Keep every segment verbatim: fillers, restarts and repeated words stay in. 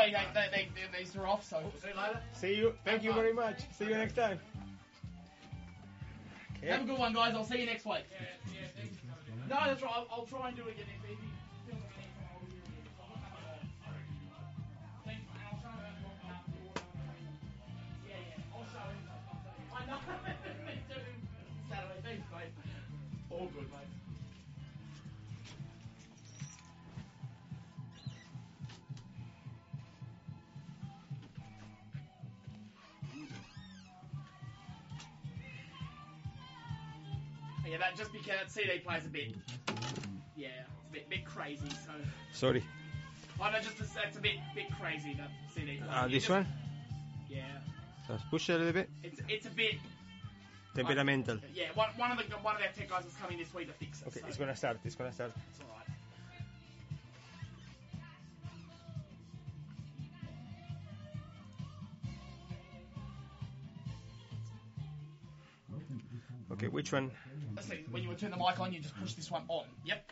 Anyway, they, they, they, they, these are off, so see you later. See you. Thank you very much. See you next time. Okay. Have a good one, guys. I'll see you next week. Yeah, yeah, thank you. No, that's right. I'll, I'll try and do it again next week. If you feel like next time, I'll do it again. Thanks, mate. I'll show him. Yeah, yeah. I'll show him. I know. Saturday. Thanks, mate. All good, mate. Yeah, that just because C D player's a bit, yeah, it's a bit, bit crazy. So Sorry. I know, just it's a bit, bit crazy that C D. Uh, this just, one? Yeah. Let's push it a little bit. It's it's a bit Temperamental. Like, yeah, one one of the one of our tech guys is coming this week to fix it. Okay, so it's gonna start. It's gonna start. it's all right. Okay, which one? Let's see. When you turn the mic on, you just push this one on. Yep.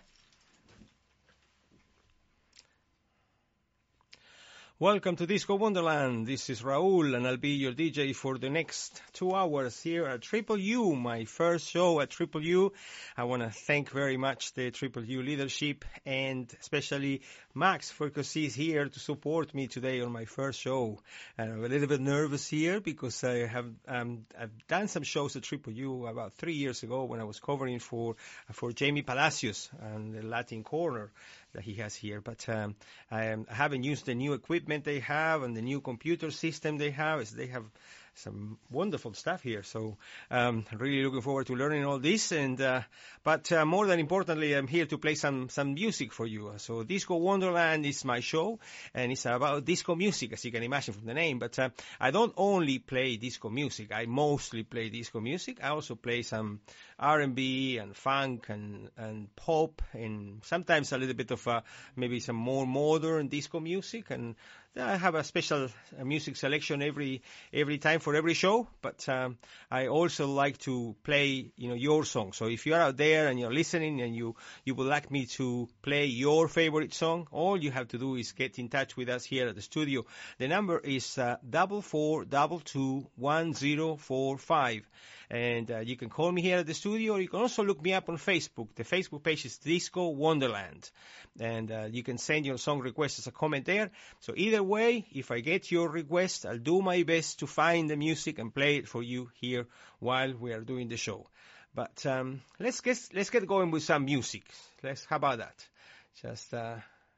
Welcome to Disco Wonderland. This is Raul, and I'll be your D J for the next two hours here at Triple U, my first show at Triple U. I want to thank very much the Triple U leadership, and especially Max, because he's here to support me today on my first show. And I'm a little bit nervous here because I have um, I've done some shows at Triple U about three years ago when I was covering for for Jamie Palacios and the Latin Corner that he has here, but um, I, um, I haven't used the new equipment they have and the new computer system they have. It's, they have some wonderful stuff here, so um, really looking forward to learning all this. And uh, but uh, more than importantly, I'm here to play some some music for you. So Disco Wonderland is my show, and it's about disco music, as you can imagine from the name. But uh, I don't only play disco music. I mostly play disco music. I also play some R and B and funk and and pop, and sometimes a little bit of uh, maybe some more modern disco music. And I have a special uh, music selection every every time for every show, but um, I also like to play, you know, your song. So if you're out there and you're listening and you, you would like me to play your favorite song, all you have to do is get in touch with us here at the studio. The number is uh, double four double two one zero four five. And uh, you can call me here at the studio, or you can also look me up on Facebook. The Facebook page is Disco Wonderland. And uh, you can send your song request as a comment there. So either way, if I get your request, I'll do my best to find the music and play it for you here while we are doing the show. But um, let's get let's get going with some music. Let's how about that? Just uh,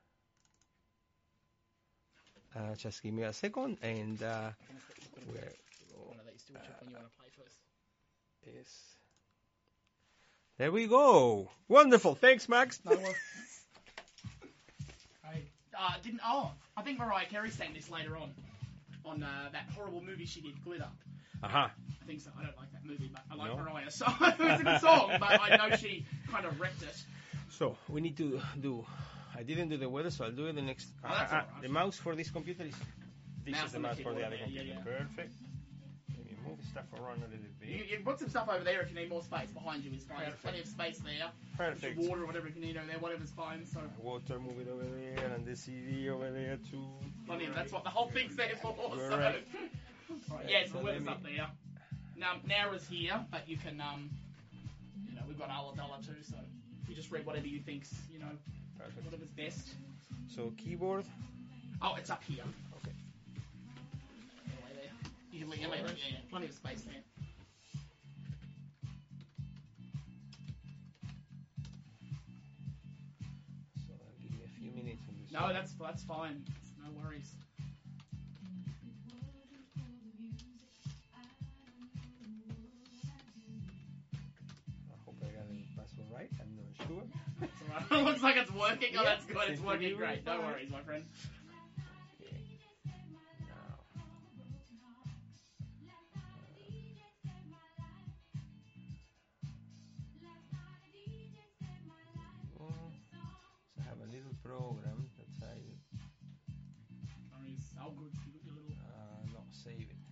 uh, just give me a second, and uh, where One of these two, which one you want to play first? is there we go. Wonderful. Thanks, Max. No worries. I uh, didn't. Oh, I think Mariah Carey sang this later on on uh, that horrible movie she did, Glitter. Uh-huh. I think so. I don't like that movie, but I like No. Mariah, so it's a good song. But I know she kind of wrecked it. So we need to do. I didn't do the weather, so I'll do it the next. Oh, that's uh, uh, all right. the mouse for this computer is. This Mouse is the on the mouse for the keyboard, other yeah, computer. yeah, yeah. Perfect. Let me move stuff around a little bit. You, you can put some stuff over there if you need more space. Behind you is fine. There's plenty of space there. Perfect. Some water or whatever if you need over there, whatever's fine. So Water, move it over there, and the C D over there too. plenty of that's what the whole thing's there for. You're So. right. Right, yeah, so So the let weather's me- up there. Now Nara's here, but you can um, you know, we've got Aladella too, so you just read whatever you think's, you know, Perfect. whatever's best. So keyboard. Oh, it's up here. Okay. Anyway, there. You can leave, you can leave it, yeah, yeah, plenty of space there. So I'll give you a few minutes on this. No, one. that's that's fine. No worries. I hope I got the password right. I'm not sure. It's alright. It looks like it's working. Oh, Yeah, that's good. It's seems to working be great. No fine. worries, my friend. Okay. Now. Uh, so I have a little program that I No worries. Oh, good. You got your little. uh, not save it.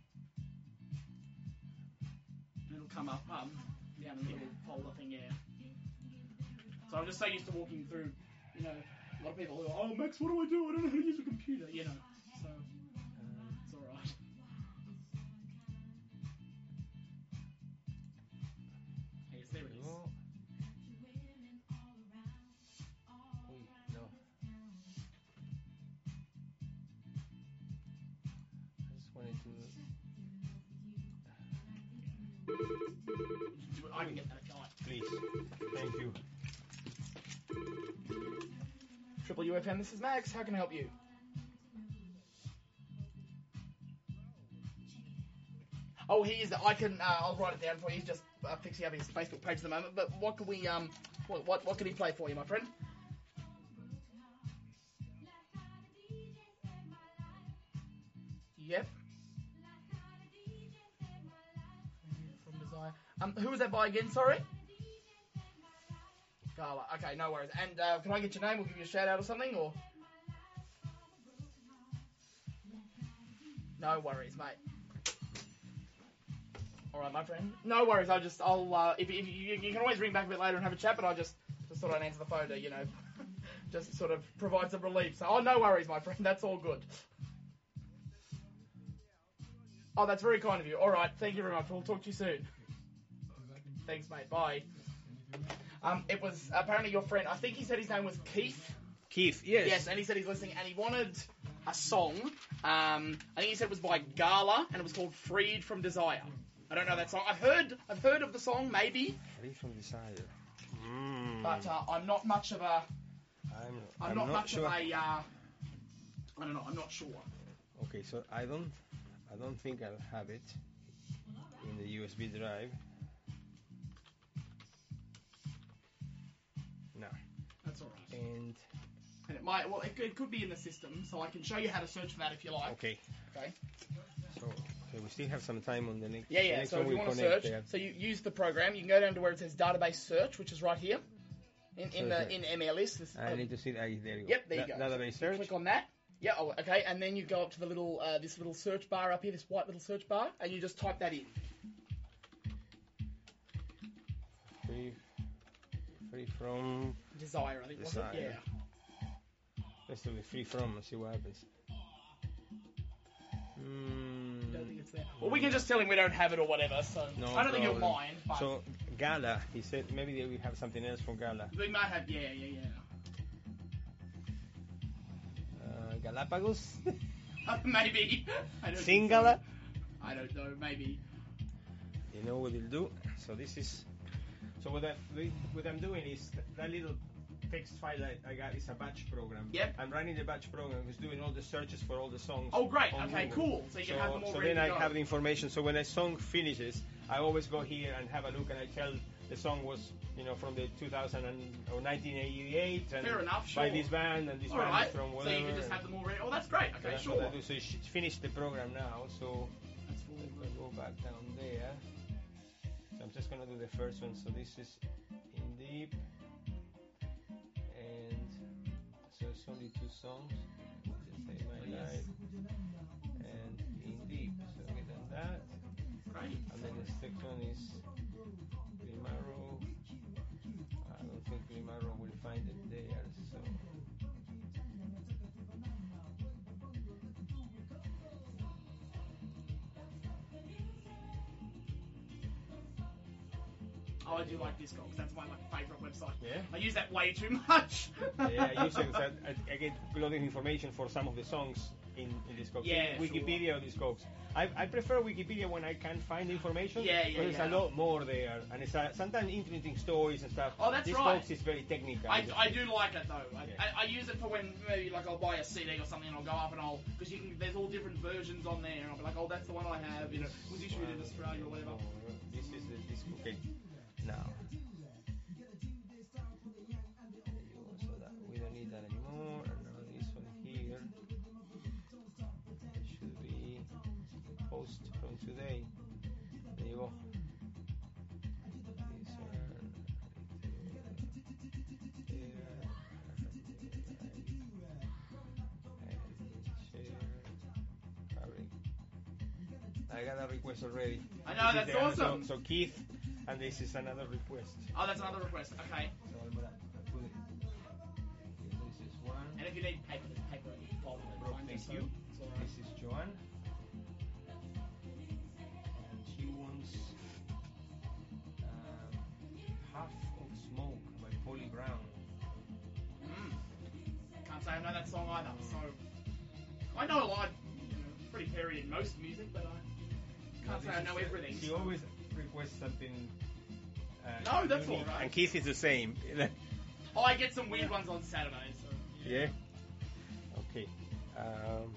It'll come up um down in the little folder thing, yeah. So I'm just so used to walking through, you know, a lot of people who are, oh Max, what do I do? I don't know how to use a computer, you know. I can get that if you like. Please. Thank you. Triple U F M, this is Max. How can I help you? Oh, he is. I can. Uh, I'll write it down for you. He's just uh, fixing up his Facebook page at the moment. But what can we? Um, what what, what can he play for you, my friend? Yep. From Desire. Um, who was that by again? Sorry. Gala. Okay, no worries. And uh, can I get your name? We'll give you a shout out or something, or. No worries, mate. All right, my friend. No worries. I'll just, I'll, uh, if, if you, you can always ring back a bit later and have a chat, but I just, just thought I'd answer the phone to, you know, just sort of provide some relief. So, oh, no worries, my friend. That's all good. Oh, that's very kind of you. All right. Thank you very much. We'll talk to you soon. Thanks, mate. Bye. Um, it was apparently your friend. I think he said his name was Keith. Keith, yes. Yes, and he said he's listening, and he wanted a song. Um, I think he said it was by Gala, and it was called "Freed from Desire." I don't know that song. I've heard, I've heard of the song, maybe. Free from Desire. Mm. But uh, I'm not much of a. I'm, I'm, I'm not, not much sure. of a. Uh, I don't know. I'm not sure. Okay, so I don't, I don't think I'll have it in the U S B drive. No. That's all right. And And it might. Well, it, it could be in the system, so I can show you how to search for that if you like. okay, Okay. so okay, we still have some time on the next. Yeah, the yeah. next So one if you we'll want to connect search, there. so you use the program. You can go down to where it says database search, which is right here, in, So in is the it- in M L S. This, I uh, need to see. Ah, there you go. Yep, there you Da- go. Database So search. Click on that. Yeah, oh, okay, and then you go up to the little uh, this little search bar up here, this white little search bar, and you just type that in. Free, free from. Desire, I think. Was it? Desire. Yeah. Let's do it free from and see what happens. Mm, Don't think it's there. Well, we can just tell him we don't have it or whatever. So no I don't think he'll problem. mind. But So Gala, he said maybe they will have something else from Gala. we might have. Yeah, yeah, Uh, Galapagos, yeah. Maybe. I don't think so. Singala. I don't know. Maybe. You know what they'll do. So this is. So what I what I'm doing is that little text file I, I got is a batch program. Yep. I'm running the batch program. It's doing all the searches for all the songs. Oh, great. on Okay, Google. cool. So you can have them all so ready then to I go. have the information. So when a song finishes, I always go here and have a look, and I tell the song was, you know, from the two thousand and, or nineteen eighty-eight, and Fair enough, by sure. this band, and this All band right. is from So whatever. you can just have them all ready. Oh, that's great. So Okay, that's sure. what I do. So it's finished the program now. So That's if all I go back down there, so I'm just gonna do the first one. So this is in deep, and so it's only two songs. Just Save My Yes. Life and in deep. So we done that, great. and then the second one is Glimaro. I don't think Glimaro will find it there. So. Oh, I do like Discogs. That's my like, favourite website. Yeah? I use that way too much. Yeah, I use it. I, I get a lot of information for some of the songs in, in Discogs. Yeah, Wikipedia or Discogs. I, I prefer Wikipedia when I can find information. Yeah, yeah, There's yeah. a lot more there, and it's a, sometimes interesting stories and stuff. Oh, that's Discogs right. is very technical. I, I do like it though. I, Yeah. I, I use it for when maybe like I'll buy a C D or something and I'll go up and I'll because you can there's all different versions on there and I'll be like, oh, that's the one I have. You know, was issued in Australia or whatever. This is the disc. Okay, now. So that we don't need that anymore. And now this one here should be post from today. There you go. This one. I got a request already. I know, This is that's the other- awesome. So, so Keith, and this is another request. Oh, that's another request. Okay. So I'm gonna put it. This is one. And if you need paper, there's paper in the folder. Bro, Fine, thank so you. it's all right. This is Joanne. And she wants um, Half of Smoke by Polly Brown. Mm. Can't say I know that song either. So I know a lot. You know, pretty Perry read most music, but I can't say I know everything. She always requests something. Uh, No, that's unique, all right. And Keith is the same. Oh, I get some weird ones on Saturdays. So, Yeah. Okay. Um,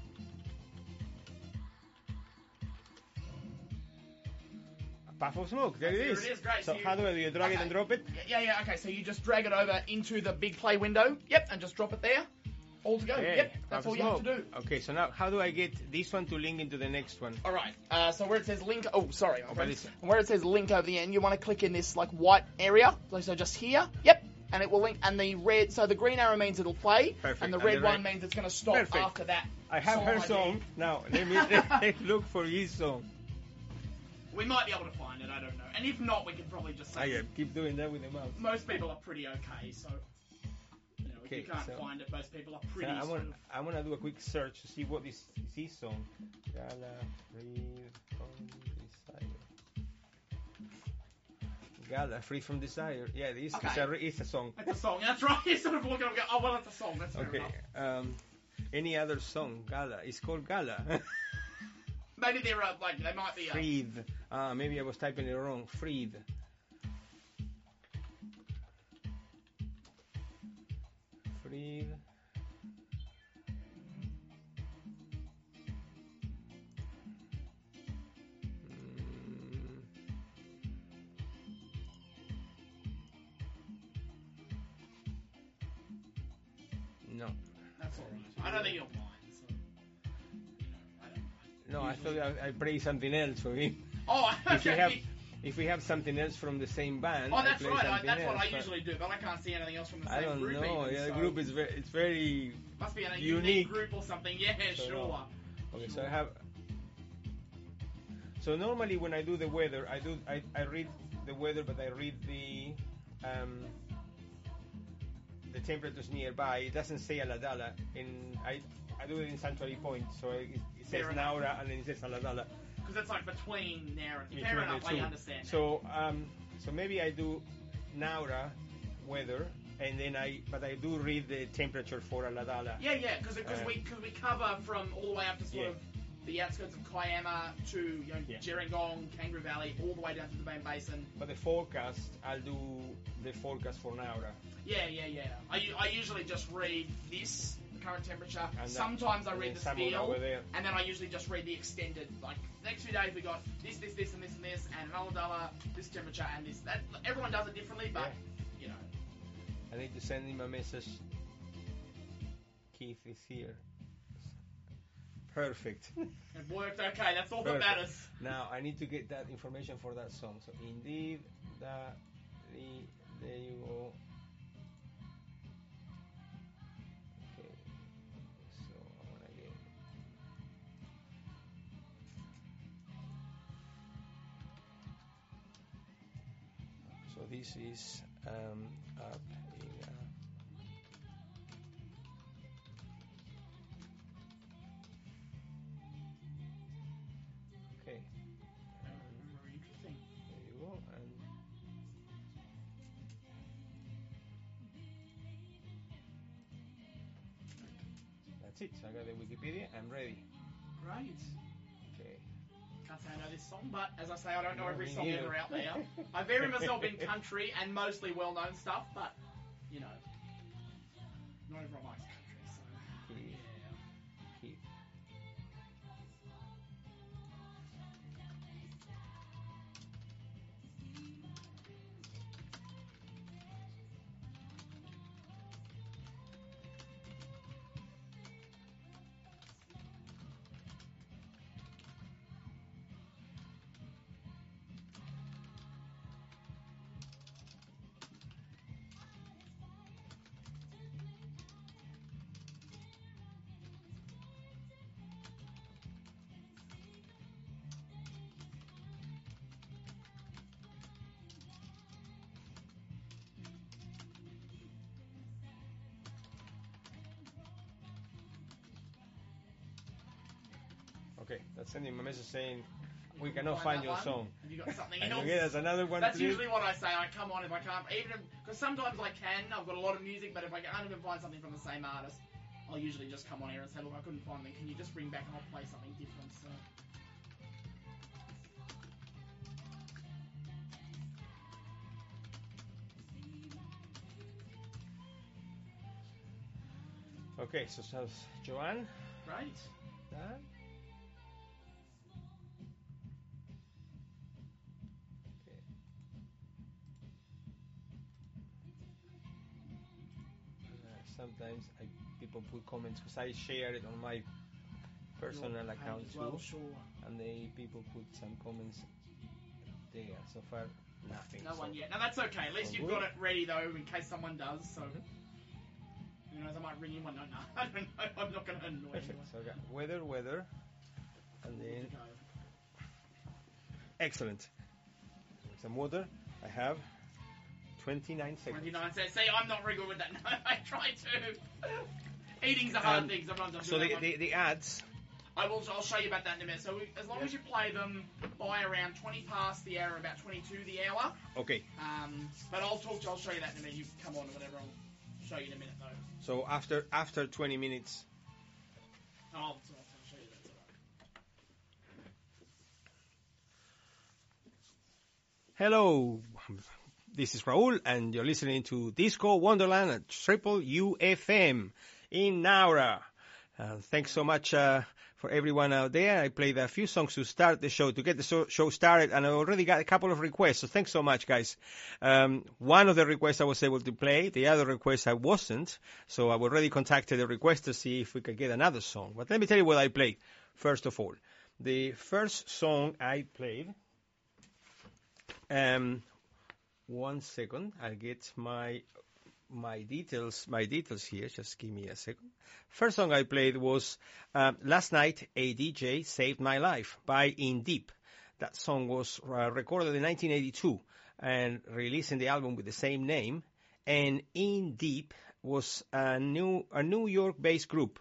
a puff of smoke. There it There is. it is, great. So So you- how do I do? You drag it Okay. and drop it? Yeah, yeah, okay, so you just drag it over into the big play window. Yep, and just drop it there. All to go. Okay, Yep, puff that's of all you have to smoke. do. Okay, so now how do I get this one to link into the next one? All right. Uh, so where it says link, oh sorry, my Oh, friend. but it's- And where it says link over the end, you want to click in this like white area. So, so just here. Yep. And it will link. And the red, so the green arrow means it'll play, Perfect. and the And red the one red- means it's going to stop Perfect. after that. I have song her idea. song. Now, let me let's look for his song. We might be able to find it. I don't know. And if not, we can probably just say I uh, keep doing that with the mouse. most people are pretty okay. So you know, Okay, if you can't so- find it, most people are So pretty. I'm sort gonna, of, I'm gonna do a quick search to see what is, is his song. Gala Free from Desire. Gala Free from Desire. Yeah, this Okay. is a, it's a song. It's a song. That's right. You sort of look at it and go, oh well, it's a song. That's fair Okay. enough. Um, any other song? Gala. It's called Gala. Maybe they're uh, like they might be. Uh, Freed. Ah, maybe I was typing it wrong. Freed. Freed. Mm. No. That's all right. I don't think you'll mind. So, you know, I don't. No, I Usually- thought I, I play something else for him. Oh, okay. If we have, if we have something else from the same band, oh, that's I play right. I, something that's what else, I but usually do, but I can't see anything else from the I same don't group. know. even, Yeah, the so group is very, it's very must be a unique. unique group or something. Yeah, So, sure. no. Okay, so I have. So normally when I do the weather, I do I, I read the weather, but I read the um, the temperatures nearby. It doesn't say Aladala, and I I do it in Sanctuary Point, so it, it says Fair enough. Naura and then it says Aladala. Because it's like between there and Between fair the enough. two. I understand. So um, so maybe I do Naura weather, and then I but I do read the temperature for Aladala. yeah, yeah, because because Uh, we because we cover from all the way up to sort Yeah. of the outskirts of Kiama to you know Yeah. Gerringong, Kangaroo Valley, all the way down to the main basin. But the forecast, I'll do the forecast for Naura. Yeah, yeah, yeah. I, u- I usually just read this, the current temperature. And that- Sometimes I and read then the someone spiel, over there. and then I usually just read the extended. Like next few days we got this, this, this, and this, and this, and another dollar, this temperature, and this. That everyone does it differently, but you know. I need to send him a message. Keith is here. Perfect. It worked okay. That's all that Perfect. matters. Now I need to get that information for that song. So indeed, that the there you go. Okay. So I wanna get. So this is um, up in. Uh, okay. Very interesting. There you go. And that's it. So I got the Wikipedia. I'm ready. Great. Okay. Can't say I know this song, but as I say, I don't know No, every me song neither. ever out there. I vary myself in country and mostly well-known stuff, but you know, not everyone likes country. So Keith. yeah. Keith. Okay, that's sending a message saying we cannot find that your one? song. Have you got something Can else? you get us another one, That's please? usually what I say. I come on if I can't, even because sometimes I can. I've got a lot of music, but if I can't even find something from the same artist, I'll usually just come on here and say, look, I couldn't find them. Can you just bring back and I'll play something different? So. Okay, so sounds Joanne. Great. That. Okay. Uh, sometimes I, people put comments because I share it on my personal Your account as well, too, sure. and they people put some comments there. So far, nothing. No so one yet. No, that's okay. At least all you've good. got it ready though, in case someone does. So. Mhm. You know, I might ring you one. No, no, I don't know. I'm not going to annoy Perfect. anyone. So I got weather, weather, and then Go. excellent. Some water. I have twenty-nine seconds. twenty-nine cents. See, I'm not very good with that. No, I try to. Eating's a hard Um, thing. Sometimes I'm So doing the, that the, the ads. I will. I'll show you about that in a minute. So we, as long Yeah. as you play them by around twenty past the hour, about twenty-two the hour. Okay. Um, but I'll talk. To, I'll show you that in a minute. You come on or whatever. I'll show you in a minute though. So after after twenty minutes. Oh, I'll, I'll show you that. Hello, this is Raul, and you're listening to Disco Wonderland at Triple U F M in Nowra. Uh, thanks so much uh, for everyone out there. I played a few songs to start the show, to get the so- show started, and I already got a couple of requests, so thanks so much, guys. Um, one of the requests I was able to play, the other request I wasn't, so I've already contacted the request to see if we could get another song. But let me tell you what I played, first of all. The first song I played, um, one second, I'll get my my details my details here. Just give me a second. First song I played was uh, Last Night a D J Saved My Life by In Deep. That song was uh, recorded in nineteen eighty-two and released in the album with the same name. And In Deep was a new a New York-based group.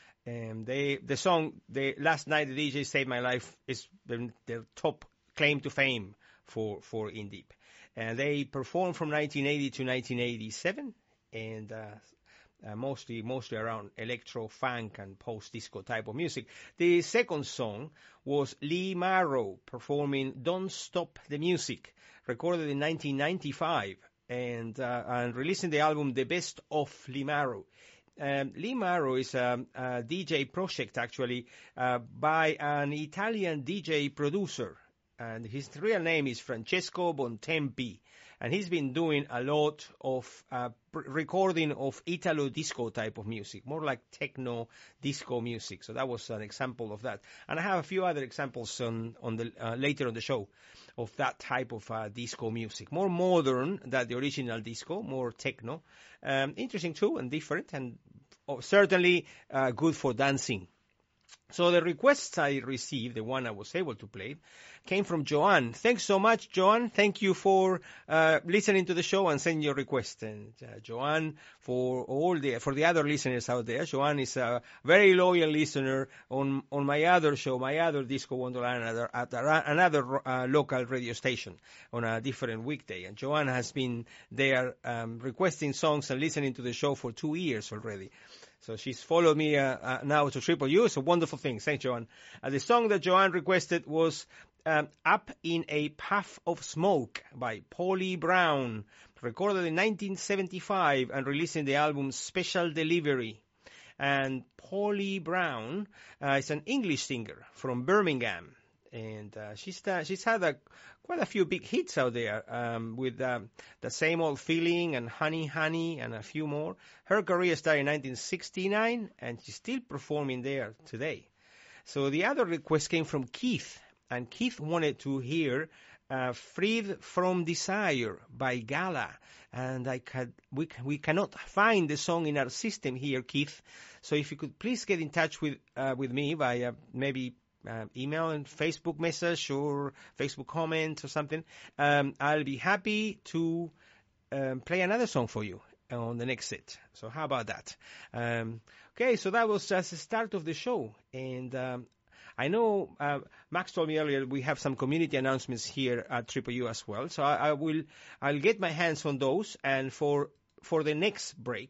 And they the song the Last Night a D J Saved My Life is the, their top claim to fame for for In Deep. And they performed from nineteen eighty to nineteen eighty-seven, and uh, uh, mostly mostly around electro, funk, and post-disco type of music. The second song was Lee Marrow performing "Don't Stop the Music," recorded in nineteen ninety-five, and uh, and releasing the album "The Best of Lee Marrow." Um, Lee Marrow is a, a D J project actually uh, by an Italian D J producer. And his real name is Francesco Bontempi, and he's been doing a lot of uh, pr- recording of Italo disco type of music, more like techno disco music. So that was an example of that. And I have a few other examples on, on the uh, later on the show of that type of uh, disco music, more modern than the original disco, more techno. Um, interesting too, and different, and oh, certainly uh, good for dancing. So the requests I received, the one I was able to play, came from Joanne. Thanks so much, Joanne. Thank you for uh, listening to the show and sending your request. And uh, Joanne, for all the for the other listeners out there, Joanne is a very loyal listener on on my other show, my other Disco Wonderland, another, at another uh, local radio station on a different weekday. And Joanne has been there um, requesting songs and listening to the show for two years already. So she's followed me uh, uh, now to Triple U. It's a wonderful thing. Thanks, Joanne. Uh, the song that Joanne requested was um, Up in a Puff of Smoke by Paulie Brown, recorded in nineteen seventy-five and released in the album Special Delivery. And Paulie Brown uh, is an English singer from Birmingham. And uh, she's uh, she's had a, quite a few big hits out there um, with um, The Same Old Feeling and Honey Honey and a few more. Her career started in nineteen sixty-nine, and she's still performing there today. So the other request came from Keith, and Keith wanted to hear uh, Freed from Desire by Gala. And I can, we, we cannot find the song in our system here, Keith. So if you could please get in touch with uh, with me via maybe Uh, email and Facebook message or Facebook comment or something, um, I'll be happy to um, play another song for you on the next set. So how about that? Um, okay, so that was just the start of the show. And um, I know uh, Max told me earlier we have some community announcements here at Triple U as well. So I, I will, I'll get my hands on those. And for for the next break,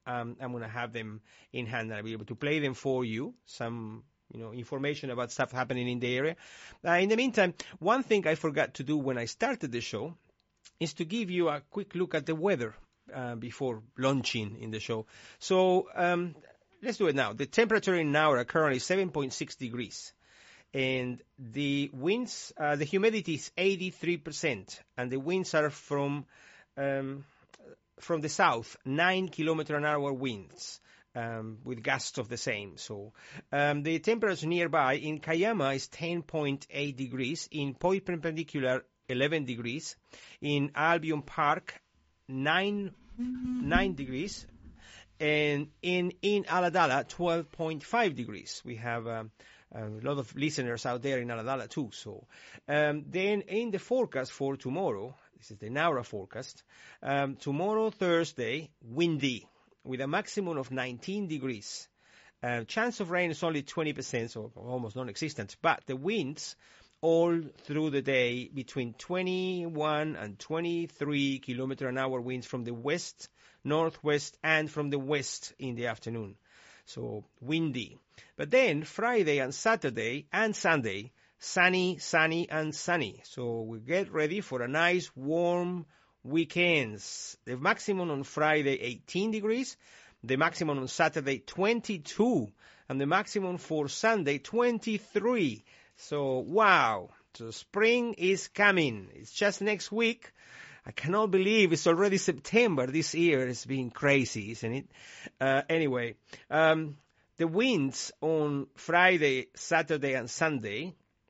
um, I'm going to have them in hand, and I'll be able to play them for you. Some, you know, information about stuff happening in the area. Uh, in the meantime, one thing I forgot to do when I started the show is to give you a quick look at the weather uh, before launching in the show. So um, let's do it now. The temperature in now are currently seven point six degrees. And the winds, uh, the humidity is eighty-three percent, and the winds are from um, from the south, nine kilometer an hour winds, um, with gusts of the same. So um, the temperature nearby in Kayama is ten point eight degrees, in Point Perpendicular eleven degrees, in Albion Park nine nine degrees, and in in Aladala twelve point five degrees. We have um, a lot of listeners out there in Aladala too. So um, then in the forecast for tomorrow, this is the Naura forecast, um, tomorrow Thursday, windy with a maximum of nineteen degrees. Uh, chance of rain is only twenty percent, so almost non-existent, but the winds all through the day between twenty-one and twenty-three kilometer an hour winds from the west, northwest, and from the west in the afternoon. So windy. But then Friday and Saturday and Sunday, sunny, sunny, and sunny. So we get ready for a nice warm weekends. The maximum on Friday, eighteen degrees. The maximum on Saturday, twenty-two. And the maximum for Sunday, twenty-three. So, wow. So spring is coming. It's just next week. I cannot believe it's already September. This year has been crazy, isn't it? Uh, anyway, um, the winds on Friday, Saturday, and Sunday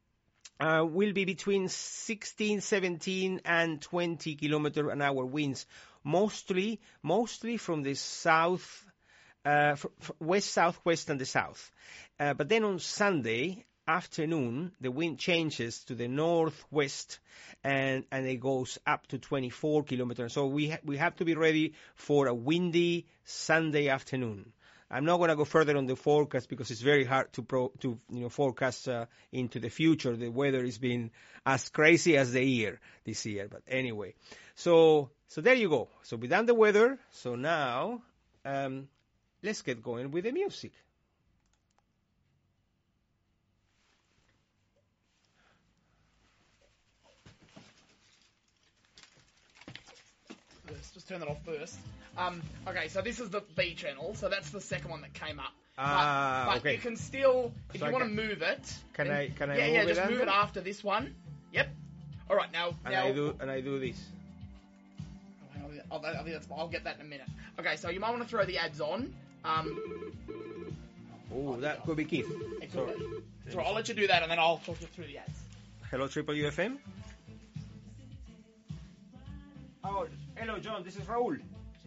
uh, will be between sixteen, seventeen, and twenty kilometer an hour winds, mostly, mostly from the south, uh, f- f- west, southwest, and the south. Uh, but then on Sunday afternoon, the wind changes to the northwest, and and it goes up to twenty-four kilometers. So we ha- we have to be ready for a windy Sunday afternoon. I'm not going to go further on the forecast because it's very hard to pro- to you know forecast uh, into the future. The weather has been as crazy as the year this year. But anyway, so so there you go. So we done the weather. So now um, let's get going with the music. Let's just turn that off first. Um, okay, so this is the B channel, so that's the second one that came up. Ah, but, but okay. you can still, if So you I want to can- move it. Can then- I can I Yeah, move yeah, it just move under? it after this one. Yep. All right, now. And now I do and I do this. Oh, I'll, I'll, I'll, that's- I'll get that in a minute. Okay, so you might want to throw the ads on. Um, Oh, that could be Keith. it So, could be. So I'll let you do that, and then I'll talk you through the ads. hello, Triple U F M. Oh, hello, John. This is Raul.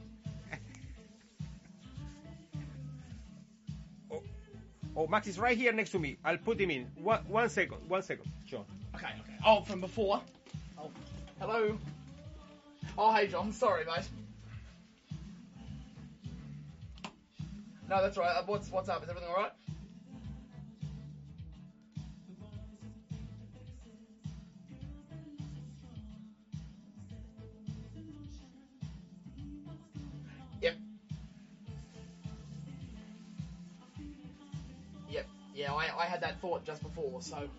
oh, oh, Max is right here next to me. I'll put him in. One, one second. One second, John. Okay, okay. Oh, from before. Oh, hello. Oh, hey, John. Sorry, mate. No, that's right. Uh, What's what's up? Is everything all right? Yep. Yep. Yeah, I, I had that thought just before, so.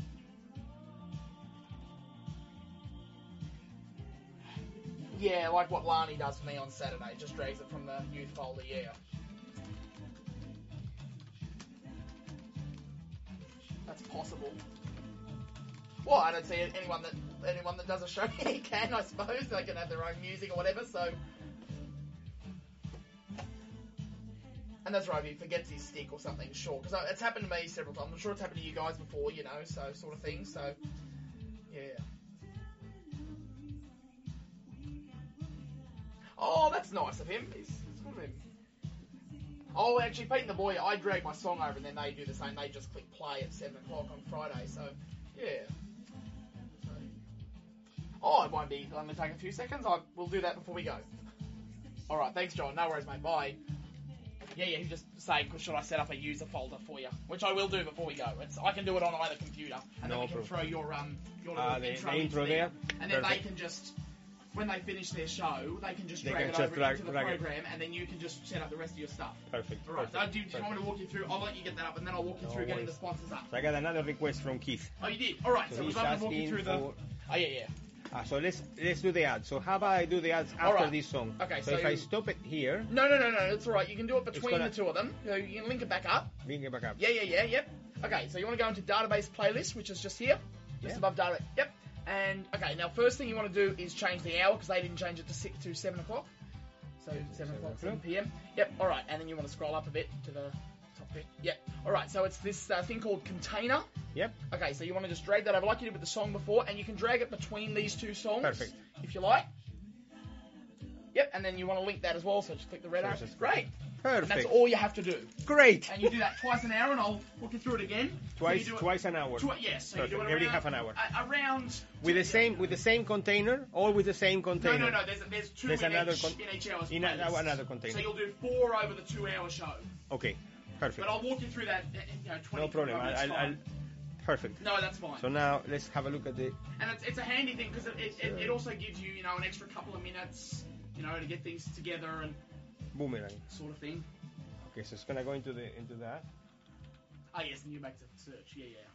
Yeah, like what Lani does for me on Saturday. Just drags it from the youth folder, yeah. That's possible. Well, I don't see anyone that anyone that does a show here can, I suppose. They can have their own music or whatever, so. And that's right, if he forgets his stick or something, sure. Because it's happened to me several times. I'm sure it's happened to you guys before, you know, so sort of thing, so. Yeah. Oh, that's nice of him. It's, it's good of him. Oh, actually, Pete and the Boy, I drag my song over and then they do the same. They just click play at seven o'clock on Friday, so, yeah. So, oh, it won't be. I'm going to take a few seconds. I, we'll do that before we go. All right, thanks, John. No worries, mate. Bye. Yeah, yeah, he just saying, should I set up a user folder for you? Which I will do before we go. It's, I can do it on either computer, and No then we can problem. throw your um your Ah, little the- intro, the into intro there, there? and then Perfect. they can just when they finish their show, they can just They drag can it just over drag- into the drag it. program, and then you can just set up the rest of your stuff. Perfect. All right. perfect, So do, you, do you want me to walk you through? I'll let you get that up, and then I'll walk you No through getting the worries. sponsors up. So I got another request from Keith. Oh, you did. All right. So So, he's we're going to walk you asking through the. for- Oh yeah, yeah. Ah, so let's let's do the ads. So how about I do the ads All after right. this song? Okay, So, so if I you- stop it here, No, no, no, no. It's all right. You can do it between gonna- the two of them. So you can link it back up. bring it back up. Yeah, yeah, yeah, yep. Okay, so you want to go into database playlist, which is just here, just Yeah. above data. Yep. And okay, now first thing you want to do is change the hour because they didn't change it to six to seven o'clock. So seven o'clock, seven p.m. Yep. All right, and then you want to scroll up a bit to the top bit. Yep. All right, so it's this uh, thing called container. Yep. Okay, so you want to just drag that over like you did with the song before, and you can drag it between these two songs. Perfect. If you like. Yep, and then you want to link that as well, so just click the red So arrow. just- Great. And that's Perfect. all you have to do. Great. And you do that twice an hour, and I'll walk you through it again. So Twice you do it- twice an hour. Twi- yes, so Perfect. you do it Every around, half an hour. a- around With the same with the same container, all with the same no, container. no, no. There's there's two There's in, another each, con- in each hour's in a- playlist. another container. So you'll do four over the two-hour show. Okay. Perfect. But I'll walk you through that. uh, You know, twenty. No problem. I, minutes I'll, I'll, time. perfect. No, that's fine. So now let's have a look at the. And it's, it's a handy thing because it, it, it, it also gives you you know an extra couple of minutes you know to get things together and Boomerang. sort of thing. Okay, so it's gonna go into the into that. Oh yes, and you're back to search. Yeah, yeah.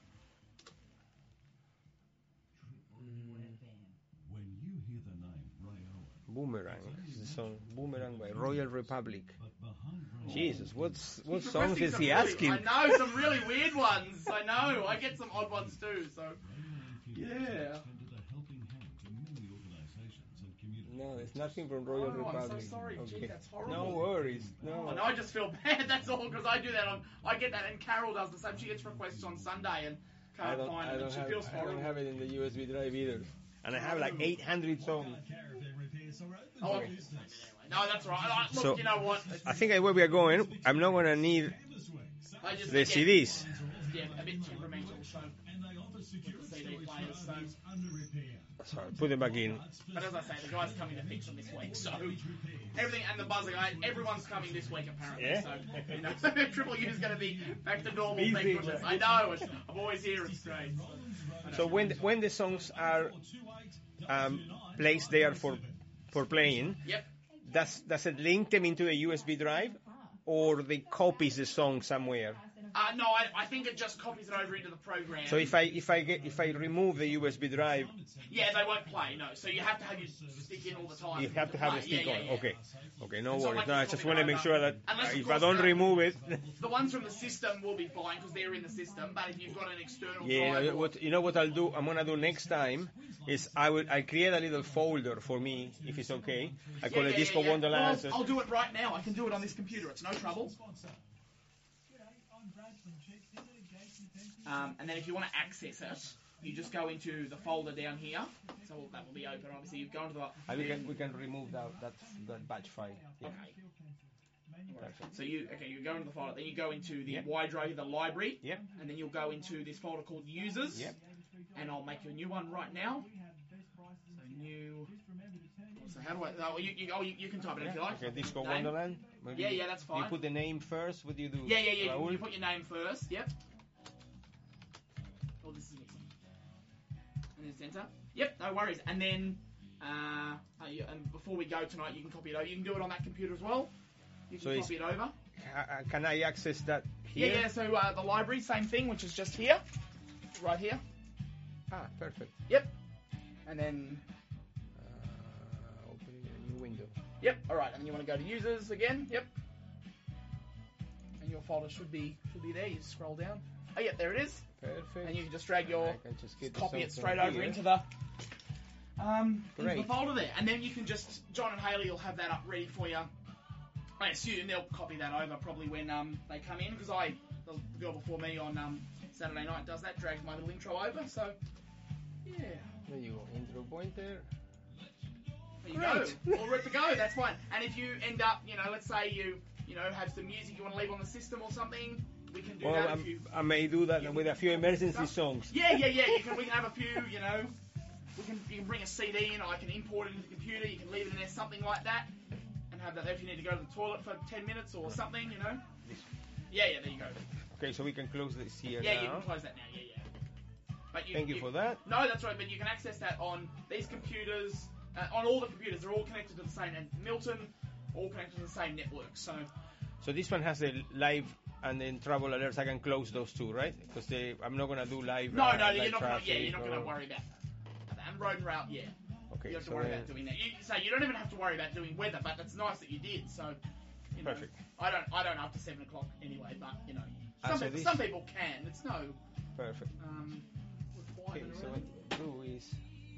When you hear the name Ray Owen, Boomerang. This is the song Boomerang by Royal Republic. but behind Ray Jesus, what's what He's songs requesting is some he really- asking? I know some really weird ones. I know. I get some odd ones too. So Owen yeah. extended a helping hand to many organisations and communities. No, it's nothing from Royal Oh, I'm so Republic. sorry. Gee, Okay. that's horrible. No worries. I No. know, I just feel bad. That's all because I do that on. I get that, and Carol does the same. She gets requests on Sunday and I can't don't, find I them, don't and she have, feels I horrible. don't have it in the U S B drive either. And I have like eight hundred songs. Oh, okay. Anyway, no, that's all right. I- Look, So, you know what? It's, I think where we are going, I'm not gonna need I just the get, C Ds. Yeah, a bit temperamental. So C D players. So, Sorry, put them back in. but as I say, the guy's coming to fix them this week. So everything and the buzzer guy, everyone's coming this week apparently. Yeah? So you know, Triple U is going to be back to normal. Busy, Thank goodness. man. I know. It's, I'm always here. It's great. So, So when when the songs are um, placed there for for playing, Yep. does does it link them into a U S B drive, or they copies the song somewhere? Uh, no, I, I think it just copies it over into the program. So if I if I get if I remove the U S B drive, Yeah, they won't play, no. So you have to have your stick in all the time. you have to have play. the stick yeah, yeah, on. yeah. Okay, okay, no It's not worries. like No, you I copy just it want to make over. sure that Unless, of if I course, don't the- remove it, The ones from the system will be fine because they're in the system, but if you've got an external yeah. drive... You know, or- what you know what I'll do? I'm gonna do next time is I will I create a little folder for me if it's okay. I call Yeah, it yeah, Disco yeah, yeah. Wonderland. Well, I'll, I'll do it right now. I can do it on this computer. It's no trouble. Um, and then if you want to access it, you just go into the folder down here. So that will be open. Obviously, you go into the... And we can we can remove that that, that batch file. Yeah. Okay. Perfect. So you okay? You go into the folder, then you go into the Yep. Y-Drive, the library, Yep. and then you'll go into this folder called Users. Yep. And I'll make you a new one right now. So new. So how do I? Oh, you, you, oh, you, you can type it if you like. Okay, Disco Name. Wonderland. Maybe Yeah, yeah, that's You fine. put the name first. What do you do? Yeah, yeah, yeah. Raul? You put your name first. Yep. Oh, this is me. And then center. Yep, no worries. And then, uh, uh, you, and before we go tonight, you can copy it over. You can do it on that computer as well. You can So it's- copy it over. Uh, uh, can I access that here? Yeah, yeah. So uh, the library, same thing, which is just here, right here. Ah, perfect. Yep. And then, Uh, opening a new window. yep. All right. And then you want to go to users again. Yep. And your folder should be should be there. You just scroll down. Oh, yeah, there it is. Perfect. And you can just drag your I can just get the copy it song straight from over here. into the um into Great. the folder there, and then you can just John and Haley will have that up ready for you. I assume they'll copy that over probably when um they come in because I the girl before me on um Saturday night does that, drags my little intro over. So yeah, There you go. Intro pointer. there you Great. go, all ready to go. That's fine. And if you end up, you know, let's say you you know have some music you want to leave on the system or something, we can do Well, that I'm- if you. I may do that with a few emergency songs. Yeah, yeah, yeah. You can. We can have a few. You know, we can. You can bring a C D in. I can import it into the computer. You can leave it in there, something like that, and have that there if you need to go to the toilet for ten minutes or something. You know. Yeah, yeah. There you go. Okay, so we can close this here Yeah, now. you can close that now. Yeah, yeah. But you, Thank you for that. No, that's right. But you can access that on these computers, Uh, on all the computers, they're all connected to the same, and Milton, all connected to the same network. So, So this one has the live and then travel alerts. I can close those two, right? Because I'm not gonna do live. no, uh, no, live you're not. Gonna, traffic yeah, you're not going or- to worry about that. And road and route, yeah. Okay, You don't have to so worry then- about doing that. You, so you don't even have to worry about doing weather, but it's nice that you did. So, you know, Perfect. I don't. I don't after seven o'clock anyway, but you know, Ah, some, so people, this- some people can. It's no Perfect. um, Okay, requirement. so or what anything. we'll do is.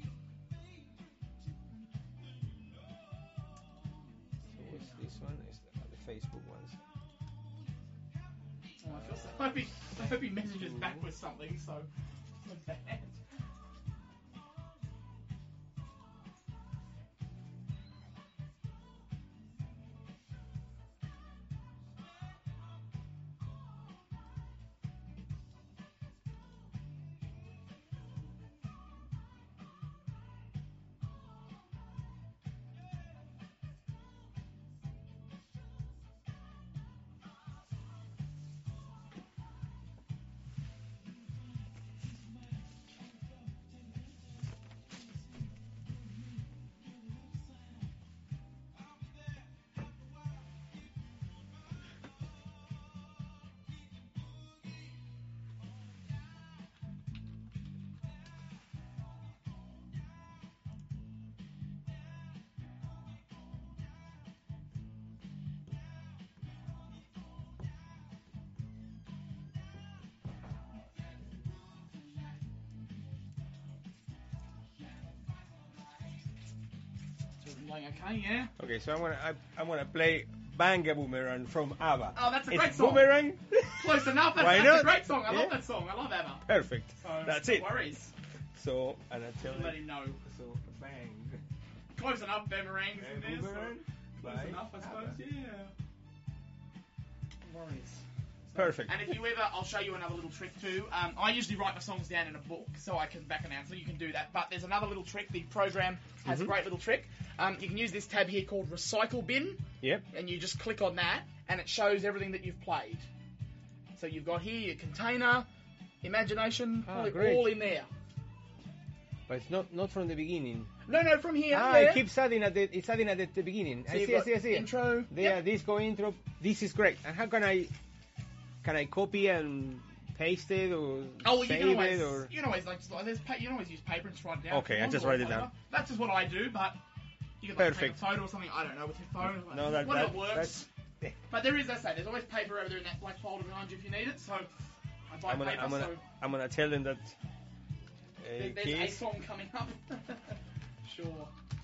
So what's this one? Is the, the Facebook ones. Oh, I, feel so, I, hope he, I hope he messages back with something. So, so bad. Like, okay, yeah. Okay, so I'm gonna I, I'm gonna play Bang a Boomerang from ABBA. Oh, that's a It's great song. Boomerang. Close enough. That's, Why that's not? a great song. I Yeah. love that song. I love ABBA. Perfect. So, That's no it. worries. So and I tell Let you. him know. So bang. Close enough. Boomerangs in Bang there. So Boomerang. close by enough, I suppose. ABBA. Yeah. No worries. Perfect. And if you ever, I'll show you another little trick too. Um, I usually write my songs down in a book so I can back announce it. You can do that. But there's another little trick. The program has Mhm. a great little trick. Um, you can use this tab here called Recycle Bin, Yep. and you just click on that, and it shows everything that you've played. So you've got here your container, imagination, Ah, all, great. all in there. But it's not not from the beginning. No, no, from here. ah, there. it keeps adding at the it's adding at the, the beginning. So I you've see, I got see, I see. intro. There, Yep. disco intro. This is great. And how can I can I copy and paste it or Oh, well, you save can always, it or? you can always like, just like there's pa- you can always use paper and just write it down. Okay, if you I want, just or write it whatever. down. That's just what I do, but you can like Perfect. take a photo or something. I don't know with your phone. No, that, whatever that works. that's. But there is, as I say, there's always paper over there in that black folder behind you if you need it. So I buy I'm gonna paper. I'm gonna so I'm gonna tell them that. there- Uh, there's a kids, song coming up. Sure.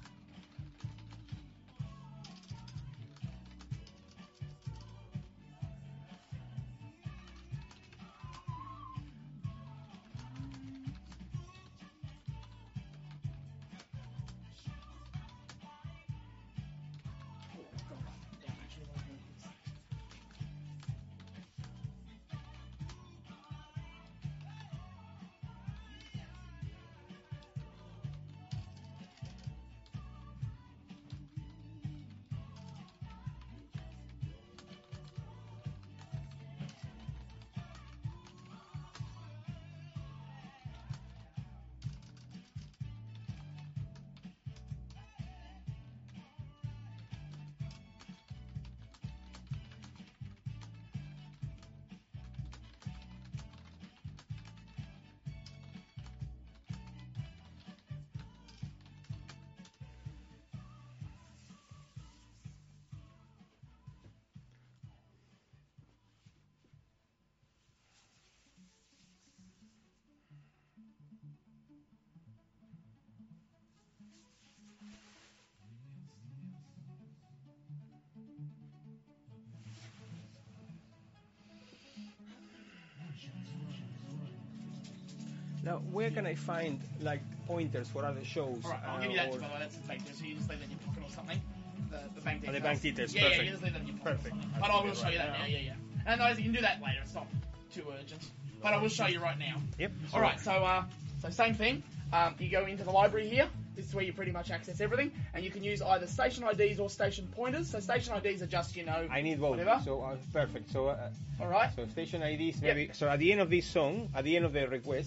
Oh, I've got that down, actually, while I'm doing this. Now, where can I find like pointers for other shows? All right, I'll uh, give you that. or- By the way, that's the bank details. So you just leave that in your pocket or something. The, the bank Oh, details. the bank details, Yeah, perfect. yeah, you just leave that in your pocket. Perfect. But I'll I do will it show you right that now. now. Yeah, yeah. And those you can do that later. It's not too urgent. But I will show you right now. Yep. All right. So, uh, so same thing. Um, you go into the library here. This is where you pretty much access everything, and you can use either station I Ds or station pointers. So station I Ds are just you know. I need both. Whatever. So uh, perfect. So uh, All right. so station I Ds maybe. So at the end of this song, at the end of the request,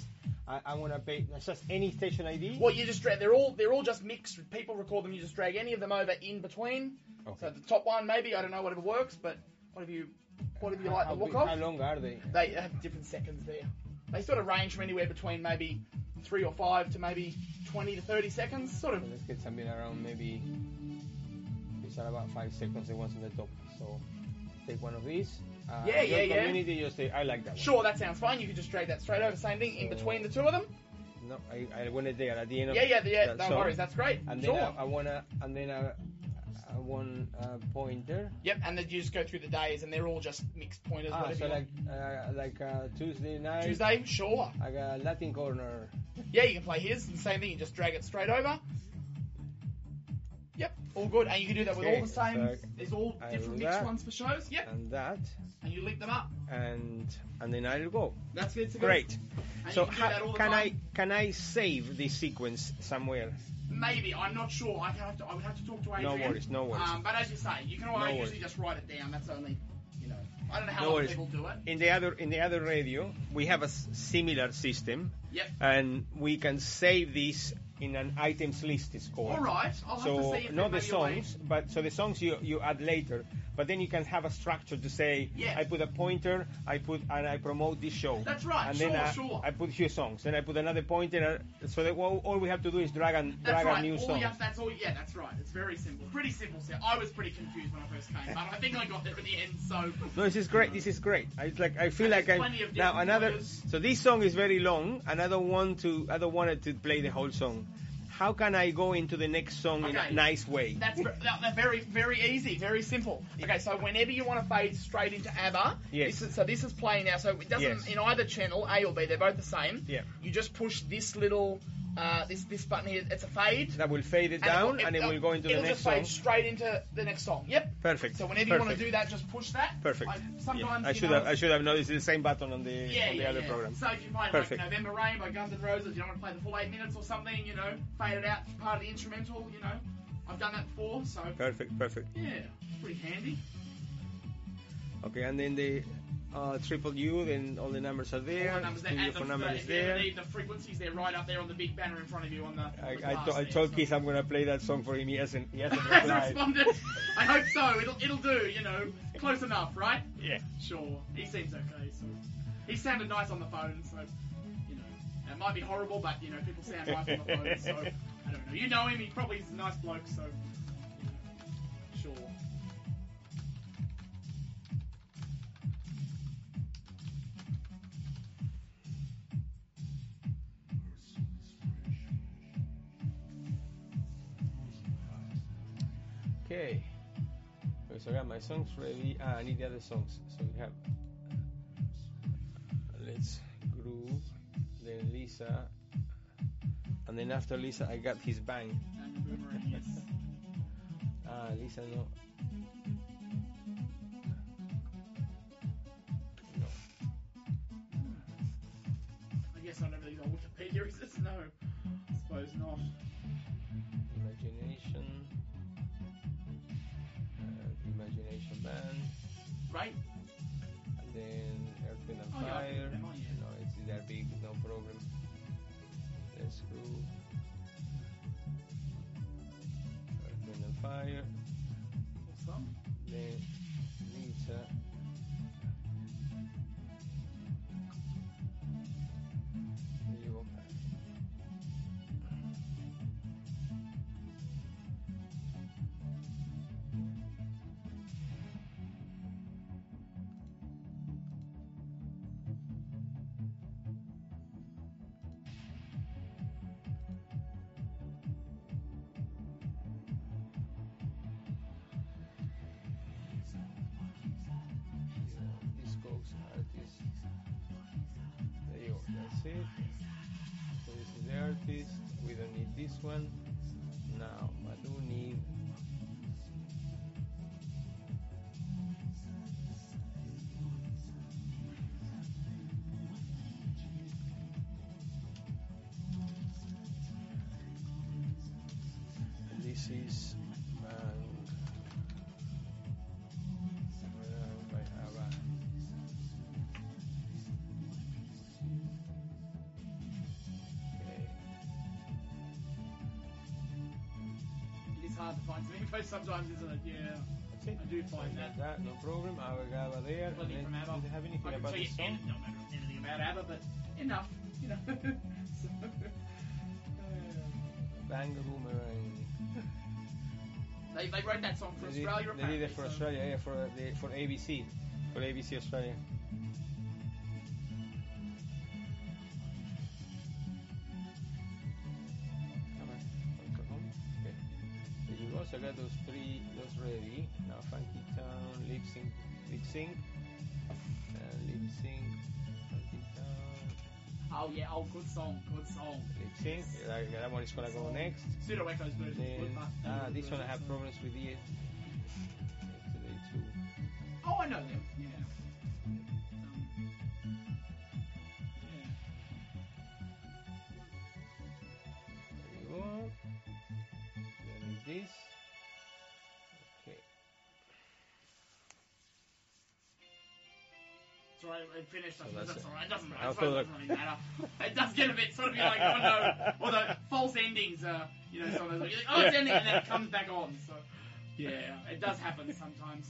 I, I want to pay just any station I D. Well, you just drag. They're all they're all just mixed. People record them. You just drag any of them over in between. Okay. So the top one, maybe I don't know, whatever works. But whatever you whatever you like how, the look big- of. how long are they? They have different seconds there. They sort of range from anywhere between maybe three or five to maybe twenty to thirty seconds. Sort of. So let's get something around maybe. These are about five seconds. The ones on the top. So take one of these. Uh, Yeah, your yeah, yeah. community, just say I like that one. Sure, that sounds fine. You could just drag that straight over. Same thing in So- between the two of them. No, I, I want it there at the end of Yeah, yeah, yeah. that No song. worries. That's great. And Sure. then I, I wanna, and then I, I want a pointer. Yep, and then you just go through the days, and they're all just mixed pointers. Ah, whatever so you like, want. uh, like uh, Tuesday night. Tuesday, sure. I got Latin corner. Yeah, you can play his. The same thing. You just drag it straight over. Yep, all good. And you can do that with Okay, all the same. so There's all I different do mixed that. ones for shows. Yep, And that, and you link them up. and and then I'll go. That's it. to go. Great. And So you can do how, that all the can I time. can I save this sequence somewhere? Maybe I'm not sure. I have to. I would have to talk to No Adrian. worries, no worries. Um, but as you say, you can No always worries. usually just write it down. That's only, you know, I don't know how No other worries. people do it. In the other in the other radio, we have a s- similar system, Yep. and we can save this in an items list. It's called. All right. I'll So have to see if not the there's maybe a way- songs, but so the songs you you add later. But then you can have a structure to say, Yeah. I put a pointer, I put and I promote this show. That's right, And sure, then I, sure. I put few songs, then I put another pointer. and- So that all, all we have to do is drag and That's drag right. a new all song. You have, that's all. Yeah, that's right. It's very simple. Pretty simple set. I was pretty confused when I first came, but I think I got there in the end. So. No, this is great. This is great. I it's like I feel And like there's I'm plenty of now different another. pointers. So this song is very long, and I don't want to. I don't want it to play the whole song. How can I go into the next song in a Okay. nice way? That's ver- that- that very, very easy, very simple. Okay, so whenever you want to fade straight into ABBA, Yes. this is, so this is playing now. So it doesn't Yes. in either channel, A or B, they're both the same. Yeah. You just push this little, uh, this this button here. It's a fade. That will fade it down, and it will go into the it'll next just song. fade straight into the next song. Yep. Perfect. So whenever you want to Perfect. do that, just push that. Perfect. I, Yeah. sometimes I you should know, have. I should have noticed the same button on the Yeah, on the yeah, other yeah. program. So if you play Perfect. like November Rain by Guns N' Roses, you don't want to play the full eight minutes or something, you know, fade it out, part of the instrumental, you know. I've done that before, so Perfect. Perfect. yeah, pretty handy. Okay, and then the uh, triple U, then all the numbers are there. All the numbers there, Studio and the, phone number the, is if you ever there. need the frequencies, they're right up there on the big banner in front of you on the. On I, the I, glass to, I there, told so. Keith I'm gonna play that song for him. He hasn't. He hasn't Hasn't replied. responded. I hope so. It'll it'll do. You know, close enough, right? Yeah. Sure. He seems okay. So he sounded nice on the phone. So you know, it might be horrible, but you know, people sound nice on the phone. So I don't know. You know him. He probably is a nice bloke. So you know, sure. Okay. Okay, so I got my songs ready. Ah, I need the other songs. So we have Let's Groove, then Lisa, and then after Lisa I got His Bang. And the boomerang, yes. Ah, Lisa no. No. I guess not everything's on Wikipedia, is this? No, I suppose not. Imagination. Uh, Imagination Band. Right? And then Earth, Wind and Oh, yeah, I Fire. think them, oh, yeah. No, it's that big, no problem. Let's go. Earth, Wind and Fire. Awesome. Then Lisa. There you go. Discogs artist. There you go. That's it. So this is the artist. We don't need this one. Now I do need. This is Bang. Bang by ABBA. hard to find some info sometimes, isn't it? Yeah. That's it. I do find that. That, no problem. I will grab there. Plenty And from then, ABBA. do they have anything I can about tell the you song? any- not matter anything about ABBA, but enough, you know. So, Bang Boomerang. they, they wrote that song for They did, Australia, they did it apparently, for so- Australia, yeah, for the, for A B C, for A B C Australia. Come on, come home. Okay. There you go. So I got those three, those ready. Now Funky Town, lip sync, lip sync, uh, lip sync, Funky Town, Oh yeah, oh good song, good song. lip sync. That, that one is gonna go next. Pseudo Echo's version is Then, good, but ah, this one I have problems with it. Today too. Oh, I know them. Yeah. Um, yeah. There you go. Then is this. Okay. Sorry, I finished. So I that's that's it. alright. It doesn't matter. I I suppose thought it doesn't really matter. It does get a bit sort of be like, oh no, or the false endings. Uh, you know, some of those. Like, oh, it's ending, and then it comes back on. So, yeah, it does happen sometimes.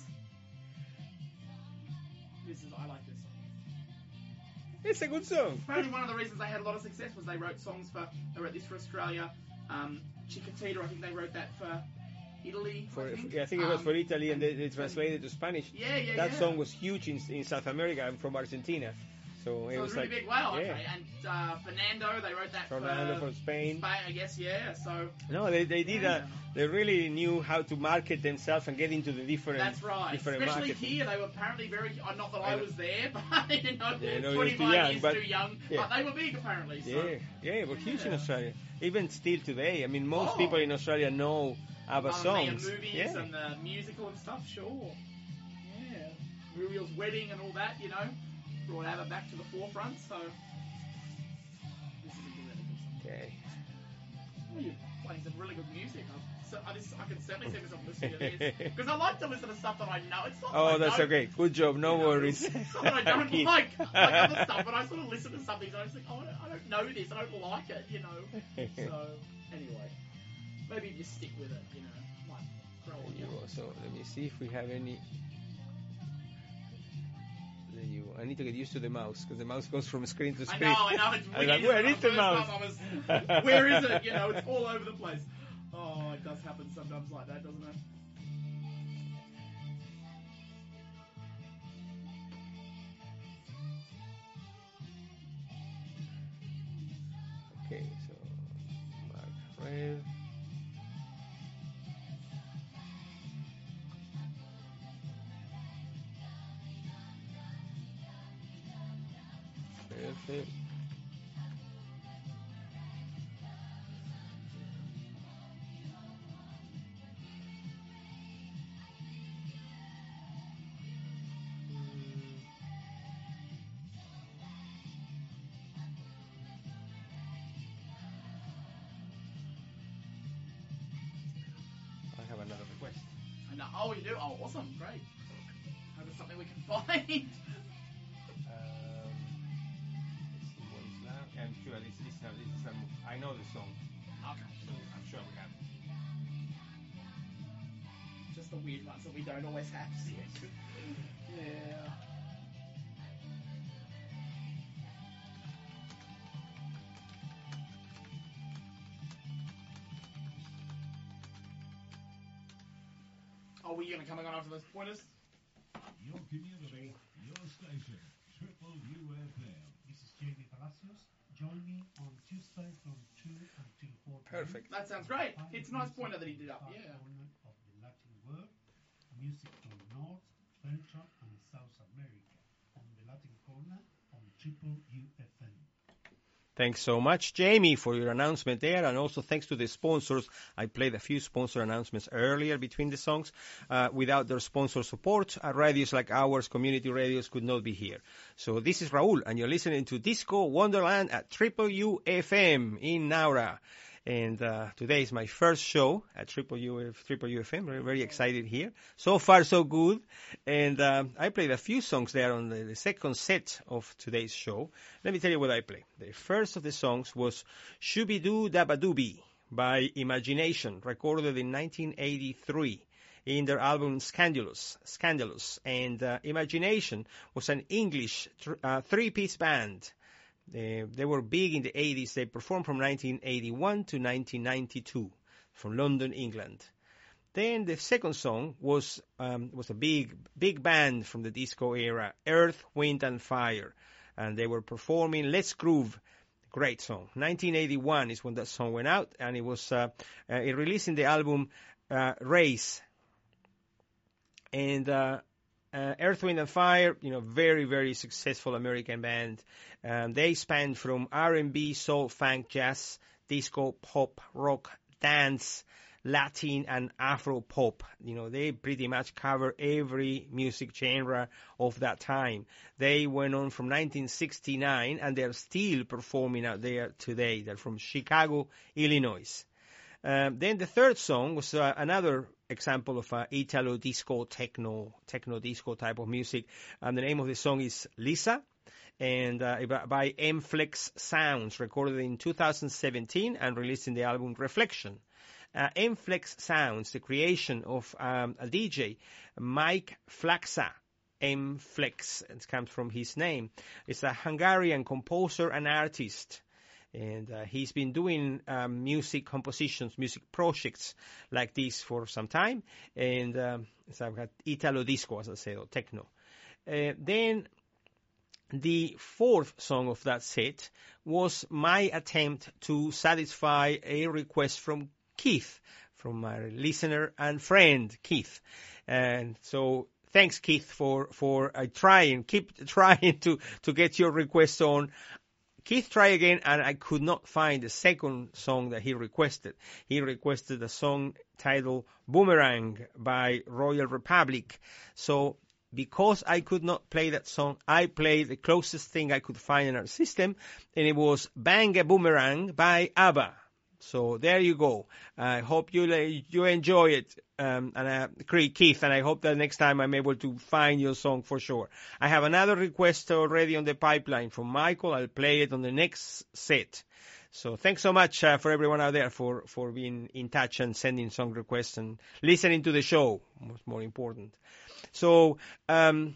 This is I like this song. It's a good song. Apparently, one of the reasons they had a lot of success was they wrote songs for. They wrote this for Australia. Um, Chiquitita, I think they wrote that for Italy. For, I think, yeah, I think it was Um, for Italy, and they, they translated to Spanish. Yeah, yeah, That yeah. song was huge in, in South America. I'm from Argentina, so, So it it was was really like big. Wow, yeah. okay. And uh, Fernando, they wrote that Fernando for from Spain. Spain, I guess, yeah. So No, they they did Yeah. that. They really knew how to market themselves and get into the different that's right. different Especially marketing. here, they were apparently very. Uh, not that I I know. was there, but you know, Yeah, no, you're too twenty-five young, years but- too young. yeah. But they were big apparently. So. Yeah, yeah, but huge in Yeah. Australia. Even still today, I mean, most Oh. people in Australia know ABBA Mamma songs. Mia movies Yeah. and the musical and stuff, sure. Yeah. Muriel's wedding and all that, you know, brought ABBA back to the forefront. So this is a really good song. Okay. Oh, you're playing some really good music. I, so, I, just, I can certainly see myself listening to this because I like to listen to stuff that I know. It's not that I Oh, that's don't, okay. Good job. No you know, worries. It's not that I don't Keith. like, like other stuff, but I sort of listen to something and I just think, oh, I don't, I don't know this. I don't like it, you know. So anyway, maybe just stick with it, you know. Like grow on There you you. go. So let me see if we have any. There you go. I need to get used to the mouse because the mouse goes from screen to I screen. know, I know, it's I was weird. like, where When I is the first mouse? time I was, where is it? You know, it's all over the place. Oh, it does happen sometimes like that, doesn't it? Okay, so Mark Red. Perfect. I have another request. I know. Oh, you do? Oh, awesome. Great. Hope it's something we can find. Um, let's see what is that. I'm sure this, this, this is um, I know the song, Okay. so I'm sure we have. Just the weird ones that we don't always have. Yeah. Oh, were you going to come on after those pointers? Your community, your station, Triple U F M. This is Jamie Palacios. Join me on Tuesday from two until four. Perfect. That sounds great. It's a nice pointer that he did up. Yeah. Corner of the Latin world, music from North, Central, and South America on the Latin corner on Triple U F M. Thanks so much, Jamie, for your announcement there, and also thanks to the sponsors. I played a few sponsor announcements earlier between the songs. Uh, without their sponsor support, uh, radios like ours, community radios, could not be here. So this is Raul, and you're listening to Disco Wonderland at Triple U F M in Naura. And uh, today is my first show at Triple U, Triple U F M. Very, very excited here. So far, so good. And um, I played a few songs there on the, the second set of today's show. Let me tell you what I played. The first of the songs was Shooby-Doo Dabba-Doobie by Imagination, recorded in nineteen eighty-three in their album Scandalous. Scandalous. And uh, Imagination was an English th- uh, three-piece band. They, they were big in the eighties. They performed from nineteen eighty-one to nineteen ninety-two from London, England. Then the second song was um, was a big big band from the disco era, Earth, Wind and Fire, and they were performing Let's Groove. Great song. nineteen eighty-one is when that song went out, and it was uh, uh, it released in the album uh, Race. And uh, uh, Earth, Wind and Fire, you know, very very successful American band. Um, they spanned from R and B, soul, funk, jazz, disco, pop, rock, dance, Latin and Afro pop. You know, they pretty much cover every music genre of that time. They went on from nineteen sixty-nine, and they're still performing out there today. They're from Chicago, Illinois. Um, then the third song was uh, another example of uh, Italo disco, techno, techno disco type of music. And the name of the song is Lisa, and uh, by M-Flex Sounds, recorded in two thousand seventeen and released in the album Reflection. Uh, M-Flex Sounds, the creation of um, a D J, Mike Flaxa. M-Flex, it comes from his name. It's a Hungarian composer and artist. And uh, he's been doing um, music compositions, music projects like this for some time. And um, so I've got Italo disco, as I said, or techno. Uh, then the fourth song of that set was my attempt to satisfy a request from Keith, from my listener and friend, Keith. And so thanks, Keith, for, for uh, trying, keep trying to, to get your request on. Keith tried again, and I could not find the second song that he requested. He requested a song titled Boomerang by Royal Republic. So because I could not play that song, I played the closest thing I could find in our system, and it was Bang a Boomerang by ABBA. So there you go. I hope you you enjoy it, um, and uh, Keith, and I hope that next time I'm able to find your song for sure. I have another request already on the pipeline from Michael. I'll play it on the next set. So thanks so much uh, for everyone out there for, for being in touch and sending song requests and listening to the show. What's more important. So um,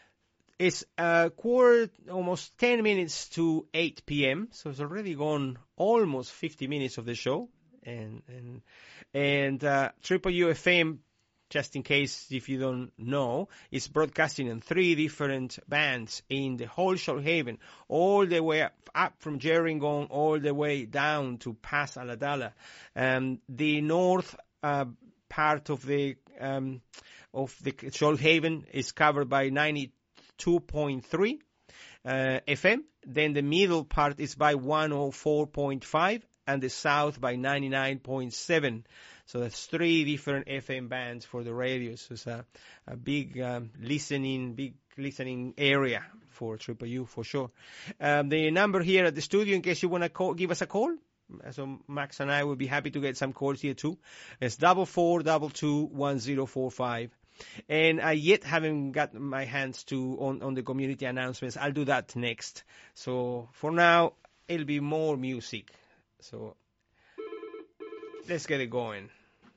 it's a quarter, almost ten minutes to eight p.m. So it's already gone almost fifty minutes of the show. And and and uh, Triple U F M, just in case if you don't know, is broadcasting in three different bands in the whole Shoalhaven, all the way up, up from Gerringong, all the way down to Pas Aladala. Um, the north uh, part of the um, of the Shoalhaven is covered by ninety-two point three uh, F M. Then the middle part is by one oh four point five, and the south by ninety-nine point seven. So that's three different F M bands for the radio. So it's a, a big um, listening, big listening area for Triple U for sure. Um, the number here at the studio, in case you want to call, give us a call. So Max and I will be happy to get some calls here too. It's double four double two one zero four five. And I yet haven't got my hands to on, on the community announcements. I'll do that next. So for now, it'll be more music. So let's get it going.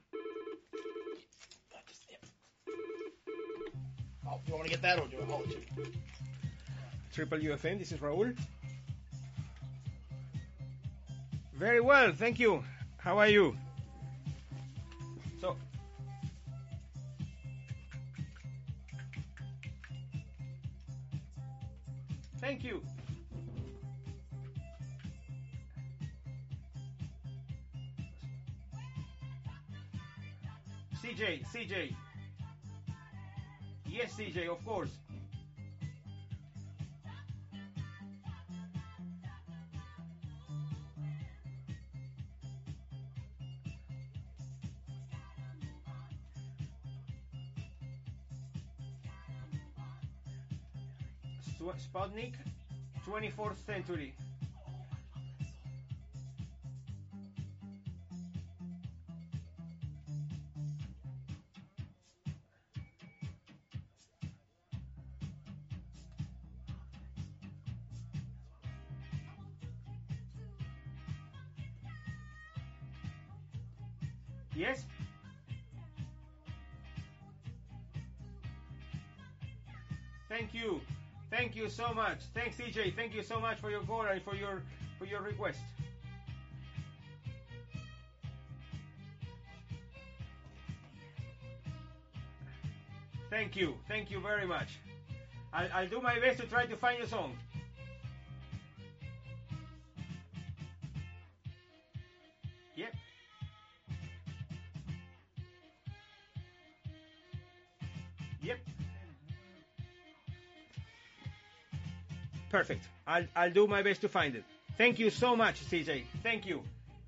Oh, do you want to get that or do you want to hold it? Triple U F M, this is Raul. Very well, thank you. How are you? So, thank you. C J, C J. Yes, C J, of course. Sputnik, twenty-fourth century. Yes? Thank you. Thank you so much. Thanks, D J. Thank you so much for your call and for your for your request. Thank you. Thank you very much. I'll, I'll do my best to try to find your song. Yep. Yep. Perfect. I'll, I'll do my best to find it. Thank you so much, C J. Thank you.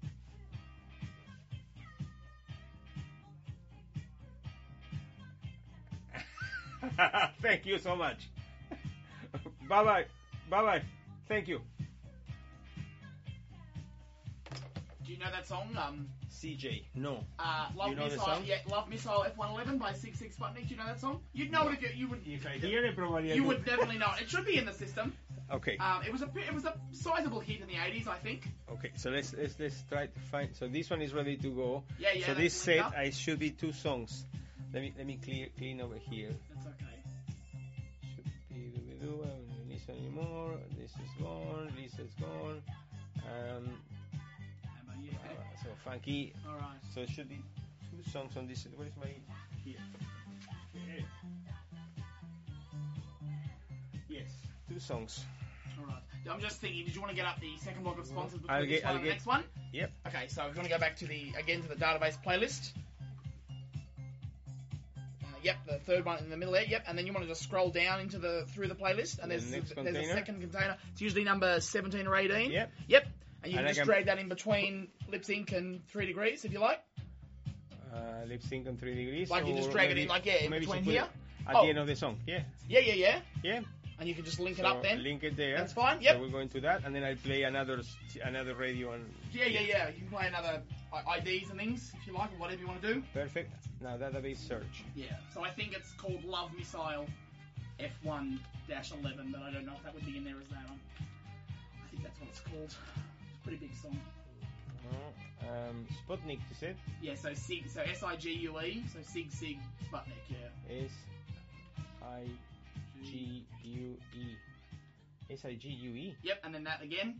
Thank you so much. Bye bye. Bye bye. Thank you. Do you know that song? Um, C J. No. uh, Love You know the Missile. song? Yeah, Love Missile F one eleven by Six Six Sputnik. Do you know that song? You'd know it if you, you would. If I hear it, probably I You do. would definitely know it. It should be in the system. Okay. Um, it was a bit- it was a sizable hit in the eighties, I think. Okay. So let's let's let's try to find. So this one is ready to go. Yeah, yeah. So that's this linked set up. I should be two songs. Let me let me clear clean over here. That's okay. Should be do do. I don't need this anymore. This is gone. This is gone. Um. Um, uh, yeah. uh, so funky. All right. So it should be two songs on this. Where is my here? Yeah. Yes, two songs. All right. I'm just thinking. Did you want to get up the second block of sponsors between I'll this get- one I'll and the get- next one? Yep. Okay. So if you want to go back to the again to the database playlist. Uh, yep, the third one in the middle there. Yep, and then you want to just scroll down into the through the playlist, and The there's next there's a container. second container. It's usually number seventeen or eighteen. Yep. Yep. And you And can I just can- drag that in between Lip Sync and Three Degrees if you like. Uh, lip sync on three degrees. Like you or just drag it maybe- in, like, yeah, in maybe between to put here. it At Oh. the end of the song. Yeah. Yeah, yeah, yeah. Yeah. And you can just link it So up then. Link it there. That's fine, So yep. we're going to that, and then I'll play another s- another radio and Yeah, yeah, yeah. You can play another I- IDs and things if you like, or whatever you want to do. perfect. Now database search. Yeah. So I think it's called Love Missile F one eleven, but I don't know if that would be in there as that. I think that's what it's called. It's a pretty big song. Uh, um, Sputnik, you said? Yeah. So Sig, so S I G U E, so Sig Sig Sputnik. Yeah. S I G U E. S I G U E. Yep. And then that again.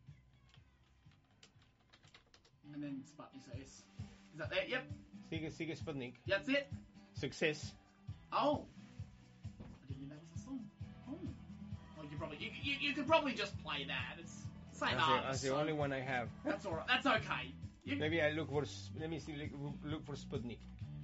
And then Sputnik. So S. Is that there? Yep. Sigue, sigue Sputnik. That's it. Success. Oh. I didn't know that was a song. Oh. Well, you could probably you, you, you could probably just play that. It's the same That's the, artist. that's the so only one I have. That's alright. That's okay. You, Maybe I look for. s- Let me see. Look, look for Sputnik.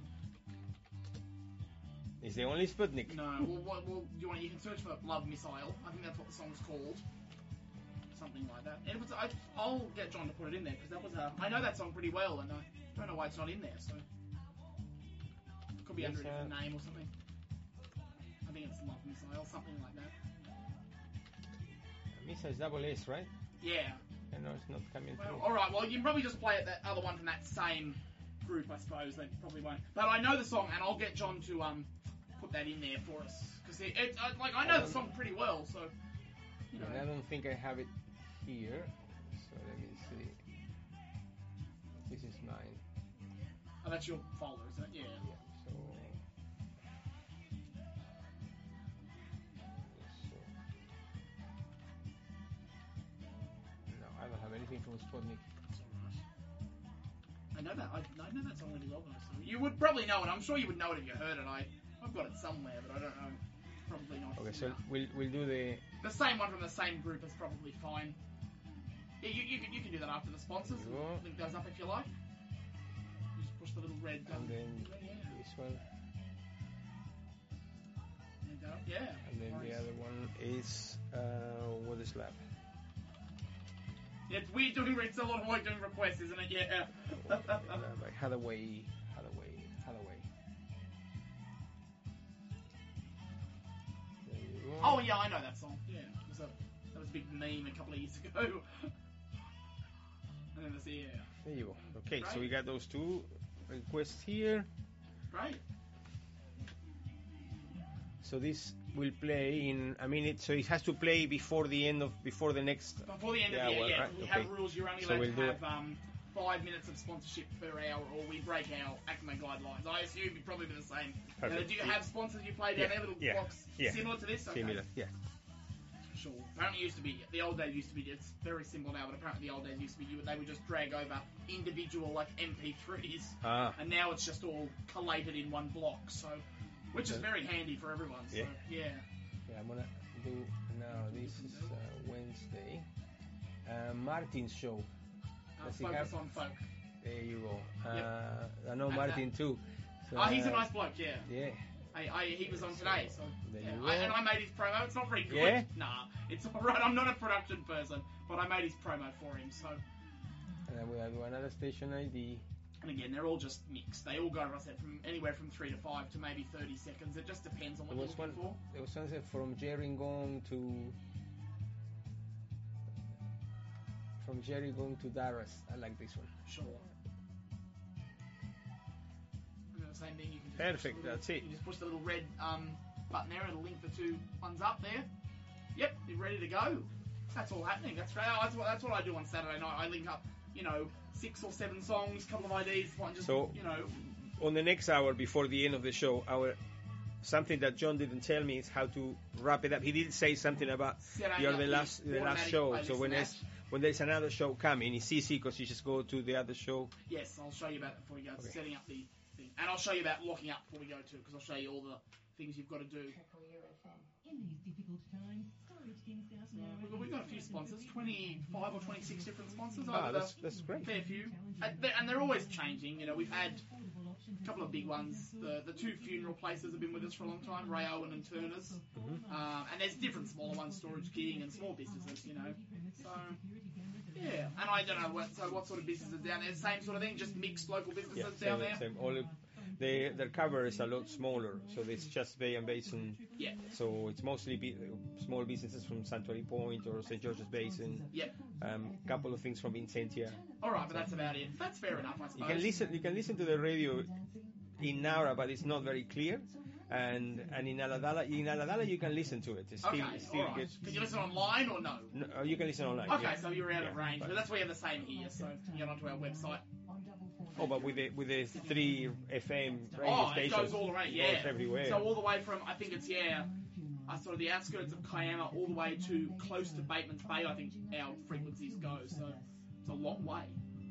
It's the only Sputnik. no. Well, what, well, you want you can search for Love Missile. I think that's what the song's called. Something like that. And it was, I, I'll get John to put it in there because that was a. I know that song pretty well, and I don't know why it's not in there. So it could be Yes, under a different uh, name or something. I think it's Love Missile, something like that. Misa is double S, right? Yeah. I know it's not coming Well, through. all right. Well, you can probably just play it, that other one from that same group, I suppose. They probably won't. But I know the song, and I'll get John to um put that in there for us because it, it I, like I know the song pretty well. So you know. And I don't think I have it here. So let me see. This is mine. Oh, that's your folder, isn't it? Yeah. So. so no, I don't have anything from Sputnik. It's all right. I know that. I, I know that song really well, though. So you would probably know it. I'm sure you would know it if you heard it. I I've got it somewhere, but I don't know. Probably not. Okay, so we'll we'll do the. The same one from the same group is probably fine. Yeah, you, you, can, you can do that after the sponsors. There you go. Link those up if you like. Just push the little red um, And then yeah, yeah. this one, And, uh, yeah. and then the Nice. other one is uh, what is lab? Yeah, it's weird doing it's a lot of work doing requests, isn't it? Yeah. Lab, like Hathaway, Hathaway, Hathaway. There you go. Oh yeah, I know that song. Yeah, it was a, that was a big meme a couple of years ago. And then there's the yeah. There you go. Okay, so Right. we got those two requests here. Great. So this will play in a minute. So it has to play before the end of before the next. Before the end Yeah, of the year, well, yeah, right, we okay. have rules. You're only So allowed we'll to do have it. um, five minutes of sponsorship per hour, or we break our Acme guidelines. I assume you'd probably be the same. Uh, Perfect. do you Yeah. have sponsors you play down Yeah. there, little Yeah. blocks Yeah. similar to this? Okay. Similar, yeah. Sure. Apparently it used to be, the old days used to be, it's very simple now, but apparently the old days used to be, you, they would just drag over individual, like, M P threes, Ah, and now it's just all collated in one block, so, which is Okay. very handy for everyone, so, Yeah. yeah. yeah, I'm gonna do now. This is uh, Wednesday. Uh, Martin's show. Uh, Does he focus have- on folk. There you go. Yep. Uh, I know And Martin too. So, Oh, he's a uh, nice bloke, yeah. Yeah. I, I, he was on today, so, There yeah. you I, go. and I made his promo, it's not very good. Yeah? Nah, it's alright, I'm not a production person, but I made his promo for him, so, And then we have another station I D. and again, they're all just mixed. They all go, as I said, from anywhere from three to five to maybe thirty seconds. It just depends on what There you're was looking one. for. There was one said from Jerringong to from Jerringong to Dallas. I like this one. Sure. And the same thing, you can just Perfect, push the little- that's it. You just push the little red um, button there, and it'll link the two ones up there. Yep, you're ready to go. That's all happening. That's great. Oh, that's what that's what I do on Saturday night. I link up, you know, six or seven songs, couple of I Ds, one just, So- you know. On the next hour before the end of the show, our something that John didn't tell me is how to wrap it up. He did say something about Setting you're up the last the last automatic show. playlist So when match. there's when there's another show coming, it's easy because you just go to the other show. Yes, I'll show you about that before we go. Okay. Setting up the thing, and I'll show you about locking up before we go too, because I'll show you all the things you've got to do. In these difficult times, Storage King South Narrow We've got- we've got a few sponsors, twenty-five or twenty-six different sponsors. Ah, over that's the- that's great. fair few, and they're, and they're always changing. You know, we've had a couple of big ones. The the two funeral places have been with us for a long time, Ray Owen and Turner's. Mm-hmm. Um, and there's different smaller ones, Storage King and small businesses. You know, so yeah. And I don't know what so what sort of businesses down there. Same sort of thing, just mixed local businesses Yeah, down same, there. same. All the, they, their cover is a lot smaller, so it's just Bay and Basin. Yeah, So it's mostly be, small businesses from Santori Point or Saint George's Basin. yeah. A um, couple of things from Vincentia. All right, but that's about it. That's fair enough, I suppose. You can listen. You can listen to the radio in Naura, but it's not very clear. And and in Aladala, in Aladala, you can listen to it. It's still, Okay, still all right. gets- Can you listen online or no? No, uh, you can listen online. Okay, yeah. so you're out of Yeah, range, but- but that's why we have the same here. So you can get onto our website. Oh, but with the with the three F M radio Oh, it stations, goes all the way, it yeah. goes everywhere. So all the way from, I think it's, yeah, uh, sort of the outskirts of Kiama all the way to close to Bateman's Bay, I think our frequencies go. So it's a long way.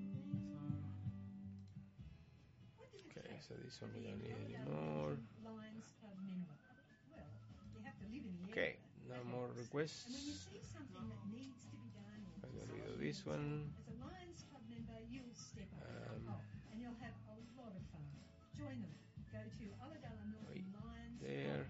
Okay, so this one we don't need anymore. Lions Club member. Well, you have to live in the Okay, area. no more And when you requests. see something that needs to be done, or I'm gonna do this one. as a Lions Club member, you'll step up Um, and you'll have a lot of fun. Join them. Go to Ulladulla Wait, Northern Lions there.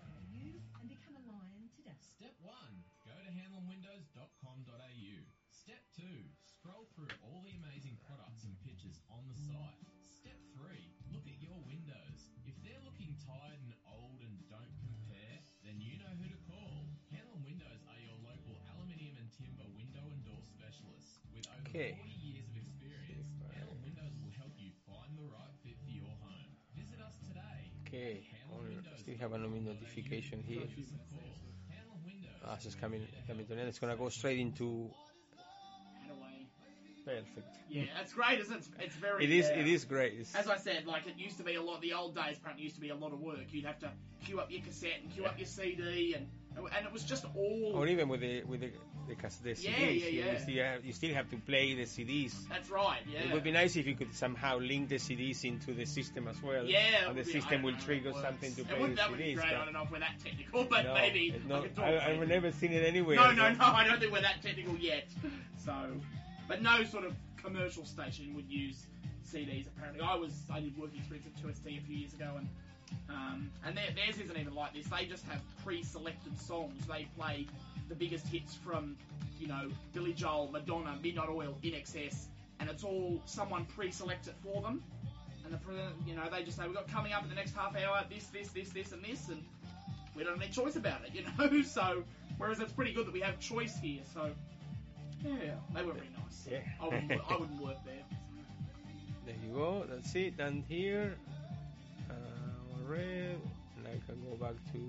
and become a lion today. Step one, go to hanlon windows dot com dot a u. Step two, scroll through all the amazing products and pictures on the site. Step three, look at your windows. If they're looking tired and old and don't compare, then you know who to call. Hanlon Windows are your local aluminium and timber window and door specialists. With over Okay. forty years of experience, Hanlon Windows will help you find the right fit for your home. Visit us today. Okay, on, still have a notification here. Hanlon Windows. Ah, it's just coming coming to an end. It's gonna go straight into Anyway, perfect. yeah, it's great, isn't it? It's very. It is. yeah. It is great. It's, As I said, like it used to be a lot. The old days, apparently, used to be a lot of work. You'd have to queue up your cassette and queue up your C D, and and it was just all. or even with the with the the, cas- the C Ds, Yeah, yeah, you, yeah. still have, you still have to play the C Ds. That's right. Yeah. It would be nice if you could somehow link the C Ds into the system as well. Yeah, and the it would be- I system don't will know how trigger it works. something to It play wouldn't- the That would be C Ds. great. I but don't know if we're that technical, but no, maybe it's I not, could talk I, to I've you. never seen it anywhere. No, no, so- no. I don't think we're that technical yet. So, but no sort of commercial station would use C Ds. Apparently, I was I did work experience at two S T a few years ago, and um, and their, theirs isn't even like this. They just have pre-selected songs. They play the biggest hits from, you know, Billy Joel, Madonna, Midnight Oil, In Excess, and it's all someone pre-selects it for them. And the pre- you know they just say we've got coming up in the next half hour this, this, this, this, and this, and we don't have any choice about it, you know. So whereas it's pretty good that we have choice here. So yeah, they were very nice. Yeah. I wouldn't, wo- I wouldn't work there. There you go. That's it. And here, uh, red, and I can go back to.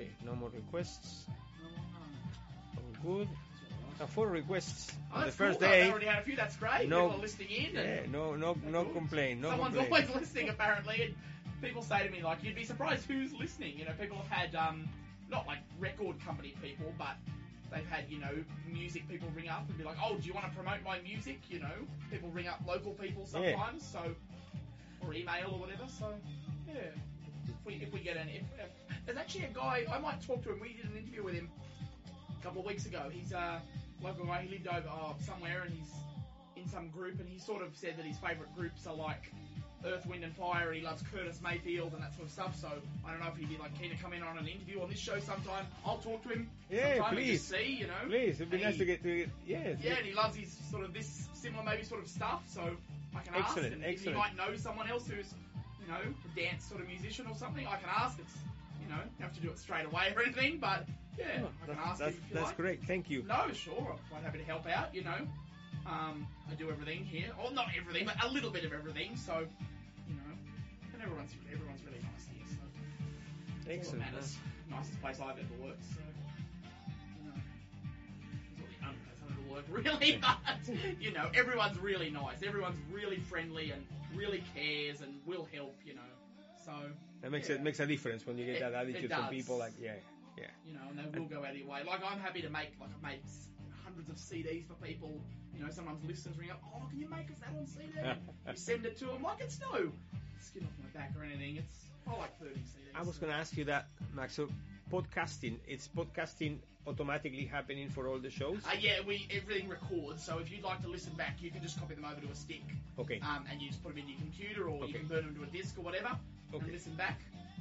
Okay, no more requests. No, no. All good. Uh, four requests Oh, on the that's first cool, though. day. They already had a few. That's great. No- People are listening in. and- Yeah, no, no, no Good. complaint. No Someone's complaint. always listening, apparently. And people say to me, like, you'd be surprised who's listening. You know, people have had, um, not like record company people, but they've had, you know, music people ring up and be like, oh, do you want to promote my music? You know, people ring up local people sometimes, so, or email or whatever. So, yeah. If we, if we get an, if, if, there's actually a guy, I might talk to him. We did an interview with him a couple of weeks ago. He's a local guy. He lived over oh, somewhere, and he's in some group, and he sort of said that his favourite groups are like Earth, Wind and Fire, and he loves Curtis Mayfield and that sort of stuff. So I don't know if he'd be like keen to come in on an interview on this show sometime. I'll talk to him Yeah, sometime and please. just see, you know. Please, it'd be And nice he- to get to get. Yes. Yeah, and he loves his sort of this similar maybe sort of stuff. So I can ask, Excellent, and if he excellent. might know someone else who's, you know, a dance sort of musician or something. I can ask. It's, you know, you don't have to do it straight away or anything, but yeah, Oh, I can that's ask that's, him if you that's like. great. Thank you. No, sure. I'm quite happy to help out, you know. Um, I do everything here. Well, not everything, but a little bit of everything. So, you know, and everyone's everyone's really nice here. So, that's all that Excellent. matters. Nicest place I've ever worked. So, you know, it's not the only place I've ever worked, really, but you know, everyone's really nice. Everyone's really friendly and really cares and will help. You know, so That makes yeah. it makes a difference when you get It- that it attitude from does. people. Like, yeah, yeah. you know, and they will go out of your way. Like, I'm happy to make, like, I've made s- hundreds of C Ds for people. You know, sometimes listeners ring up, oh, can you make us that on C D? You send it to them. Like, it's no skin off my back or anything. It's, I like thirty C Ds. I was going to ask you that, Max. So, podcasting, it's podcasting automatically happening for all the shows? Uh, yeah, we everything records, so if you'd like to listen back, you can just copy them over to a stick. Okay. Um, and you just put them in your computer, or Okay. you can burn them to a disc or whatever, Okay. and listen back.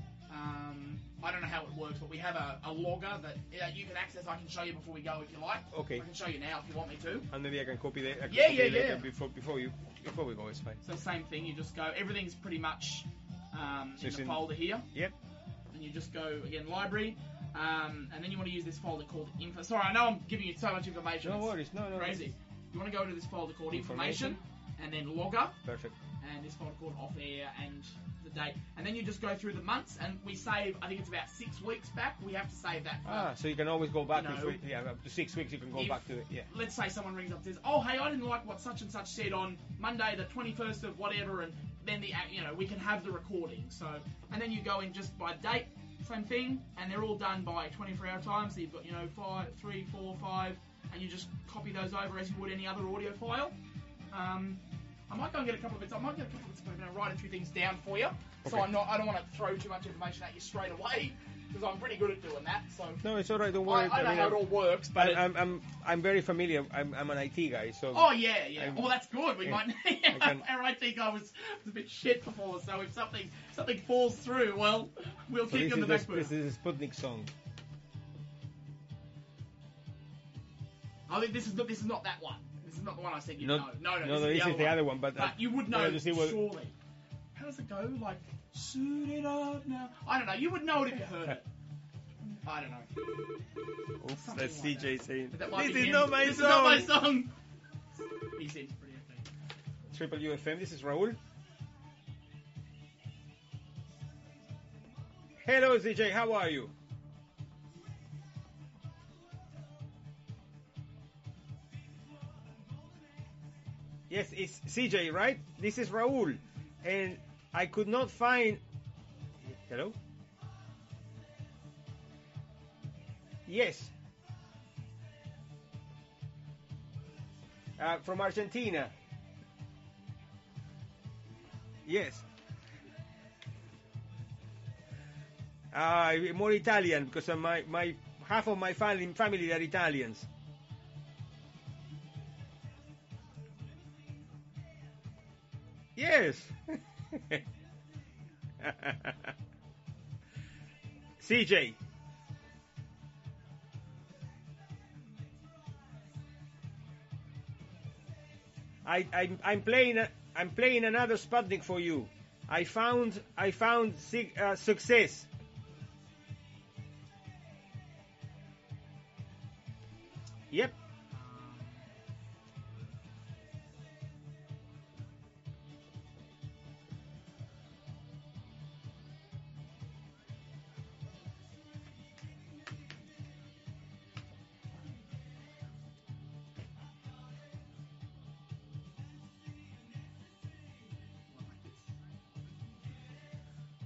Um, I don't know how it works, but we have a, a logger that uh, you can access. I can show you before we go if you like. Okay. I can show you now if you want me to. And maybe I can copy that. I can Yeah, copy yeah, it later yeah. Before, before, you, before we go, it's fine. So same thing, you just go, everything's pretty much um, So in it's the in- folder here. Yep. And you just go, again, library, um, and then you want to use this folder called info. Sorry, I know I'm giving you so much information. No it's worries. No, no. Crazy. You want to go to this folder called Information. information, and then logger, Perfect. and this folder called off air, and the date. And then you just go through the months, and we save, I think it's about six weeks back. We have to save that. For, Ah, so you can always go back. you if know, we, yeah, up to six weeks you can go if- back to it. Yeah. Let's say someone rings up and says, oh, hey, I didn't like what such and such said on Monday the twenty-first of whatever, and then the, you know, we can have the recording. So, and then you go in just by date, same thing, and they're all done by twenty-four hour time. So you've got, you know, five, three, four, five, and you just copy those over as you would any other audio file. Um, I might go and get a couple of bits. I might get a couple of bits of paper and write a few things down for you. So Okay. I'm not. I don't want to throw too much information at you straight away because I'm pretty good at doing that. So No, it's all right. Don't I, worry. I know mean, how it I'm- all works, but it, I'm, I'm, I'm very familiar. I'm, I'm an I T guy, so. oh yeah, yeah. I'm- Well, that's good. We yeah. might. I can- Our I T guy was, was a bit shit before, so if something something falls through, well, we'll So kick this you in is, the the, back foot. this is a Sputnik song. I think this is not. This is not that one. This is not the one I said you Not- know. No, no, no, this, no, is, this the is the other other one, but, uh, But you would know, wanted to see what- surely. How does it go? Like, suit it up now. I don't know. You would know it if you heard it. I don't know. Oops, Something that's like C J that. saying, But that might this be is him. not my this song. is not my song. He seems pretty okay. Triple U F M, this is Raul. Hello, C J, how are you? Yes, it's C J, right? This is Raul. And I could not find... Hello? Yes. Uh, from Argentina. Yes. Uh, more Italian because uh, my, my half of my family family are Italians. Yes. C J. I, I I'm playing a, I'm playing another Sputnik for you. I found I found sig- uh, success. Yep.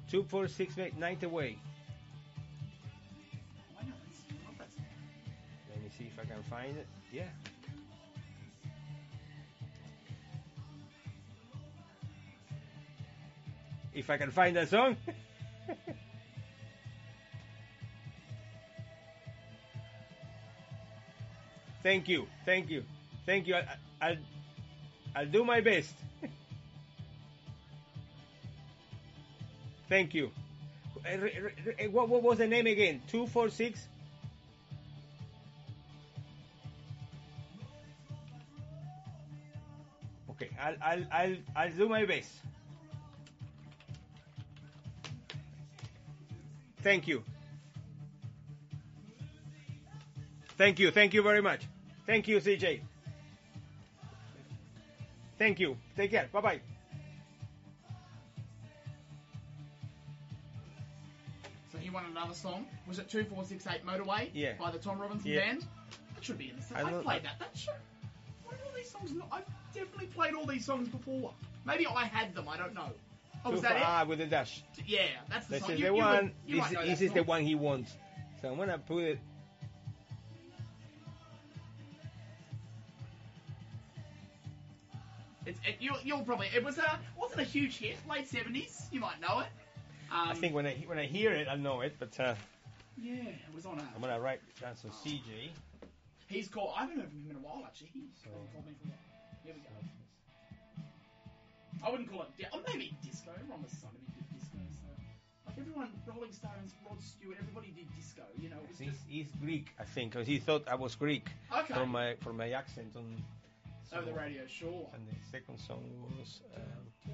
two four six Night Away. I know, it's, I love that song. Let me see if I can find it. Yeah. If I can find that song. Thank you, thank you, thank you. I, I, I'll, I'll do my best. Thank you. Uh, re- re- What, what was the name again? Two four six. Okay, I'll, I'll, I'll, I'll do my best. Thank you. Thank you. Thank you very much. Thank you, C J. Thank you. Take care. Bye bye. So you want another song? Was it two four six eight Motorway? Yeah. By the Tom Robinson Yeah. Band? That should be in the set. I I, know- played that. That should. Why are all these songs not? I've definitely played all these songs before. Maybe I had them. I don't know. Oh, was Too that far- ah, with the dash. it? Yeah, that's the This song. is you, the you would- one. you This, might know this that is the song. one he wants. So I'm gonna put it. It's, it, you'll, you'll probably. It was a wasn't a huge hit, late seventies. You might know it. Um, I think when I when I hear it, I know it. But uh, Yeah, it was on a. I'm gonna write down so C J. He's called. I haven't heard from him in a while actually. He's So- called me for a while. Here we go. I wouldn't call it. Di- oh, maybe disco. Everyone was starting to do disco. So, like everyone, Rolling Stones, Rod Stewart, everybody did disco. You know, it was He's, just he's Greek, I think, because he thought I was Greek okay. from my from my accent on. Over the so- radio, sure. And the second song was. Um,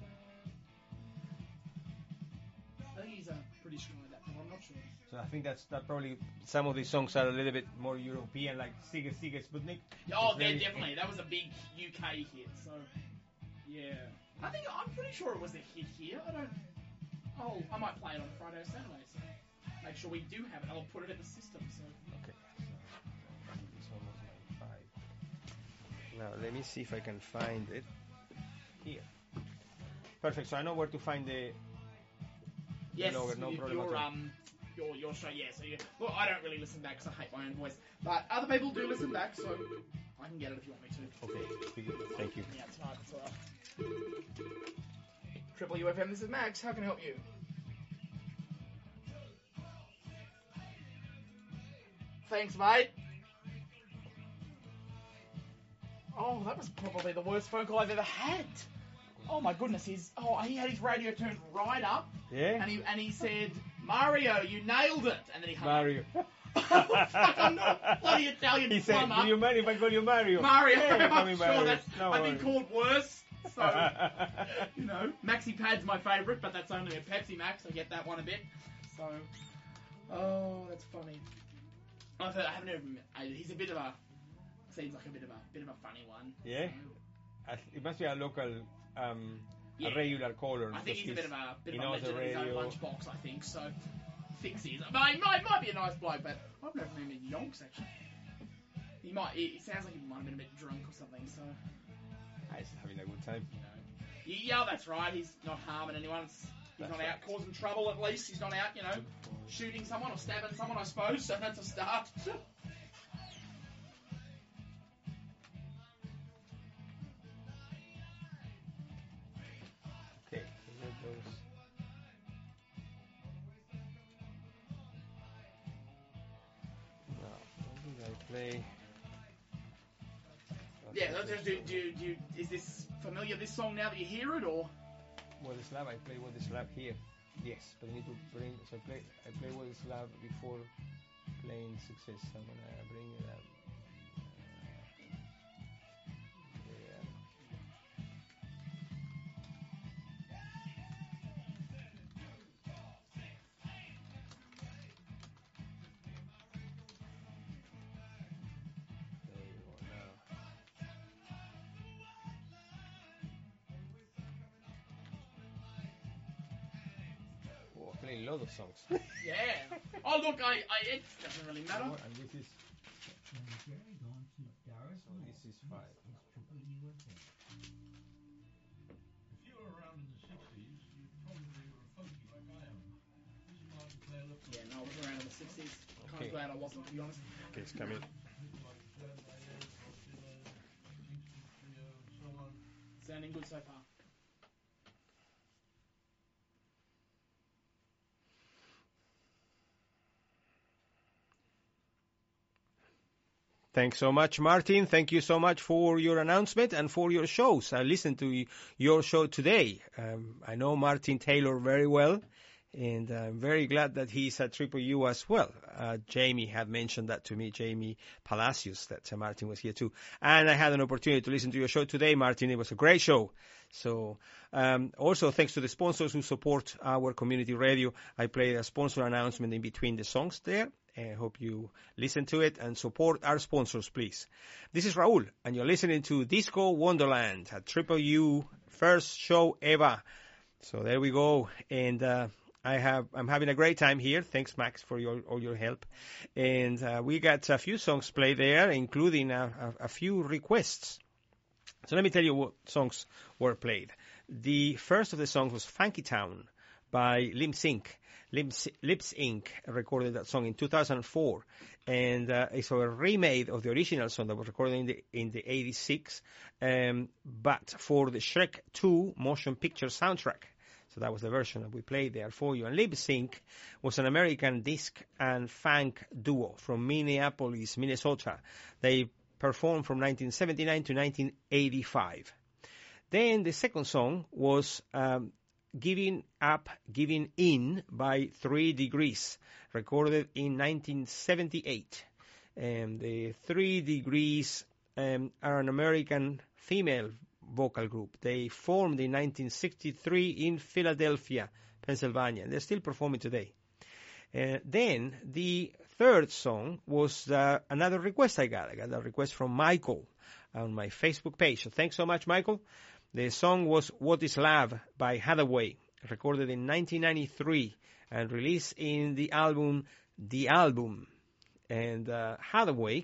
I think he's a British guy. That but I'm not sure. so I think that's that probably some of these songs are a little bit more European, like Sigue Sigue Sputnik. Oh, It's yeah, very- definitely. That was a big U K hit. So, yeah. I think I'm pretty sure it was a hit here. I don't. Oh, I might play it on Friday or Saturday. So make sure we do have it. I'll put it in the system. So. Okay. So this one was my five. Now let me see if I can find it here. Perfect. So I know where to find the. Yes, No, no you, problem your at all. um, your your show. Yeah, so you. Well, I don't really listen back because I hate my own voice, but other people do listen back, so I can get it if you want me to. Okay. Thank you. Yeah, tonight it's alright. Triple U F M. This is Max. How can I help you? Thanks, mate. Oh, that was probably the worst phone call I've ever had. Oh my goodness, he's oh he had his radio turned right up, Yeah. and he and he said, "Mario, you nailed it," and then he hung up. Mario. Oh, fuck, I'm not a bloody Italian He said, plumber. "Do you mind if I call you Mario?" Mario, Yeah, call I'm me sure Mario. that's No I've been worries. called worse. So you know, Maxi Pad's my favourite, but that's only a Pepsi Max. I get that one a bit. So, oh, that's funny. I've heard, I haven't heard him. I- He's a bit of a seems like a bit of a bit of a funny one. Yeah? So, I th- It must be a local, um, Yeah. a regular caller. I think he's a bit of a bit he of a knows the legend in his own radio. lunchbox. I think so. Thinks he is. But he might, might be a nice bloke, but I've never met him in Yonks actually. He might. He, it sounds like he might have been a bit drunk or something. So Ah, he's having a good time. you know. Yeah, that's right. He's not harming anyone. It's, he's That's not right. out causing trouble. At least he's not out, you know, shooting someone or stabbing someone. I suppose. So that's a start. Okay, so here goes. Now, what did I play? Yeah. That's just, do, do, do, is this familiar? This song now that you hear it, or What is lab? I play what is lab here. Yes, but I need to bring. So I play. I play what is lab before playing success. I'm gonna bring it up. Yeah. There you go now. Oh, I play a lot of songs. yeah. Oh look, I, I it doesn't really matter. And this is And carried on to Gareth so this is five. It's Triple U F M. If you were around in the sixties, you probably were a funky like sixties. Kind Okay. of glad I wasn't, to be honest. Okay, it's coming. Sounding good so far. Thanks so much, Martin. Thank you so much for your announcement and for your shows. I listened to y- your show today. Um, I know Martin Taylor very well, and I'm very glad that he's at Triple U as well. Uh, Jamie had mentioned that to me, Jamie Palacios, that uh, Martin was here too. And I had an opportunity to listen to your show today, Martin. It was a great show. So um, also thanks to the sponsors who support our community radio. I played a sponsor announcement in between the songs there. I hope you listen to it and support our sponsors, please. This is Raul, and you're listening to Disco Wonderland at Triple U, first show ever. So there we go, and uh, I have I'm having a great time here. Thanks, Max, for your all your help. And uh, we got a few songs played there, including a, a, a few requests. So let me tell you what songs were played. The first of the songs was Funky Town by Lips Incorporated. Lips, Lips Incorporated recorded that song in two thousand four, and uh, it's a remake of the original song that was recorded in the in the eighty-six, um, but for the Shrek two motion picture soundtrack. So that was the version that we played there for you. And Lips Incorporated was an American disc and funk duo from Minneapolis, Minnesota. They performed from nineteen seventy-nine to nineteen eighty-five. Then the second song was um, Giving Up, Giving In by Three Degrees, recorded in nineteen seventy-eight. And the Three Degrees um, are an American female vocal group. They formed in nineteen sixty-three in Philadelphia, Pennsylvania. They're still performing today. Uh, then the third song was uh, another request I got. I got a request from Michael on my Facebook page. So thanks so much, Michael. The song was What Is Love by Hathaway, recorded in nineteen ninety-three and released in the album The Album. And uh, Hathaway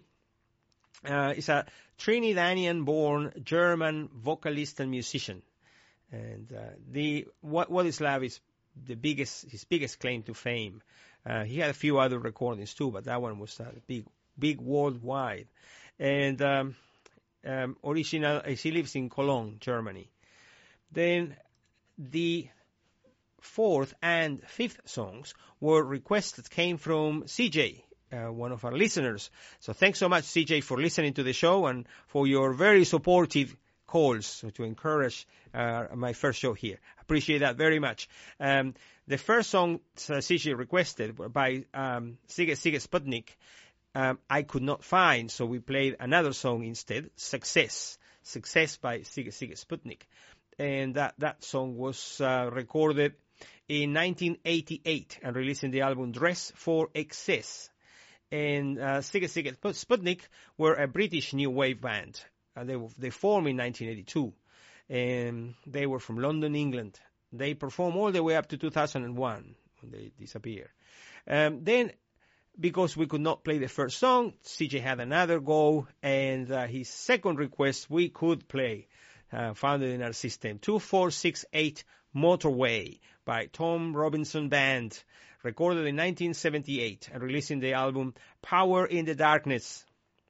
uh, is a Trinidadian-born German vocalist and musician. And uh, the What, What Is Love is the biggest his biggest claim to fame. Uh, he had a few other recordings too, but that one was uh, big, big worldwide. And um, Um, original, uh, he lives in Cologne, Germany. Then the fourth and fifth songs were requests that came from C J, uh, one of our listeners. So thanks so much, C J, for listening to the show and for your very supportive calls to encourage uh, my first show here. Appreciate that very much. Um, the first song uh, C J requested by um, Sigue Sigue Sputnik, Um, I could not find, so we played another song instead, Success. Success by Sigue Sigue Sputnik. And that, that song was uh, recorded in nineteen eighty-eight and released in the album Dress for Excess. And uh, Sigue Sigue Sputnik were a British new wave band. Uh, they, were, they formed in nineteen eighty-two. And they were from London, England. They performed all the way up to two thousand one when they disappeared. Um, then because we could not play the first song, C J had another go, and uh, his second request we could play, uh, found it in our system, two four six eight Motorway by Tom Robinson Band, recorded in nineteen seventy-eight and released in the album Power in the Darkness.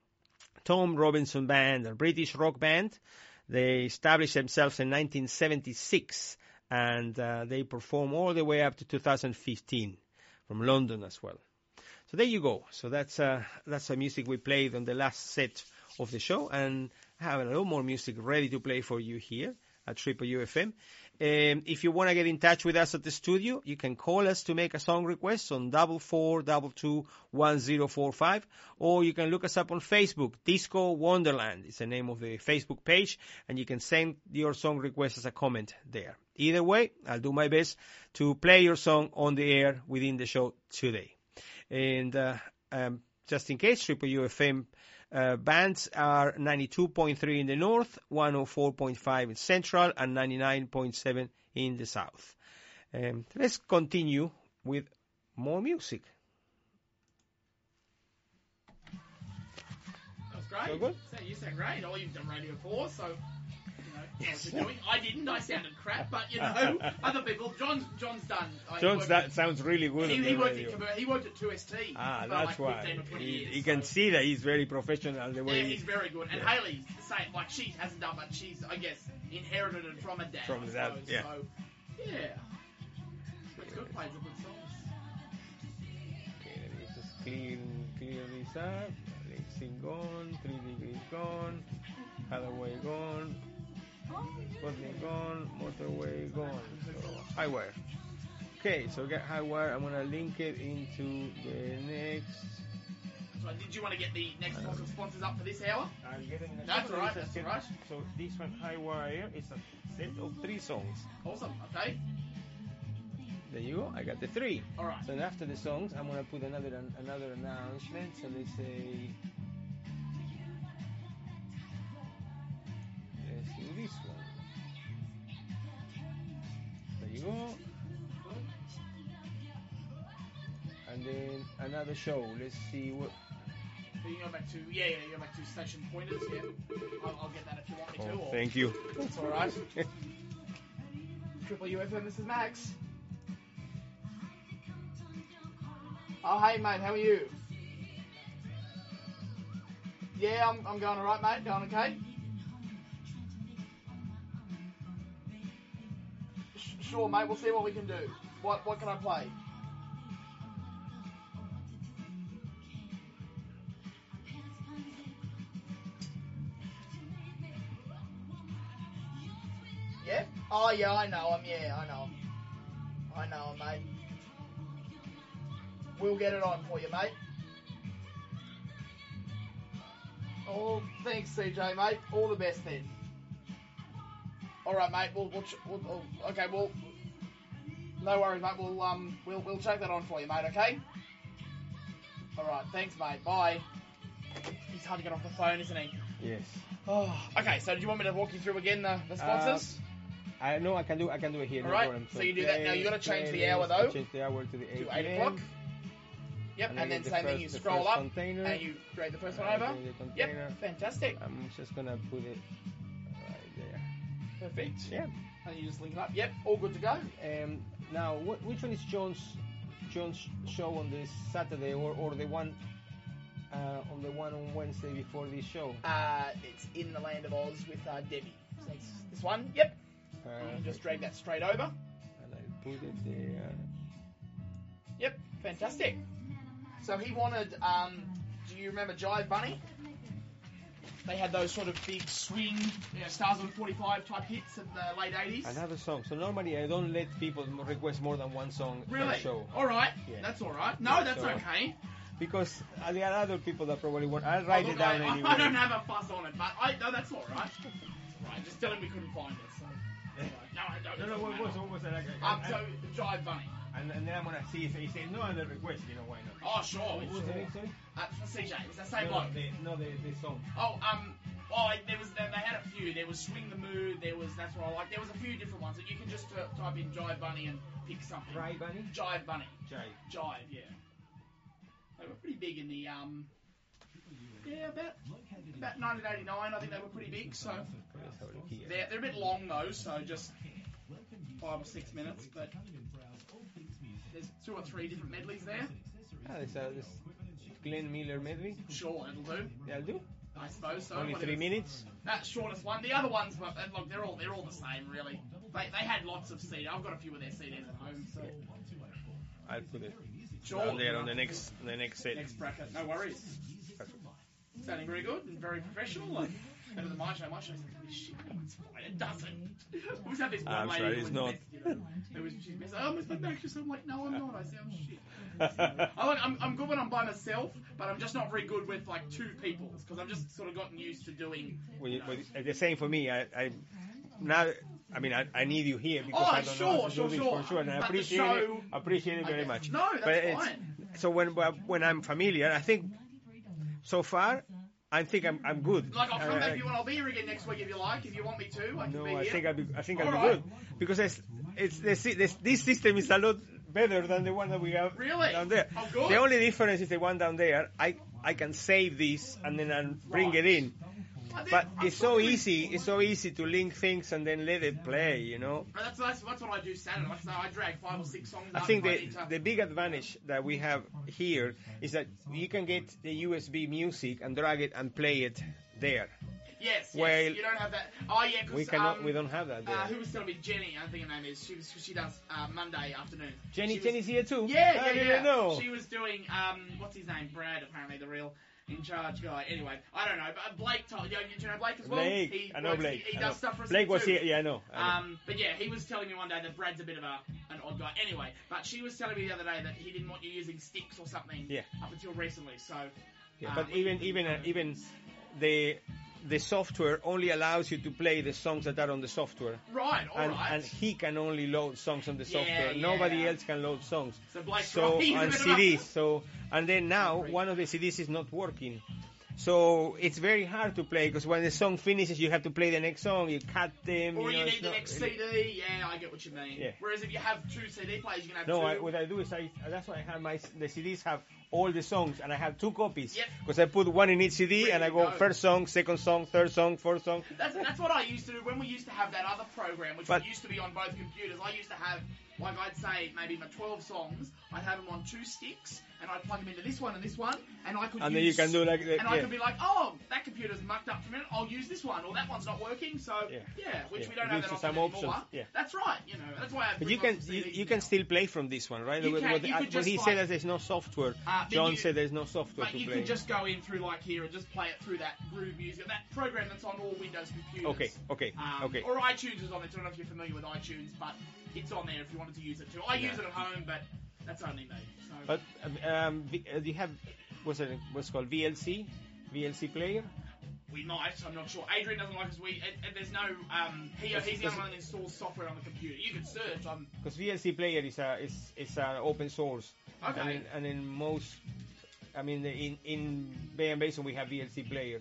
Tom Robinson Band, a British rock band. They established themselves in nineteen seventy-six, and uh, they performed all the way up to two thousand fifteen from London as well. So there you go. So that's uh, that's the music we played on the last set of the show, and I have a little more music ready to play for you here at Triple U F M. Um, if you want to get in touch with us at the studio, you can call us to make a song request on double four double two one zero four five, or you can look us up on Facebook. Disco Wonderland is the name of the Facebook page, and you can send your song request as a comment there. Either way, I'll do my best to play your song on the air within the show today. And uh, um, just in case, Triple U F M uh, bands are ninety-two point three in the north, one oh four point five in central, and ninety-nine point seven in the south. Um, let's continue with more music. That was great. So good? So you sound great. Oh, you've done radio before, so you know what you're doing. I didn't. I sounded crap, but you know, other people. John's John's done. Uh, John's worked that at- sounds really good. He, on he the worked radio. at Conver- he worked at two S T. Ah, for that's like why. fifteen or twenty He, years, he can so- see that he's very professional the way Yeah, he- he's very good. And Yeah. Hayley's the same. Like, she hasn't done much. She's, I guess, inherited it from her dad. From I his dad, suppose. yeah. So, yeah. It's good. Plays a good songs. Okay, let me just clean, clear this up. Lip sync gone, three degrees gone, Hathaway gone, Sputnik gone, Motorway gone. So, Highwire. Okay, so we got Highwire. I'm gonna link it into the next. So, did you want to get the next block of sponsors up for this hour? I'm getting the That's all right, that's all right. So this one, Highwire, is a set of three songs. Awesome. Okay. There you go. I got the three. All right. So then after the songs, I'm gonna put another another announcement. So let's say, let's do this one. There you go. And then another show. Let's see what. So you go back to yeah, yeah, you go back to station pointers. Yeah. I'll, I'll get that if you want me to. Oh, or, thank you. That's all right. Triple U F M. This is Max. Oh, hey, mate, how are you? Yeah, I'm, I'm going alright, mate. Going okay? Sh- sure, mate. We'll see what we can do. What What can I play? Yeah? Oh, yeah, I know him. Yeah, I know him. I know him, mate. We'll get it on for you, mate. Oh, thanks, C J, mate. All the best then. All right, mate. We'll, we'll, ch- we'll, we'll okay. Well, no worries, mate. We'll um, we'll, we'll check that on for you, mate. Okay. All right. Thanks, mate. Bye. He's hard to get off the phone, isn't he? Yes. Oh, okay. So, do you want me to walk you through again the, the sponsors? I know I can do I can do it here. All no right, problem. so you do that. Now you gotta change the hour, playlist, though. Change the hour to the eight to eight p m. o'clock. Yep, And and, I then get the same thing. first- You the scroll first up container. and you drag the first one Right, over. the container. Yep, fantastic. I'm just gonna put it right there. Perfect. Yeah. And you just link it up. Yep, all good to go. Um, now, what, which one is John's John's show on this Saturday, or, or the one uh, on the one on Wednesday before this show? Uh, it's in the land of Oz with uh, Debbie. So it's this one. Yep. Uh, You just drag that straight over. and I put it there. Yep, fantastic. So he wanted. Um, do you remember Jive Bunny? They had those sort of big swing, you know, Stars on forty-five type hits in the late eighties. Another song. So normally I don't let people request more than one song per Really? show. All right. Yeah. That's all right. No, that's So- okay. Because uh, there are other people that probably want. I'll write Oh, it look, down I, anyway. I don't have a fuss on it, but I no, that's all right. Right, just tell him we couldn't find it. So. No, I don't. No, no, what was, what was it? Like, Um, I- so Jive Bunny. and, and then I'm gonna see if he says no other request. You know why not? Oh, sure. What was sure. the name, sorry? Uh, for C J, it was the same no, bloke. the, no, the, the song. Oh, um, oh, there was they, they had a few. There was Swing the Mood. There was that's what I like. There was a few different ones. So you can just uh, type in Jive Bunny and pick something. Right, Bunny? Jive Bunny. Jive. Jive, yeah. They were pretty big in the um. Yeah, about about nineteen eighty-nine. I think they were pretty big. So Let's have a look here. they're they're a bit long though. So just five or six minutes, but there's two or three different medleys there. Ah, there's a this Glenn Miller medley. Sure, it'll do. Yeah, I'll do. I suppose so. Only What three is- minutes. That shortest one. The other ones, were, uh, look, they're all they're all the same, really. They they had lots of C Ds. I've got a few of their C Ds at home. So I'll put it sure. down there on the next the next set. Next bracket. No worries. Sounding very good and very professional. Like better than my show. My show's like this shit. No, it's fine. It doesn't. We always have this one I'm lady sure who it's was not. best, you know. It was she's best. Oh, Mister Baxter. I'm like, no, I'm not. I sound shit. I like, I'm, I'm good when I'm by myself, but I'm just not very good with like two people because I've just sort of gotten used to doing. Well, you- well, the same for me. I, I now. I mean, I, I need you here because Oh, I don't know sure, how to sure, do this sure. for sure, and I But the appreciate show- it. Appreciate it I very guess- much. No, that's But it's- fine. So when when I'm familiar, I think so far, I think I'm I'm good. Like I'll come Uh, back if you want. I'll be here again next week if you like. If you want me to, I can No, be I here. think I'll be I think I'll All be right. good because it's it's the, sy- this this system is a lot better than the one that we have Really? down there. Oh, good. The only difference is the one down there. I I can save this and then I'll bring Right. it in. I think- But I'm it's so wondering- easy. It's so easy to link things and then let it play. You know. But that's, that's that's what I do Saturday. Like I say, I drag five or six songs. I up think if I the need to- the big advantage that we have here is that you can get the U S B music and drag it and play it there. Yes, yes. Well, you don't have that. Oh yeah, because We cannot. um, we don't have that there. Uh, who was telling me? Jenny, I think her name is. She was. She does uh, Monday afternoon. Jenny, She was- Jenny's here too. Yeah, I yeah, didn't yeah. know. She was doing um, what's his name? Brad, apparently the real in charge guy. Anyway, I don't know, but Blake told you. Do you know Blake as well? Blake, He I know works- Blake. He, he I does know. stuff for us Blake was too. here. Yeah, I know. I know. Um, but yeah, he was telling me one day that Brad's a bit of a an odd guy. Anyway, but she was telling me the other day that he didn't want you using sticks or something. Yeah. Up until recently, so. Yeah, um, but we- even we even uh, kind of- even the the software only allows you to play the songs that are on the software, Right, all and right. and he can only load songs on the Yeah, software. yeah. Nobody else can load songs. So Blake's So right. He's a and bit of a- C Ds. So and then now one of the C Ds is not working. So it's very hard to play because when the song finishes, you have to play the next song. You cut them. Or you you know, need it's the not next really- C D. Yeah, I get what you mean. Yeah. Whereas if you have two C D players, you can have No, two. I, what I do is I that's why I have my the C Ds have all the songs and I have two copies Yep. because I put one in each C D Ready and I to go go. first song, second song, third song, fourth song. That's, that's what I used to do when we used to have that other program, which But- used to be on both computers. I used to have, like I'd say, maybe my twelve songs. I'd have them on two sticks, and I'd plug them into this one and this one, and I could And then use, you can do like the, and I yeah. could be like, oh, that computer's mucked up for a minute. I'll use this one, or that one's not working. So Yeah. yeah, which Yeah. we don't It have gives that you some option anymore. options, yeah. That's right. You know, that's why I. But bring you can lots of you, C Ds you now. can still play from this one, right? You What- can. what- You uh, could what just he like- said that there's no software. Uh, then John you- said there's no software But to you play. can just go in through like here and just play it through that Groove Music, that program that's on all Windows computers. Okay, okay, Um, okay. Or iTunes is on it. I don't know if you're familiar with iTunes, but it's on there if you wanted to use it too. I use Yeah. it at home, but that's only me. So. But um, V- uh, do you have what's it what's it called V L C, V L C player? we might. I'm not sure. Adrian doesn't like us. We and, and there's no. Um, he, Does- he's the does only one that installs software on the computer. You can search. I'm. Because V L C player is a is is a open source. Okay. And in, and in most, I mean, in in Bay and Basin we have V L C player.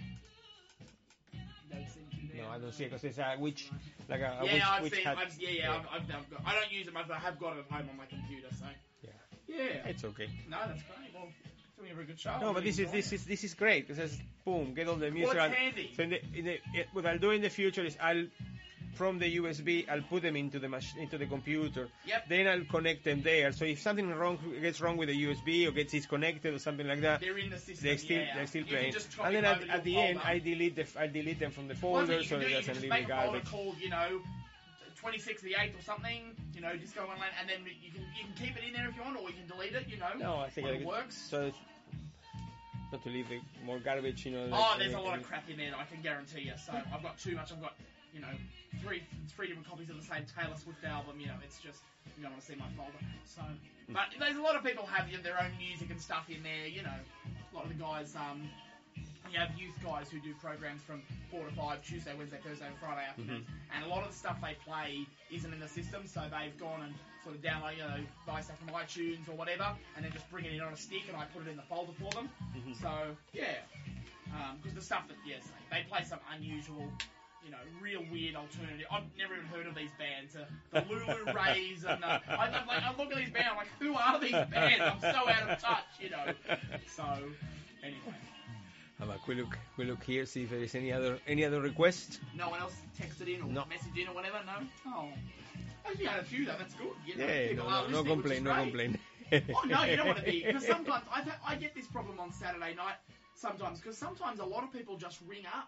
No, I don't see it because it's a witch, like a, a Yeah, witch, I've witch seen. hat. I've, yeah, yeah. I've, I've, I've got, I don't use it much, but I have got it at home on my computer. So. Yeah. Yeah. It's okay. No, that's great. Well, it's doing a very good show. No, but this is this is this is great because it's boom, get all the music. Well, and- it's handy. So in the, in the, it, what I'll do in the future is I'll from the U S B I'll put them into the mach- into the computer. Yep. Then I'll connect them there. So if something wrong gets wrong with the U S B or gets disconnected or something like that, They're in the system. they still yeah. they're still You can playing. just drop And then it at, over to at the your end folder. I delete the I delete them from the One folder thing you so can it do, you doesn't can just leave make the a folder garbage. called, you know, twenty-six the eighth or something, you know, just go online, and then you can you can keep it in there if you want, or you can delete it, you know. No, I think when I it could- works. So it's not to leave the more garbage, you know. Oh, like- there's a like- lot of crap in there, I can guarantee you. So I've got too much. I've got, you know, three three different copies of the same Taylor Swift album. You know, it's just you don't want to see my folder. So, but there's a lot of people have their own music and stuff in there. You know, a lot of the guys. Um, you have youth guys who do programs from four to five, Tuesday, Wednesday, Thursday, and Friday afternoons, and a lot of the stuff they play isn't in the system. So they've gone and sort of download, you know, buy stuff from iTunes or whatever, and then just bring it in on a stick, and I put it in the folder for them. So yeah. Because the stuff that, yes, they play some unusual, you know, real weird alternative. I've never even heard of these bands. Uh, the Lulu Rays, and uh, I, I'm like, I look at these bands, I'm like, who are these bands? I'm so out of touch, you know. So, anyway, How about we look we look here see if there is any other any other requests? no one else texted in or No. messaged in or whatever. No. Oh, actually, had a few though. That's good. You know, Yeah, people no, are no, no listening, complaint, no which is great. complaint. Oh, no, you don't want to be. Because sometimes I've had, I get this problem on Saturday night. Sometimes because sometimes a lot of people just ring up,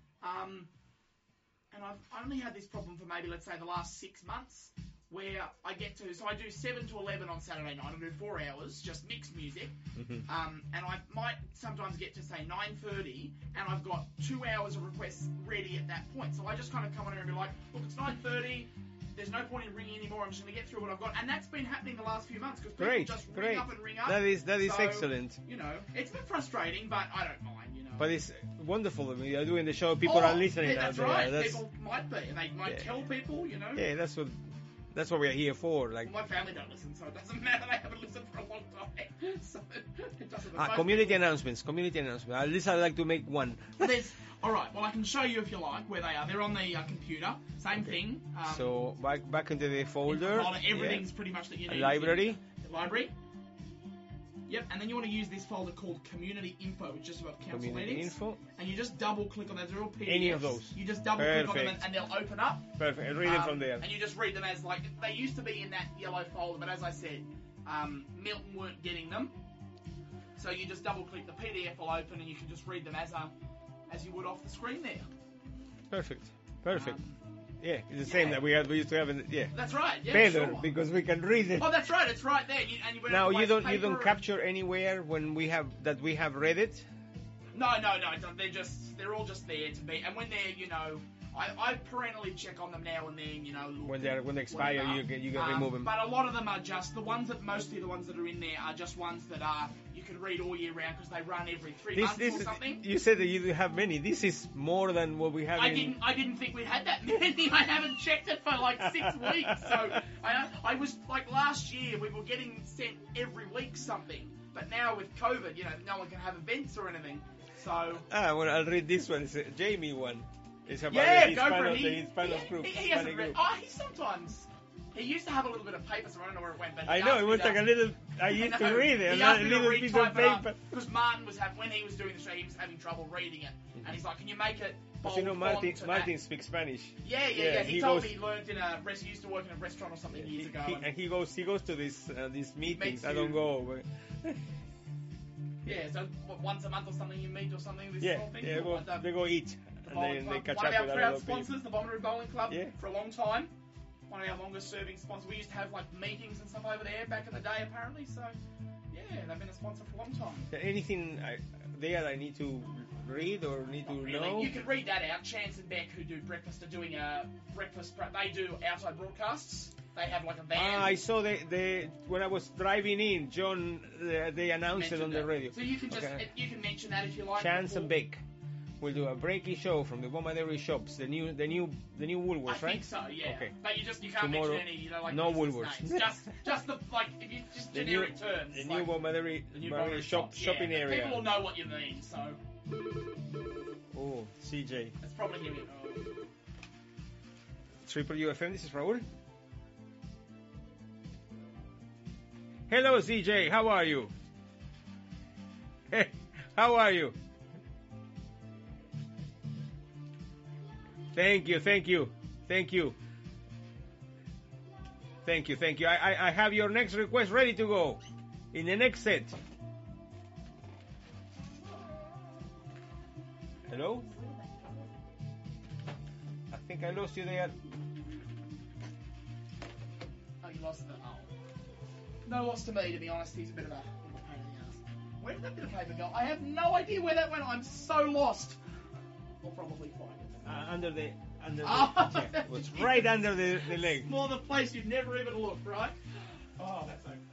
um, and I've only had this problem for maybe let's say the last six months, where I get to so I do seven to eleven on Saturday night. I do four hours, just mixed music, um, and I might sometimes get to say nine thirty, and I've got two hours of requests ready at that point. So I just kind of come on here and be like, look, it's nine thirty. There's no point in ringing anymore. I'm just going to get through what I've got, and that's been happening the last few months because people Great, just great. ring up and ring up. That is that is So, excellent. You know, it's a bit frustrating, but I don't mind. You know, But it's wonderful. I mean, you're doing the show. People Oh, are listening Yeah, that's out there. right. That's, People might be, and they might Yeah. tell people. You know, yeah, that's what that's what we're here for. Like well, my family don't listen, so it doesn't matter. They haven't listened for a long time, so it doesn't. but ah, most community people- announcements. Community announcements. At least I like to make one. There's, all right. Well, I can show you if you like where they are. They're on the uh, computer. Same thing. Um, So back back into the in the folder. folder, everything's yeah. pretty much that you A need. library. The library. Yep, and then you want to use this folder called Community Info, which is just about council Community meetings. info. And you just double click on those. They're all P D Fs. Any of those. You just double click on them and, Perfect. and they'll open up. Perfect. I'll read it Um, from there. And you just read them as like they used to be in that yellow folder, but as I said, um, Milton weren't getting them. So you just double click, the P D F will open, and you can just read them as a as you would off the screen there. Perfect. Perfect. Um, Yeah, it's the same yeah. that we had. We used to have. In, yeah. that's right. Yeah, Better sure. because we can read it. Oh, that's right. It's right there. You, and you Now have you don't you paper don't and- capture anywhere when we have that we have read it. No, no, no. don't- They're just they're all just there to be. And when they're you know, I, I perennially check on them now and then. You know, look, When they when they expire, whatever. you can you can Um, remove them. But a lot of them are just the ones that mostly the ones that are in there are just ones that are you can read all year round because they run every three This months this or is, something. you said that you have many. This is more than what we have. I in, didn't. I didn't think we had that many. I haven't checked it for like six weeks. So I, I was like last year we were getting sent every week something, but now with COVID, you know, no one can have events or anything. So Ah, well, I'll read this one. It's a Jamie one. It's about yeah, the go for Hispano, it. the He, Hispanic he, group. he, he Hispanic hasn't read. group. Oh, he sometimes. He used to have a little bit of paper, so I don't know where it went. But he I know asked it me was to- like a little. I used to read it. He A asked me to little piece of retype it up paper. because Martin was having when he was doing the show, he was having trouble reading it, and he's like, "Can you make it bold But you know, Martin font to Martin that?" speaks Spanish. Yeah, yeah, Yeah, yeah. He, he told goes- me he learned in a rest. He used to work in a restaurant or something years He- ago. he- and- and he goes he goes to these uh, these meetings. Meets I don't you. go. But yeah, so what, once a month or something you meet or something. This yeah, sort of thing. yeah. Or Go, what, the- they go eat, the and bowling then they club. catch One up of with our other proud people. sponsors, the Bonnaroo Bowling Club, Yeah. for a long time. One of our longest serving sponsors. We used to have like meetings and stuff over there back in the day, apparently. So yeah, they've been a sponsor for a long time. Anything I, there I need to read or need to Not really. know? You can read that out. Chance and Beck, who do breakfast, are doing a breakfast. pro- They do outside broadcasts. They have like a van. Ah, I saw the, the when I was driving in, John uh, they announced it mentioned on the that. radio. So you can just Okay. you can mention that if you like. Chance and before- Beck will do a breaky show from the Bombardieri shops, the new the new the new I Woolworths, right? think so, yeah. Okay. But you just you can't Tomorrow, mention any, you know, like no business Woolworths. names. Just just the like if you just The new, generic terms. the like, new Bombardieri the new Bombardieri Bombardieri shop shop, shopping yeah. area. People will know what you mean, so Oh, C J. that's probably him. Oh. Triple U F M, this is Raul. Hello, C J. How are you? Hey, how are you? Thank you, thank you, thank you. Thank you, thank you. I, I, I have your next request ready to go in the next set. Hello? I think I lost you there. Oh, you lost the. Oh. No loss to me, to be honest. He's a bit of a, bit of a pain in the ass. Where did that bit of paper go? I have no idea where that went. I'm so lost. I'll probably find it. Uh, under the under the Oh, yeah, it was right under the, the leg. More the place you'd never even look, right? Oh, that's okay.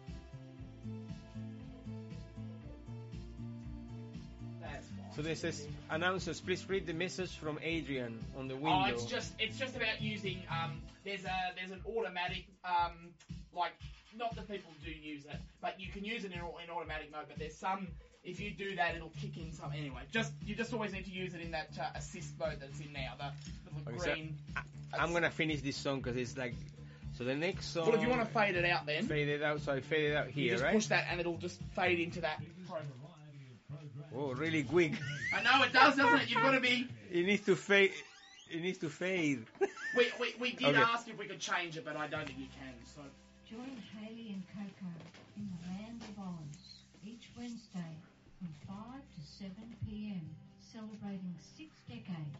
That's fine. So this says announcers, please read the message from Adrian on the window. Oh, it's just it's just about using um. There's a there's an automatic um like not that people do use it, but you can use it in, au- in automatic mode. But there's some if you do that, it'll kick in some anyway. Just you just always need to use it in that uh, assist mode that's in now. The little Okay, so green. I'm gonna finish this song because it's like so the next song. Well, if you want to fade it out, then fade it out, so I fade it out you here, just right? push that and it'll just fade into that. Oh, really quick. I know it does, doesn't it? You've got to be. It needs to fade. It needs to fade. We, we, we did Okay. ask if we could change it, but I don't think you can. So Join Haley and Coco in the Land of Oz each Wednesday from five to seven p.m. celebrating six decades.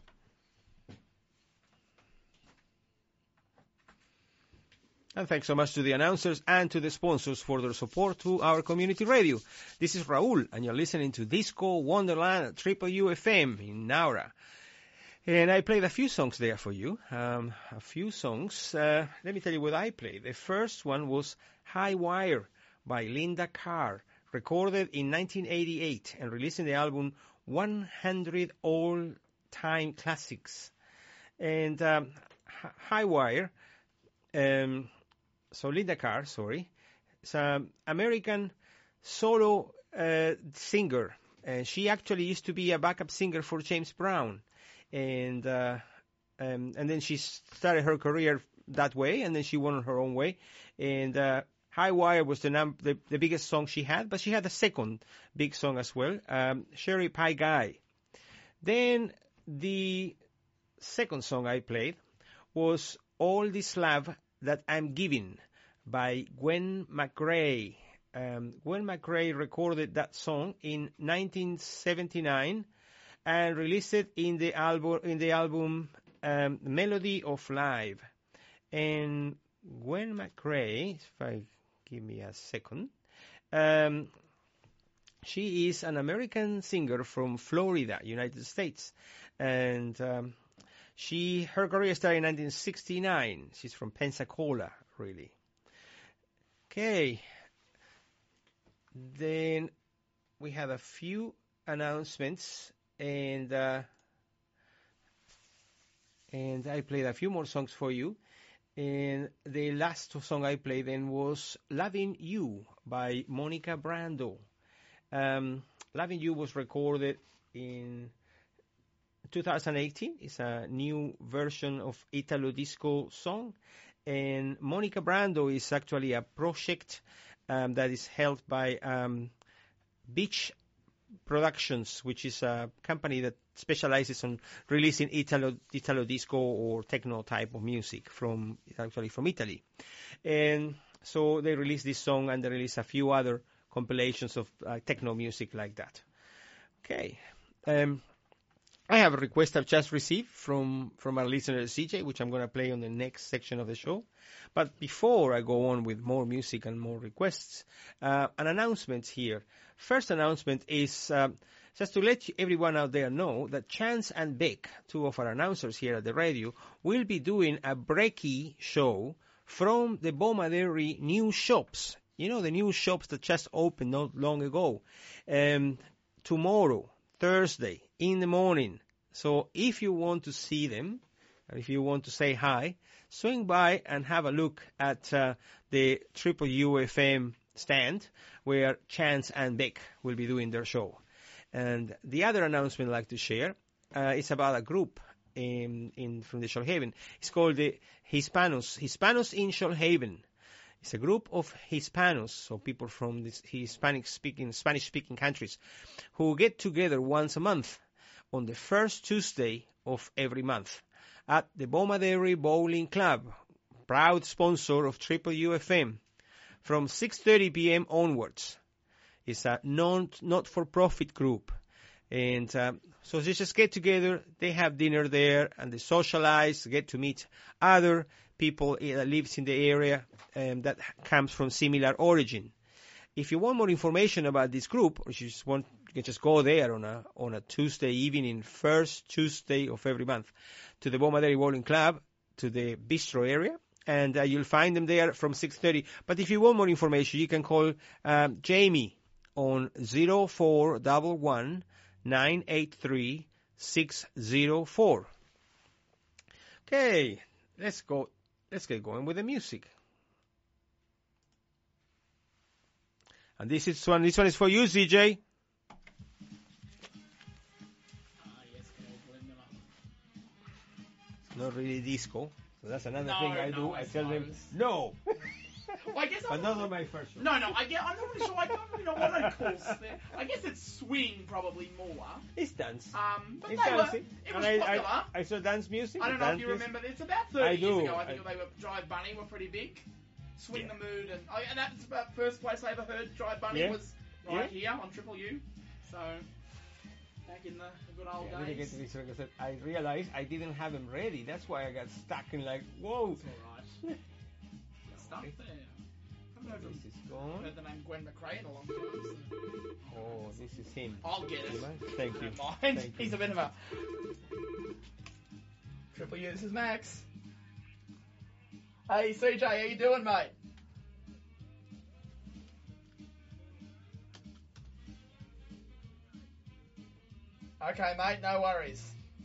And thanks so much to the announcers and to the sponsors for their support to our community radio. This is Raul, and you're listening to Disco Wonderland at Triple U F M in Naura. And I played a few songs there for you. Um, a few songs. Uh, let me tell you what I played. The first one was High Wire by Linda Carr, recorded in nineteen eighty-eight and released in the album one hundred All-Time Classics. And um, H- High Wire... Um, So Linda Carr, sorry, is an American solo uh, singer. And she actually used to be a backup singer for James Brown. And uh, um, and then she started her career that way, and then she went on her own way. And uh, High Wire was the, num- the the biggest song she had, but she had a second big song as well, um, Sherry Pie Guy. Then the second song I played was All This Love That I'm Giving by Gwen McRae. Um, Gwen McRae recorded that song in nineteen seventy-nine and released it in the album in the album um, Melody of Life. And Gwen McRae, if I give me a second, um, she is an American singer from Florida, United States, and um, she her career started in nineteen sixty-nine. She's from Pensacola, really. Okay. Then we have a few announcements, and uh, and I played a few more songs for you. And the last song I played then was "Loving You" by Monica Brando. Um, "Loving You" was recorded in two thousand eighteen. It's a new version of Italo Disco song, and Monica Brando is actually a project um, that is held by um, Beach Productions, which is a company that specializes on releasing Italo, Italo disco or techno type of music from actually from Italy. And so they released this song, and they released a few other compilations of uh, techno music like that. Okay. Um, I have a request I've just received from, from our listener C J, which I'm going to play on the next section of the show. But before I go on with more music and more requests, uh, an announcement here. First announcement is uh, just to let everyone out there know that Chance and Beck, two of our announcers here at the radio, will be doing a brekkie show from the Bomaderry new shops. You know, the new shops that just opened not long ago. Um, tomorrow, Thursday, in the morning. So if you want to see them, or if you want to say hi, swing by and have a look at uh, the Triple U F M stand where Chance and Beck will be doing their show. And the other announcement I'd like to share uh, is about a group in, in from the Shoalhaven. It's called the Hispanos, Hispanos in Shoalhaven. It's a group of Hispanos, so people from the Hispanic-speaking, Spanish-speaking countries, who get together once a month on the first Tuesday of every month at the Bomaderry Bowling Club, proud sponsor of Triple U F M, from six thirty p.m. onwards. It's a non, not-for-profit group. And uh, so they just get together, they have dinner there, and they socialize, get to meet other people that lives in the area um, that comes from similar origin. If you want more information about this group, or you just want, you can just go there on a on a Tuesday evening, first Tuesday of every month, to the Bomaderry Bowling Club, to the bistro area, and uh, you'll find them there from six thirty. But if you want more information, you can call um, Jamie on zero four one one nine eight three six zero four. Okay, let's go. Let's get going with the music. And this is one. This one is for you, C J. Ah, yes, Glenn Miller. It's not really disco. So that's another No, thing I no, do. I I tell them suppose. no. Well, I guess But I'm not on my first show. No, no, I get, I'm not really sure. I don't really know what I'd call snare. I guess it's swing probably more. It's dance. Um, but It's they were, dancing. it and was I, popular. I, I saw dance music. I don't know dance if you music. remember. It's about thirty I years do. ago. I think I- they were Drive Bunny were pretty big. Swing Yeah. the Mood, and oh, and that's the first place I ever heard Drive Bunny Yeah. was right Yeah. here on Triple U. So back in the, the good old Yeah, I didn't get days. to this because I realized I didn't have them ready. That's why I got stuck in like, whoa. It's all right. Good stuff there. I haven't heard, This is from, gone. heard the name Gwen McRae in a long time. So. Oh, this is him. I'll get it. You mind? Thank you. Don't mind. Thank He's you. a bit of a Triple U. This is Max. Hey C J, how you doing, mate? Okay, mate, no worries.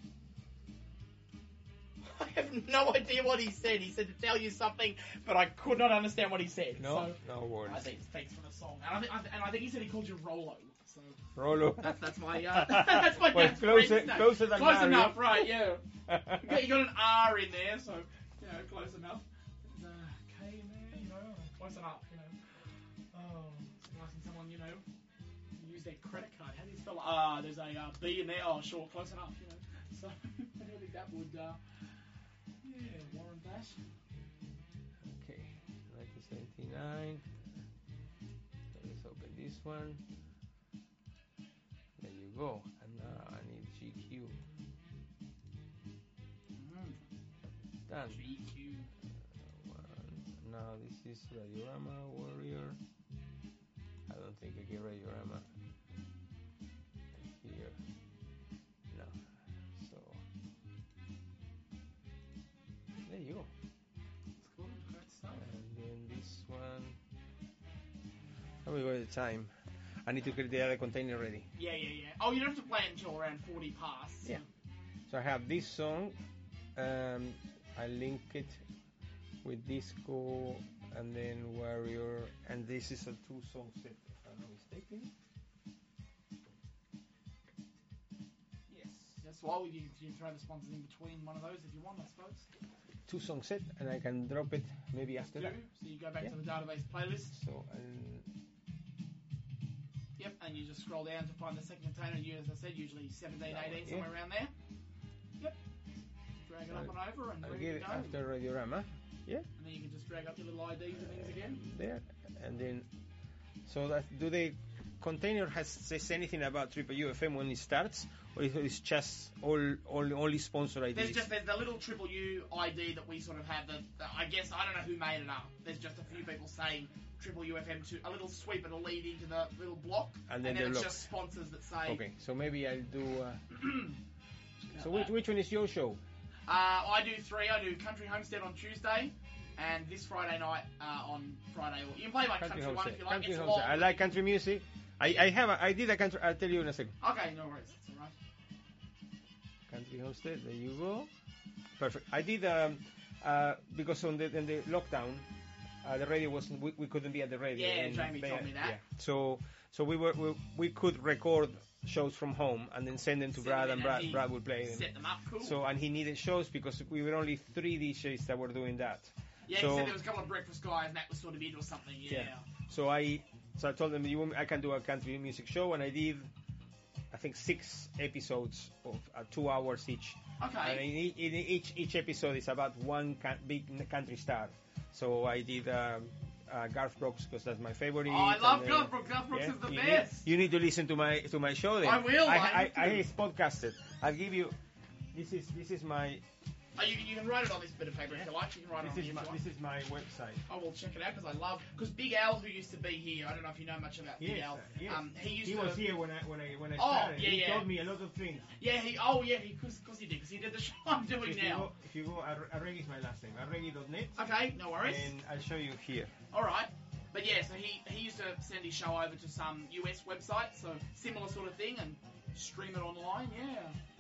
I have no idea what he said. He said to tell you something, but I could not understand what he said. No, so no worries. I think thanks for the song, and I, think, and I think he said he called you Rolo. So Rolo. that's that's my uh, that's my Well, dad's closer- friend's name. closer than close Mario. enough, right? Yeah. You got, you got an R in there, so you know, close enough. There's a K in there, you know, close enough, you know. Oh, it's asking someone, you know, use their credit card. How do you spell? Ah, there's a uh, B in there. Oh, sure, close enough. You know, so I don't think that would, uh, yeah, warrant that. Okay, nineteen seventy-nine. So let's open this one. There you go. And now I need G Q. Mm. Done. G Q. Uh, one. Now this is Radiorama Warrior. I don't think I get Radiorama here. No. So there you go. It's cool. Great stuff. And then this one. How we go at the time? I need to get the other container ready. Yeah, yeah, yeah. Oh, you don't have to play it until around forty past. Yeah. So I have this song. Um, I link it with Disco and then Warrior, and this is a two-song set, if I'm not mistaken. Yes. That's why you, you can throw the sponsors in between one of those if you want, I suppose. Two-song set, and I can drop it maybe after Do. that. So you go back Yeah. to the database playlist. So and Yep, and you just scroll down to find the second container. You, as I said, usually seventeen, That one, eighteen, yeah. somewhere around there. Yep. Drag it up and over and I'll ready give to it go. after Radiorama. Yeah, And then you can just drag up your little I Ds and things again. there, and then so that do the container has says anything about Triple U F M when it starts, or is it just all, all only sponsor I Ds? There's just there's the little Triple U I D that we sort of have. That, that I guess I don't know who made it up. There's just a few people saying Triple U F M to a little sweep. It'll lead into the little block, And then it's they'll look. just sponsors that say. Okay, so maybe I'll do. Uh, so which which one is your show? Uh, I do three. I do Country Homestead on Tuesday, and this Friday night uh, on Friday. You can play my country, one Homestead. if you like. Country It's Homestead. long. I like country music. I, I have a, I did a country. I'll tell you in a second. Okay, no worries. That's all right. Country Homestead. There you go. Perfect. I did um, uh, because on the in the lockdown, uh, the radio wasn't. We, we couldn't be at the radio. Yeah, in Jamie Bay- told me that. Yeah. So so we were we, we could record shows from home and then send them to Send Brad, them and in Brad and he Brad would play them. Set them up, cool. So and he needed shows because we were only three D Js that were doing that. yeah, so- he said there was a couple of breakfast guys, and that was sort of it or something. Yeah. Yeah. So I so I told them you want me, I can do a country music show, and I did I think six episodes of uh, two hours each. And Okay. in, e- in each each episode is about one ca- big n- country star. So I did um, uh, Garth Brooks because that's my favorite. Oh, I love and, Garth Brooks. Garth Brooks yeah, is the you best. Need, you need to listen to my to my show then. I will, I I, have I, I, to. it's podcasted. I'll give you. This is this is my Oh, you, you can write it on this bit of paper if you like. You can write it on this here is my if you want. this is my website. I will check it out because I love because Big Al, who used to be here, I don't know if you know much about Big Yes, Al. uh, yes. Um, he used He to. was here when I when I when I Oh, started. yeah, he yeah. told me a lot of things. Yeah, he. Oh, yeah, he because he did because he did the show I'm doing If you now. go, if you go, Ar- Arregui is my last name. Arregui dot net. Okay, no worries. And I'll show you here. All right. But yeah, so he, he used to send his show over to some U S website, so similar sort of thing, and stream it online. Yeah.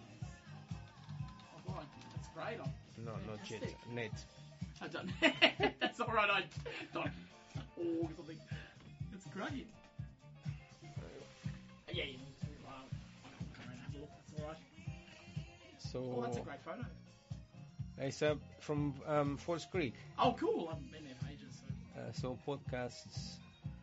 Oh god, that's great. I'm No, not yet. Fantastic. Net. I don't. That's all right. I don't. Or something. That's great. Yeah, you can just uh, come around and have a look. That's all right. So Oh, that's a great photo. it's uh, from um, Falls Creek. Oh, cool. I haven't been there for ages. So. Uh, so podcasts.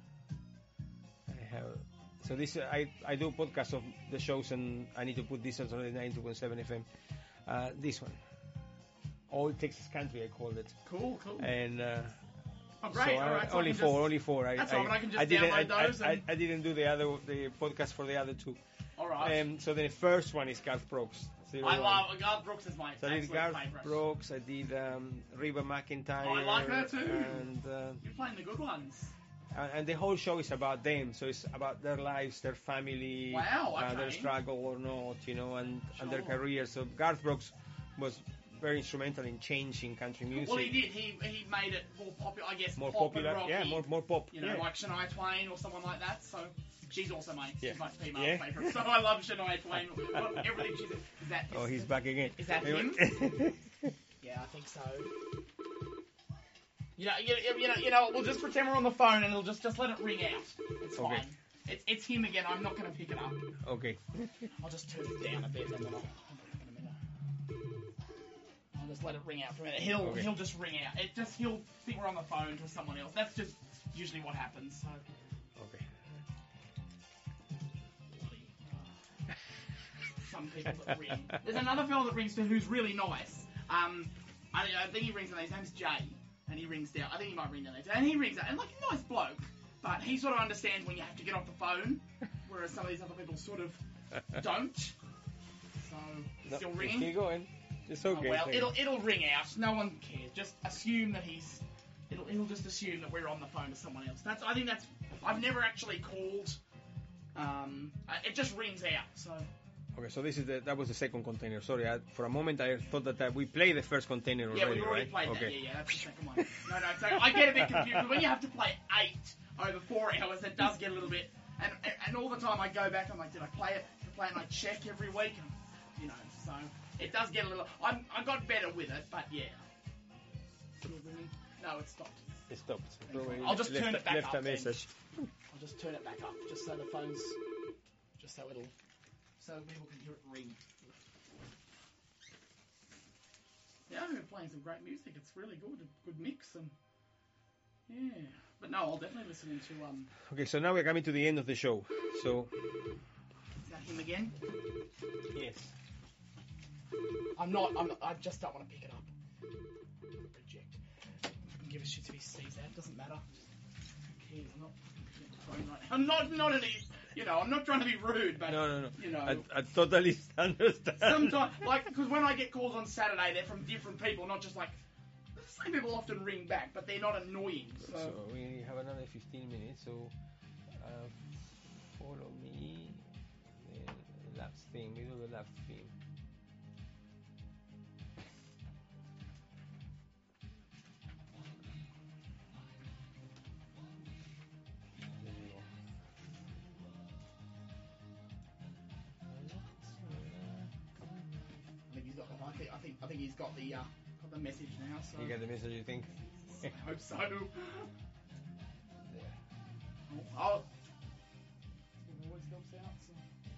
I have. So this uh, I I do podcasts of the shows, and I need to put this on ninety-two point seven F M. Uh, this one. All Texas Country, I called it. Cool, cool. And uh, Oh, great. so all I- right. So I only can four, just- only four. I, That's I, all right, I can just didn't, download I, those I, and- I, I didn't do the other the podcast for the other two. All right. Um, so the first one is Garth Brooks. zero I one. love Garth Brooks is my So I did absolute Garth favourite. Brooks. I did um, Reba McEntire. Oh, I like her too. And uh, You're playing the good ones. and and the whole show is about them. So it's about their lives, their family, Wow, uh, their okay. struggle or not, you know, and, and their Sure. career. So Garth Brooks was very instrumental in changing country music. Well, he did. He he made it more popular, I guess. More pop popular, and rocky, yeah, more more pop. You know, yeah. like Shania Twain or someone like that. So she's also my, Yeah. she's my female Yeah. favourite. So I love Shania Twain. Everything she's. Is that? Oh, he's back again. Is that him? Yeah, I think so. You know, you, you know, you know. We'll just pretend we're on the phone and it'll just just let it ring out. It's Okay. fine. It's it's him again. I'm not going to pick it up. Okay. I'll just turn it down a bit and then I'll. In a minute. I'll just let it ring out for a minute. He'll Okay. he'll just ring out. It just he'll think we're on the phone to someone else. That's just usually what happens. So some people that ring. There's another fellow that rings too who's really nice. Um, I, I think he rings down there. His name's Jay, and he rings down. I think he might ring down there too. And he rings out, and like a nice bloke, but he sort of understands when you have to get off the phone, whereas some of these other people sort of don't. So No, still just ringing. keep going. It's Oh, okay. well, thank it'll you. it'll ring out. No one cares. Just assume that he's. It'll it'll just assume that we're on the phone to someone else. That's I think that's. I've never actually called. Um, uh, it just rings out. So Okay, so this is the, that was the second container. Sorry, I, for a moment I thought that, that we played the first container already, yeah, we've already right? played okay. that. Yeah, yeah, that's the second one. No, no. So I get a bit confused when you have to play eight over four hours. It does get a little bit. And and, and all the time I go back, I'm like, did I play it? Did I play it? And I check every week. And, you know, so it does get a little. I'm, I got better with it, but yeah. Still ringing? No, it stopped. It stopped. I'll just left turn a, it back left up a then. message. I'll just turn it back up, just so the phone's, just so it'll, so people can hear it ring. Yeah, I've been playing some great music. It's really good, a good mix, and yeah. But no, I'll definitely listen into um. Okay, so now we're coming to the end of the show. So Is that him again? yes, I'm not. I'm. Not, I just don't want to pick it up. Reject. I can give a shit if he sees that. Doesn't matter. Who cares? I'm not. Phone right now. I'm not. Not any. You know, I'm not trying to be rude, but no, no, no. you know. I, I totally understand. Sometimes, like, because when I get calls on Saturday, they're from different people, not just like the same people often ring back, but they're not annoying. So, So we have another fifteen minutes. So uh, follow me. The last thing. We do the last thing. There you go. I think he's got. I think. I think. I think he's got the uh, got the message now. So You get the message, you think? I hope so. There. Oh. It always helps out. So.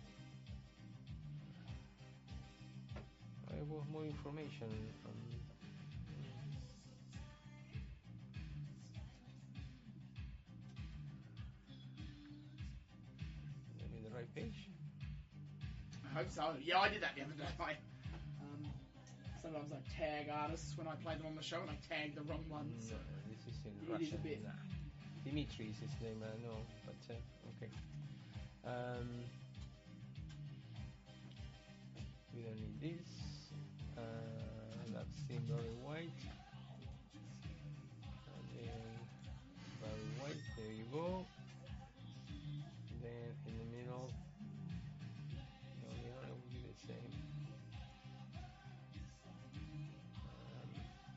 I want more information. Um, maybe the right page. I hope so. Yeah, I did that the other day. I, um, sometimes I tag artists when I play them on the show, and I tag the wrong ones. So. No, this is in It is a Russian. bit. Nah. Dimitri is his name, I know, but uh, okay. Um, we don't need this. Uh, that's in very white. And then very white, there you go. Then in the middle, no, the other will be the same. Um,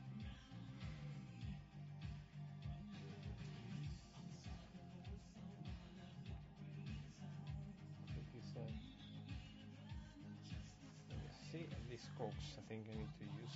I think it's, uh, let me see, this coax I think I need to use.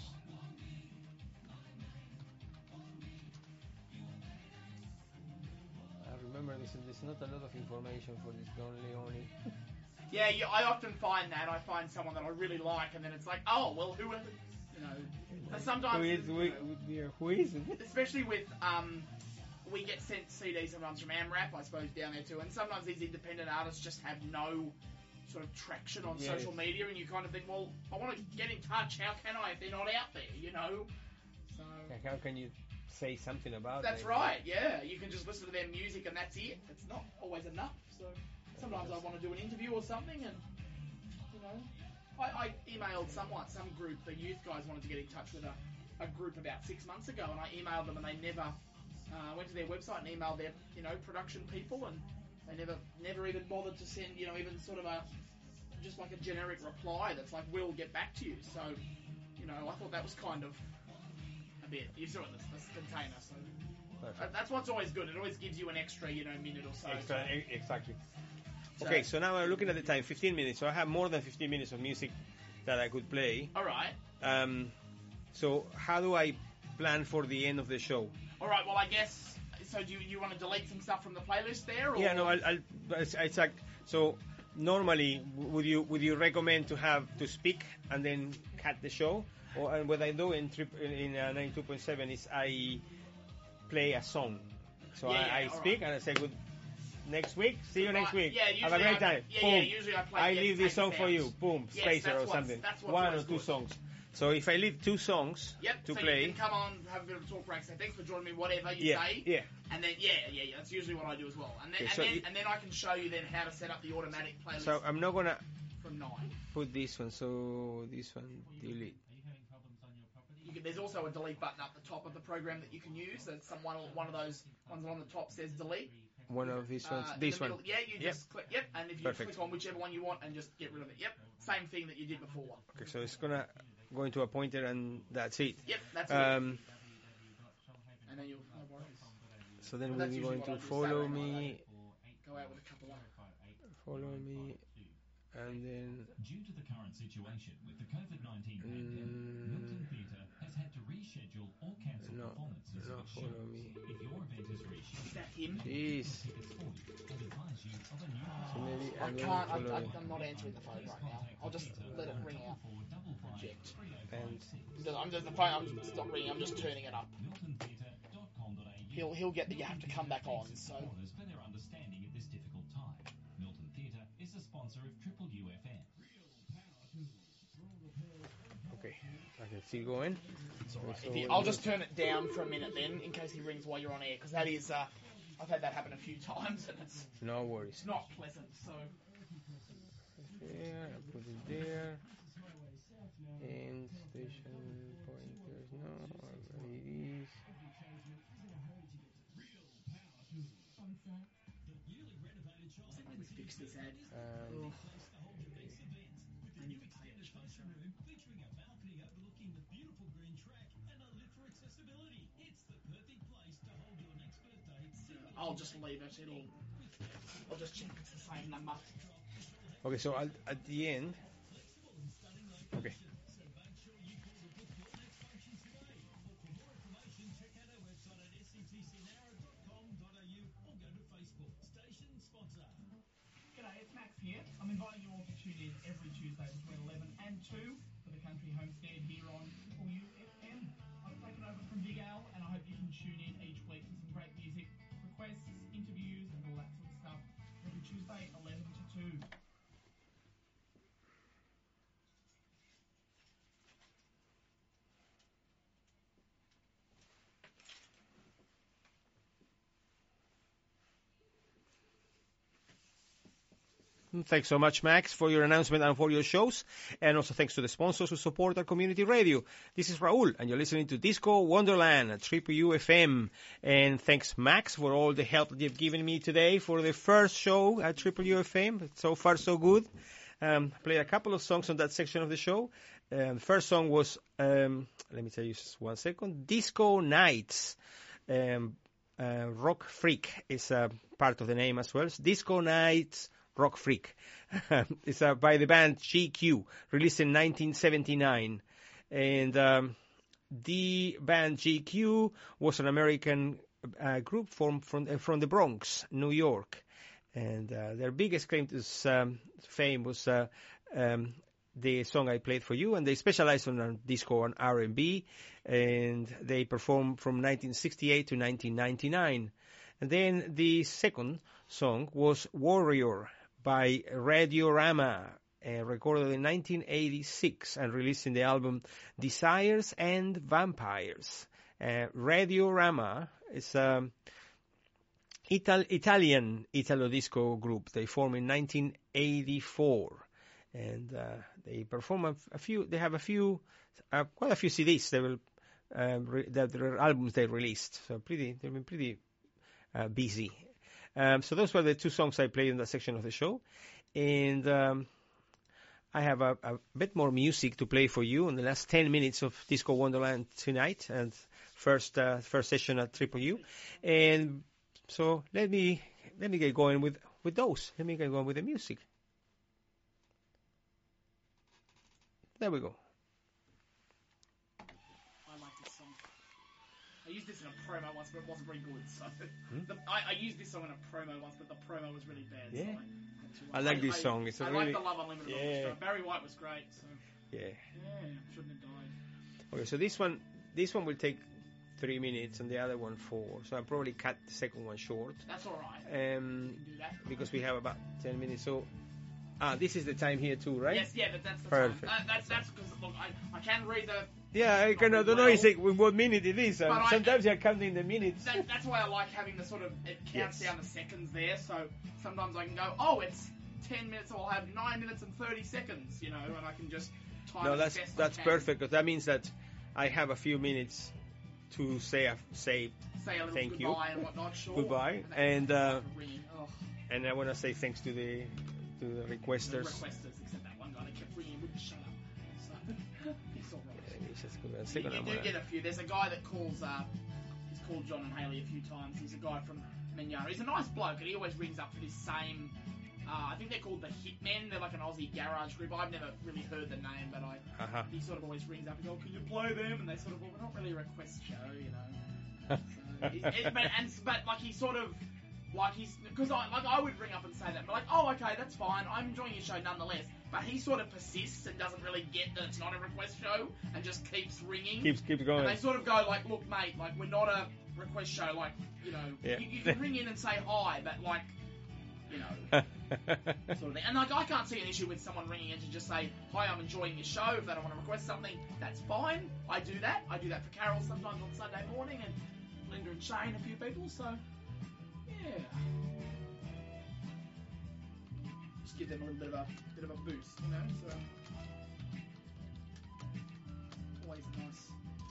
I remember this, there's not a lot of information for this Don Leone. Yeah, yeah, I often find that. I find someone that I really like, and then it's like, oh, well, who, you know, and sometimes, Who is, you who, know, who is it? especially with, um, we get sent C Ds sometimes from AmRap, I suppose, down there too, and sometimes these independent artists just have no sort of traction on Yes. social media, and you kind of think, well, I want to get in touch, how can I if they're not out there, you know? So, Like, how can you say something about that's them? right, yeah, you can just listen to their music and that's it. It's not always enough, so sometimes I want to do an interview or something, and, you know, I, I emailed someone, some group, the youth guys wanted to get in touch with a, a group about six months ago, and I emailed them, and they never uh, went to their website and emailed their, you know, production people, and they never, never even bothered to send, you know, even sort of a, just like a generic reply that's like, we'll get back to you. So, you know, I thought that was kind of a bit, you saw it, this, this container, so Perfect. that's what's always good. It always gives you an extra, you know, minute or so. Extra, e- exactly. So- Okay, so now I'm looking at the time, fifteen minutes. So I have more than fifteen minutes of music that I could play. All right. Um, so how do I plan for the end of the show? All right, well, I guess, so do you, you want to delete some stuff from the playlist there? Or? Yeah, no, I'll, I'll it's, it's like, so normally w- would you would you recommend to have to speak and then cut the show, or and what I do in trip in uh, ninety-two point seven is I play a song. So Yeah, I, yeah, I all speak right. and I say good next week. See you next Right, week. yeah, Have a usually great I- time. yeah, Boom. yeah, usually I play I get leave this taken song for out. you. Boom. Yes, Spacer that's or what's- something. that's what's One or always two good. songs. So if I leave two songs Yep, to so play. you can come on, have a bit of a talk break, say thanks for joining me, whatever you Yeah, say. yeah. And then, yeah, yeah, yeah, that's usually what I do as well. And then, Okay, and, so then you- and then I can show you then how to set up the automatic playlist So I'm not gonna from nine. put this one. So this one delete. Are you having problems on your property? You can, there's also a delete button up the top of the program that you can use. That's some one, one of those ones on the top says delete. One of these ones. Uh, in This the one. middle- yeah, you Yep. just click, yep, and if you Perfect. click on whichever one you want and just get rid of it. Yep, same thing that you did before. Okay, so it's gonna go into a pointer and that's it. Yep, that's it. Um, And then you'll, no worries. so then Well, we're that's going usually what to I do follow Saturday night, me, Go out with a couple of. follow me, and then Due to the current situation with the COVID nineteen Mm. pandemic, Milton Theatre has had to reschedule or cancel no, performances no, of its follow shows. me. If your event is Is rescheduled, that him? Jeez. tickets for you and advise you of a new So maybe I I'm can't. going I, to follow I, you. I'm not answering the phone right now. I'll just let it ring out. Reject. And I'm just the phone. I'm just not ringing. I'm just turning it up. milton theatre dot com dot a u. He'll he'll get that you have to come back on. So Supporters for their understanding at this difficult time. Milton Theatre is a sponsor of Triple U F M. okay, I can still go in. So if you, I'll just turn it down for a minute then, in case he rings while you're on air, because that is. Uh, I've had that happen a few times, and it's no worries. it's not pleasant. So There, I put it there. And station pointers, no, already it is. I think let's fix this ad. Um, And you can play it. Featuring a balcony overlooking the beautiful green track and a lift for accessibility. It's the perfect place to hold your next birthday. I'll just leave it. It'll. I'll just check it's the same number. okay, so I'll, at the end. Okay. G'day, it's Max here. I'm inviting you all to tune in every Tuesday between eleven and two for the Country Homestead here on Triple U F M. I've taken over from Big Al, and I hope you can tune in each week for some great music, requests, interviews, and all that sort of stuff every Tuesday, eleven to two. Thanks so much, Max, for your announcement and for your shows. And also thanks to the sponsors who support our community radio. This is Raul, and you're listening to Disco Wonderland at Triple U F M. And thanks, Max, for all the help that you've given me today for the first show at Triple U F M. So far, so good. Um, played a couple of songs on that section of the show. Um, the first song was, um, let me tell you just one second, Disco Nights. Um, uh, Rock Freak is a part of the name as well. It's Disco Nights Rock Freak. It's uh, by the band G Q, released in nineteen seventy-nine. And um, the band G Q was an American uh, group formed from, uh, from the Bronx, New York. And uh, their biggest claim to um, fame was uh, um, the song I played for you, and they specialized on uh, disco and R and B, and they performed from nineteen sixty-eight to nineteen ninety-nine. And then the second song was Warrior by Radiorama, uh, recorded in nineteen eighty-six and released in the album Desires and Vampires. Uh, Radiorama is a Ital- Italian Italo disco group. They formed in nineteen eighty-four, and uh, they perform a, a few. They have a few, uh, quite a few C Ds. They will um, re- that their albums they released. So pretty, they've been pretty uh, busy. Um, so those were the two songs I played in that section of the show, and um, I have a, a bit more music to play for you in the last ten minutes of Disco Wonderland tonight, and first uh, first session at Triple U, and so let me let me get going with, with those. Let me get going with the music. There we go. I like this song. I used this in a promo once, but it wasn't very good. So the, I, I used this song in a promo once, but the promo was really bad. Yeah. So I, had to, I like this song. It's a I really- like the Love Unlimited Yeah. Orchestra. Barry White was great. So Yeah. yeah, shouldn't have died. Okay, so this one this one will take three minutes and the other one four. So I'll probably cut the second one short. That's all right. Um, You can do that. because we have about ten minutes. So, ah, this is the time here too, right? Yes, yeah, but that's the Perfect. time. Uh, that's that's because look, I, I can read the. Yeah, I not kind of really don't know well. exactly what minute it is. Uh, But I- sometimes you're counting the minutes. That, that's why I like having the sort of it counts Yes. down the seconds there. So sometimes I can go, oh, it's ten minutes, or I'll have nine minutes and thirty seconds, you know, and I can just time No, as that's best that's I can. perfect because that means that I have a few minutes to say a, say, Say a little Thank you. goodbye and whatnot. Sure. Goodbye, that- and, uh, ringing. Oh, and I want to say thanks to the to the the requesters. requesters, except that one guy that kept ringing, wouldn't shut up. So he's all right. Yeah, it's just good. You, Second, you I'm do gonna- get a few. There's a guy that calls. Uh, he's called John and Haley a few times. He's a guy from Minyara. He's a nice bloke, and he always rings up for this same. Uh, I think they're called the Hitmen. They're like an Aussie garage group. I've never really heard the name, but I. Uh-huh. He sort of always rings up and goes, "Can you play them?" And they sort of, well, we're not really a request show, you know. So, it, it, but and but like he sort of. Like he's, because I like I would ring up and say that, but like, oh okay, that's fine. I'm enjoying your show nonetheless. But he sort of persists and doesn't really get that it's not a request show and just keeps ringing. Keeps keeps And going. they sort of go like, look, mate, like we're not a request show. Like, you know, Yeah. you, you can ring in and say hi, but like, you know, sort of thing. And like, I can't see an issue with someone ringing in to just say, hi, I'm enjoying your show. If they don't want to request something, that's fine. I do that. I do that for Carol sometimes on Sunday morning, and Linda and Shane, a few people. So, yeah. Just give them a little bit of a bit of a boost, you know. So always nice.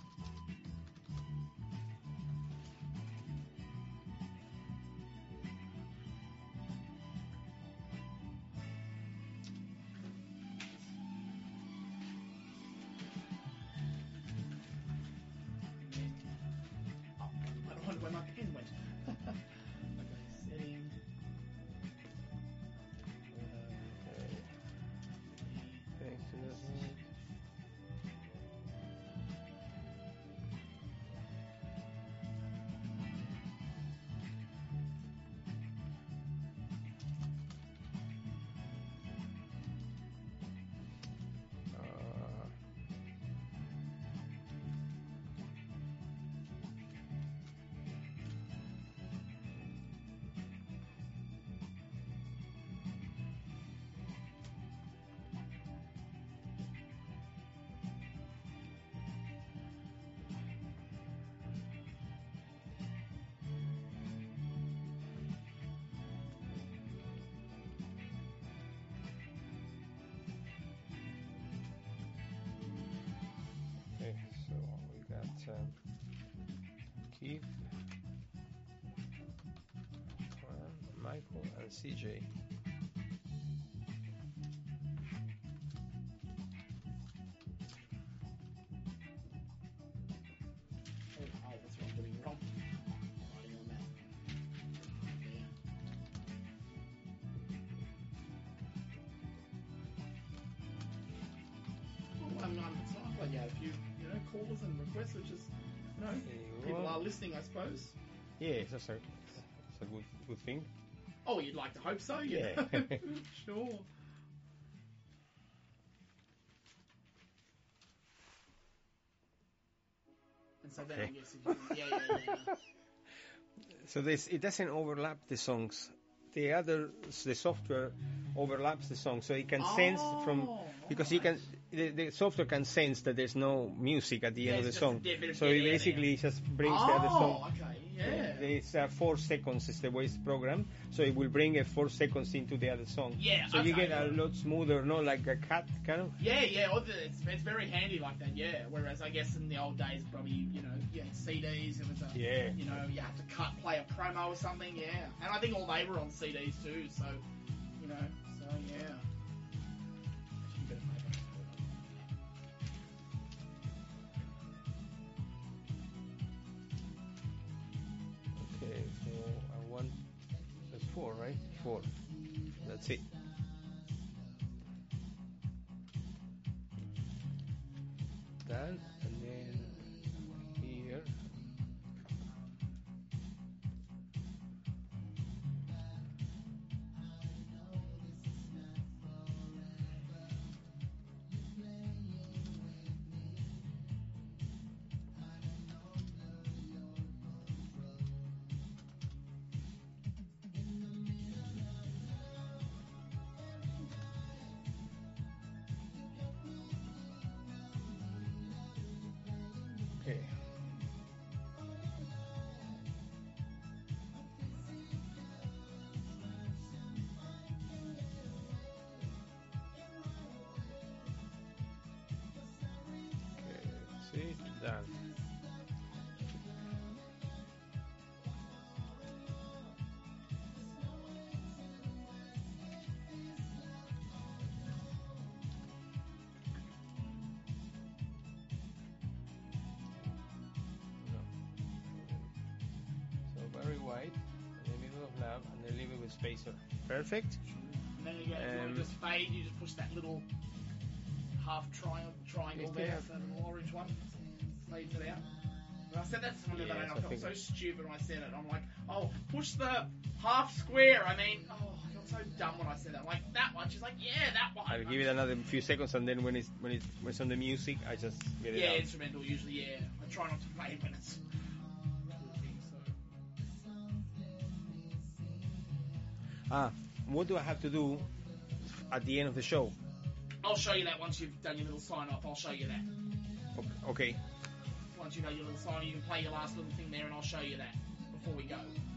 Oh, I wonder where my pen went. Okay, setting. Thanks to this. Uh, Okay, so we got um, Keith, Juan, Michael, and C J. Oh, oh, that's what I'm doing wrong. Writing on that. Yeah. Well, I'm, I'm, it's nice. Like, yeah, a few, you know, callers and requests, which is, you know, people are listening, I suppose. Yeah, that's a, that's a good good thing. Oh, you'd like to hope so, you Yeah. know? Sure. And so then I Okay. guess if you, yeah, yeah, yeah, yeah. So this it doesn't overlap the songs. The other the software overlaps the song, so it can sense from Oh, because you can alright. the, the software can sense that there's no music at the Yeah, end of the it's just song. a dead bit of So dead it air basically just brings oh, the other song. okay, yeah. It's uh, four seconds is the way it's programmed, so it will bring uh, four seconds into the other song. Yeah, So you okay, get a yeah. lot smoother, not like a cut kind of. Yeah, yeah, well, it's, it's very handy like that, yeah. Whereas I guess in the old days, probably, you know, you had C Ds, it was a, Yeah. you know, you had to cut, play a promo or something, yeah. And I think all they were on C Ds too, so, you know, so yeah. Actually, you better make it. Okay, so I want that's four, right? Four. That's it. Done, and then here. Done. So very wide, in the middle of lab, and then leave it with spacer. Perfect. And then you go, if you want Um, to just fade, you just push that little half triangle, triangle Yes, there, yeah. that little orange one. Fades it out. And I said that to someone the other Yes, day, and I I felt think- so stupid when I said it. I'm like, oh, push the half square. I mean, oh, I felt so dumb when I said that. I'm like, that one. She's like, yeah, that one. I'll give it another few seconds, and then when it's when it's when it's on the music, I just get it Yeah, out. instrumental usually, yeah. I try not to fade when it's talking, so. Ah, what do I have to do at the end of the show? I'll show you that once you've done your little sign off. I'll show you that. O- Okay. Once you know your little sign, you can play your last little thing there, and I'll show you that before we go.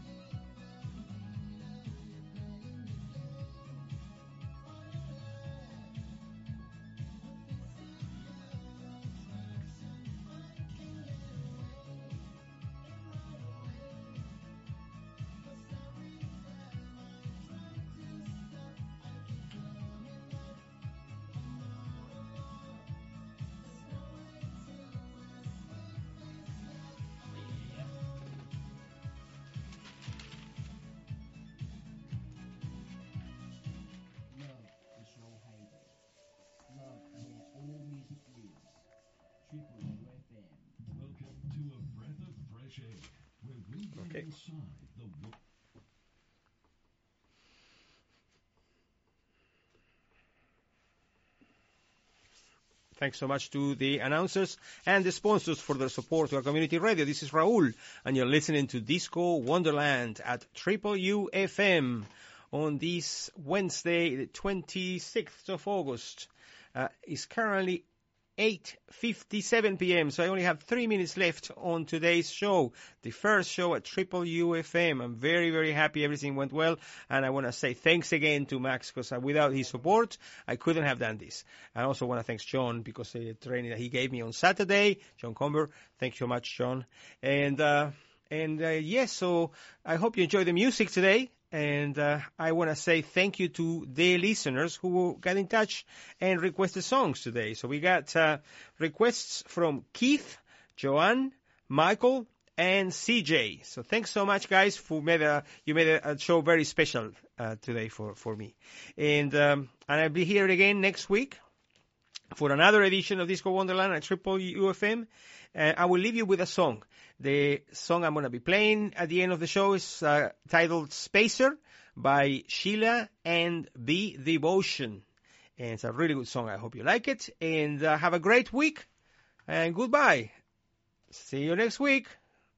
Love is Roll Hayden. Love where all music lives. Triple U F M. Welcome to a breath of fresh air, where we get Okay. inside the wo- Thanks so much to the announcers and the sponsors for their support to our community radio. This is Raul, and you're listening to Disco Wonderland at Triple U F M on this Wednesday, the twenty-sixth of August. Uh, it's currently eight fifty-seven p.m., so I only have three minutes left on today's show, the first show at Triple U F M. I'm very, very happy everything went well, and I want to say thanks again to Max, because without his support, I couldn't have done this. I also want to thank John, because the training that he gave me on Saturday, John Comber, thank you so much, John. And, uh, and uh, yes, so I hope you enjoy the music today. And uh, I want to say thank you to the listeners who got in touch and requested songs today. So we got uh, requests from Keith, Joanne, Michael, and C J. So thanks so much, guys, for made a, you made a, a show very special uh, today for, for me. And um, and I'll be here again next week for another edition of Disco Wonderland at Triple U F M. Uh, I will leave you with a song. The song I'm going to be playing at the end of the show is uh, titled Spacer by Sheila and B Devotion. And it's a really good song. I hope you like it. And uh, have a great week. And goodbye. See you next week.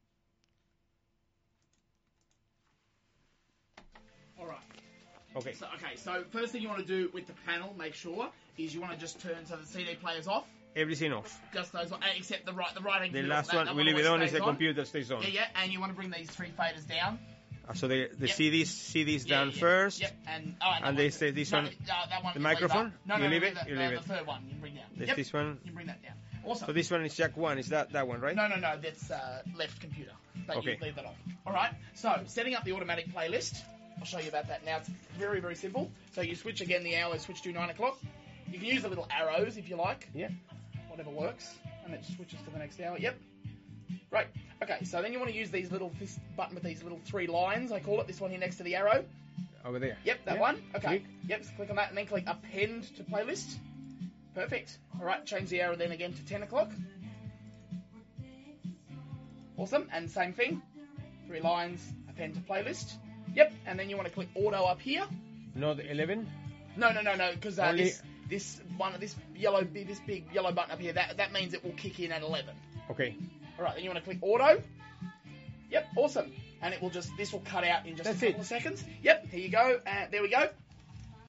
All right. Okay. So, okay, so first thing you want to do with the panel, make sure, is you want to just turn so the C D player's off. Everything off. Just those, uh, except the right, the right hand. The computer, last that- one, that we leave it always on, is stays the computer stays on. Yeah, yeah, and you want to bring these three faders down. Uh, So the, the Yep. C Ds, C Ds Yeah, down yeah, first. Yep, and oh, and, And that they one- say this no, one- no, that one. the you microphone? leave up. No, You no, leave no, it? The, You the, leave the it. third one you bring down. There's Yep. this one. You bring that down. Awesome. So this one is jack one. Is that that one, right? No, no, no. That's uh, left computer. That Okay. You leave that off. All right. So setting up the automatic playlist. I'll show you about that now. It's very, very simple. So you switch again the hours. Switch to nine o'clock. You can use the little arrows if you like. Yeah. Whatever works, and it switches to the next hour. Yep. Great. Okay. So then you want to use these little this button with these little three lines. I call it this one here next to the arrow. Over there. Yep, that Yeah. one. Okay. Click. Yep, so click on that and then click append to playlist. Perfect. All right, change the arrow then again to ten o'clock. Awesome. And same thing. Three lines, append to playlist. Yep, and then you want to click auto up here. No, the eleven. No, no, no, no, because uh, Only- this this one this yellow this big yellow button up here that that means it will kick in at eleven. Okay. All right, then you want to click auto. Yep, awesome. And it will just this will cut out in just That's a couple it. of seconds. Yep, here you go. Uh, there we go.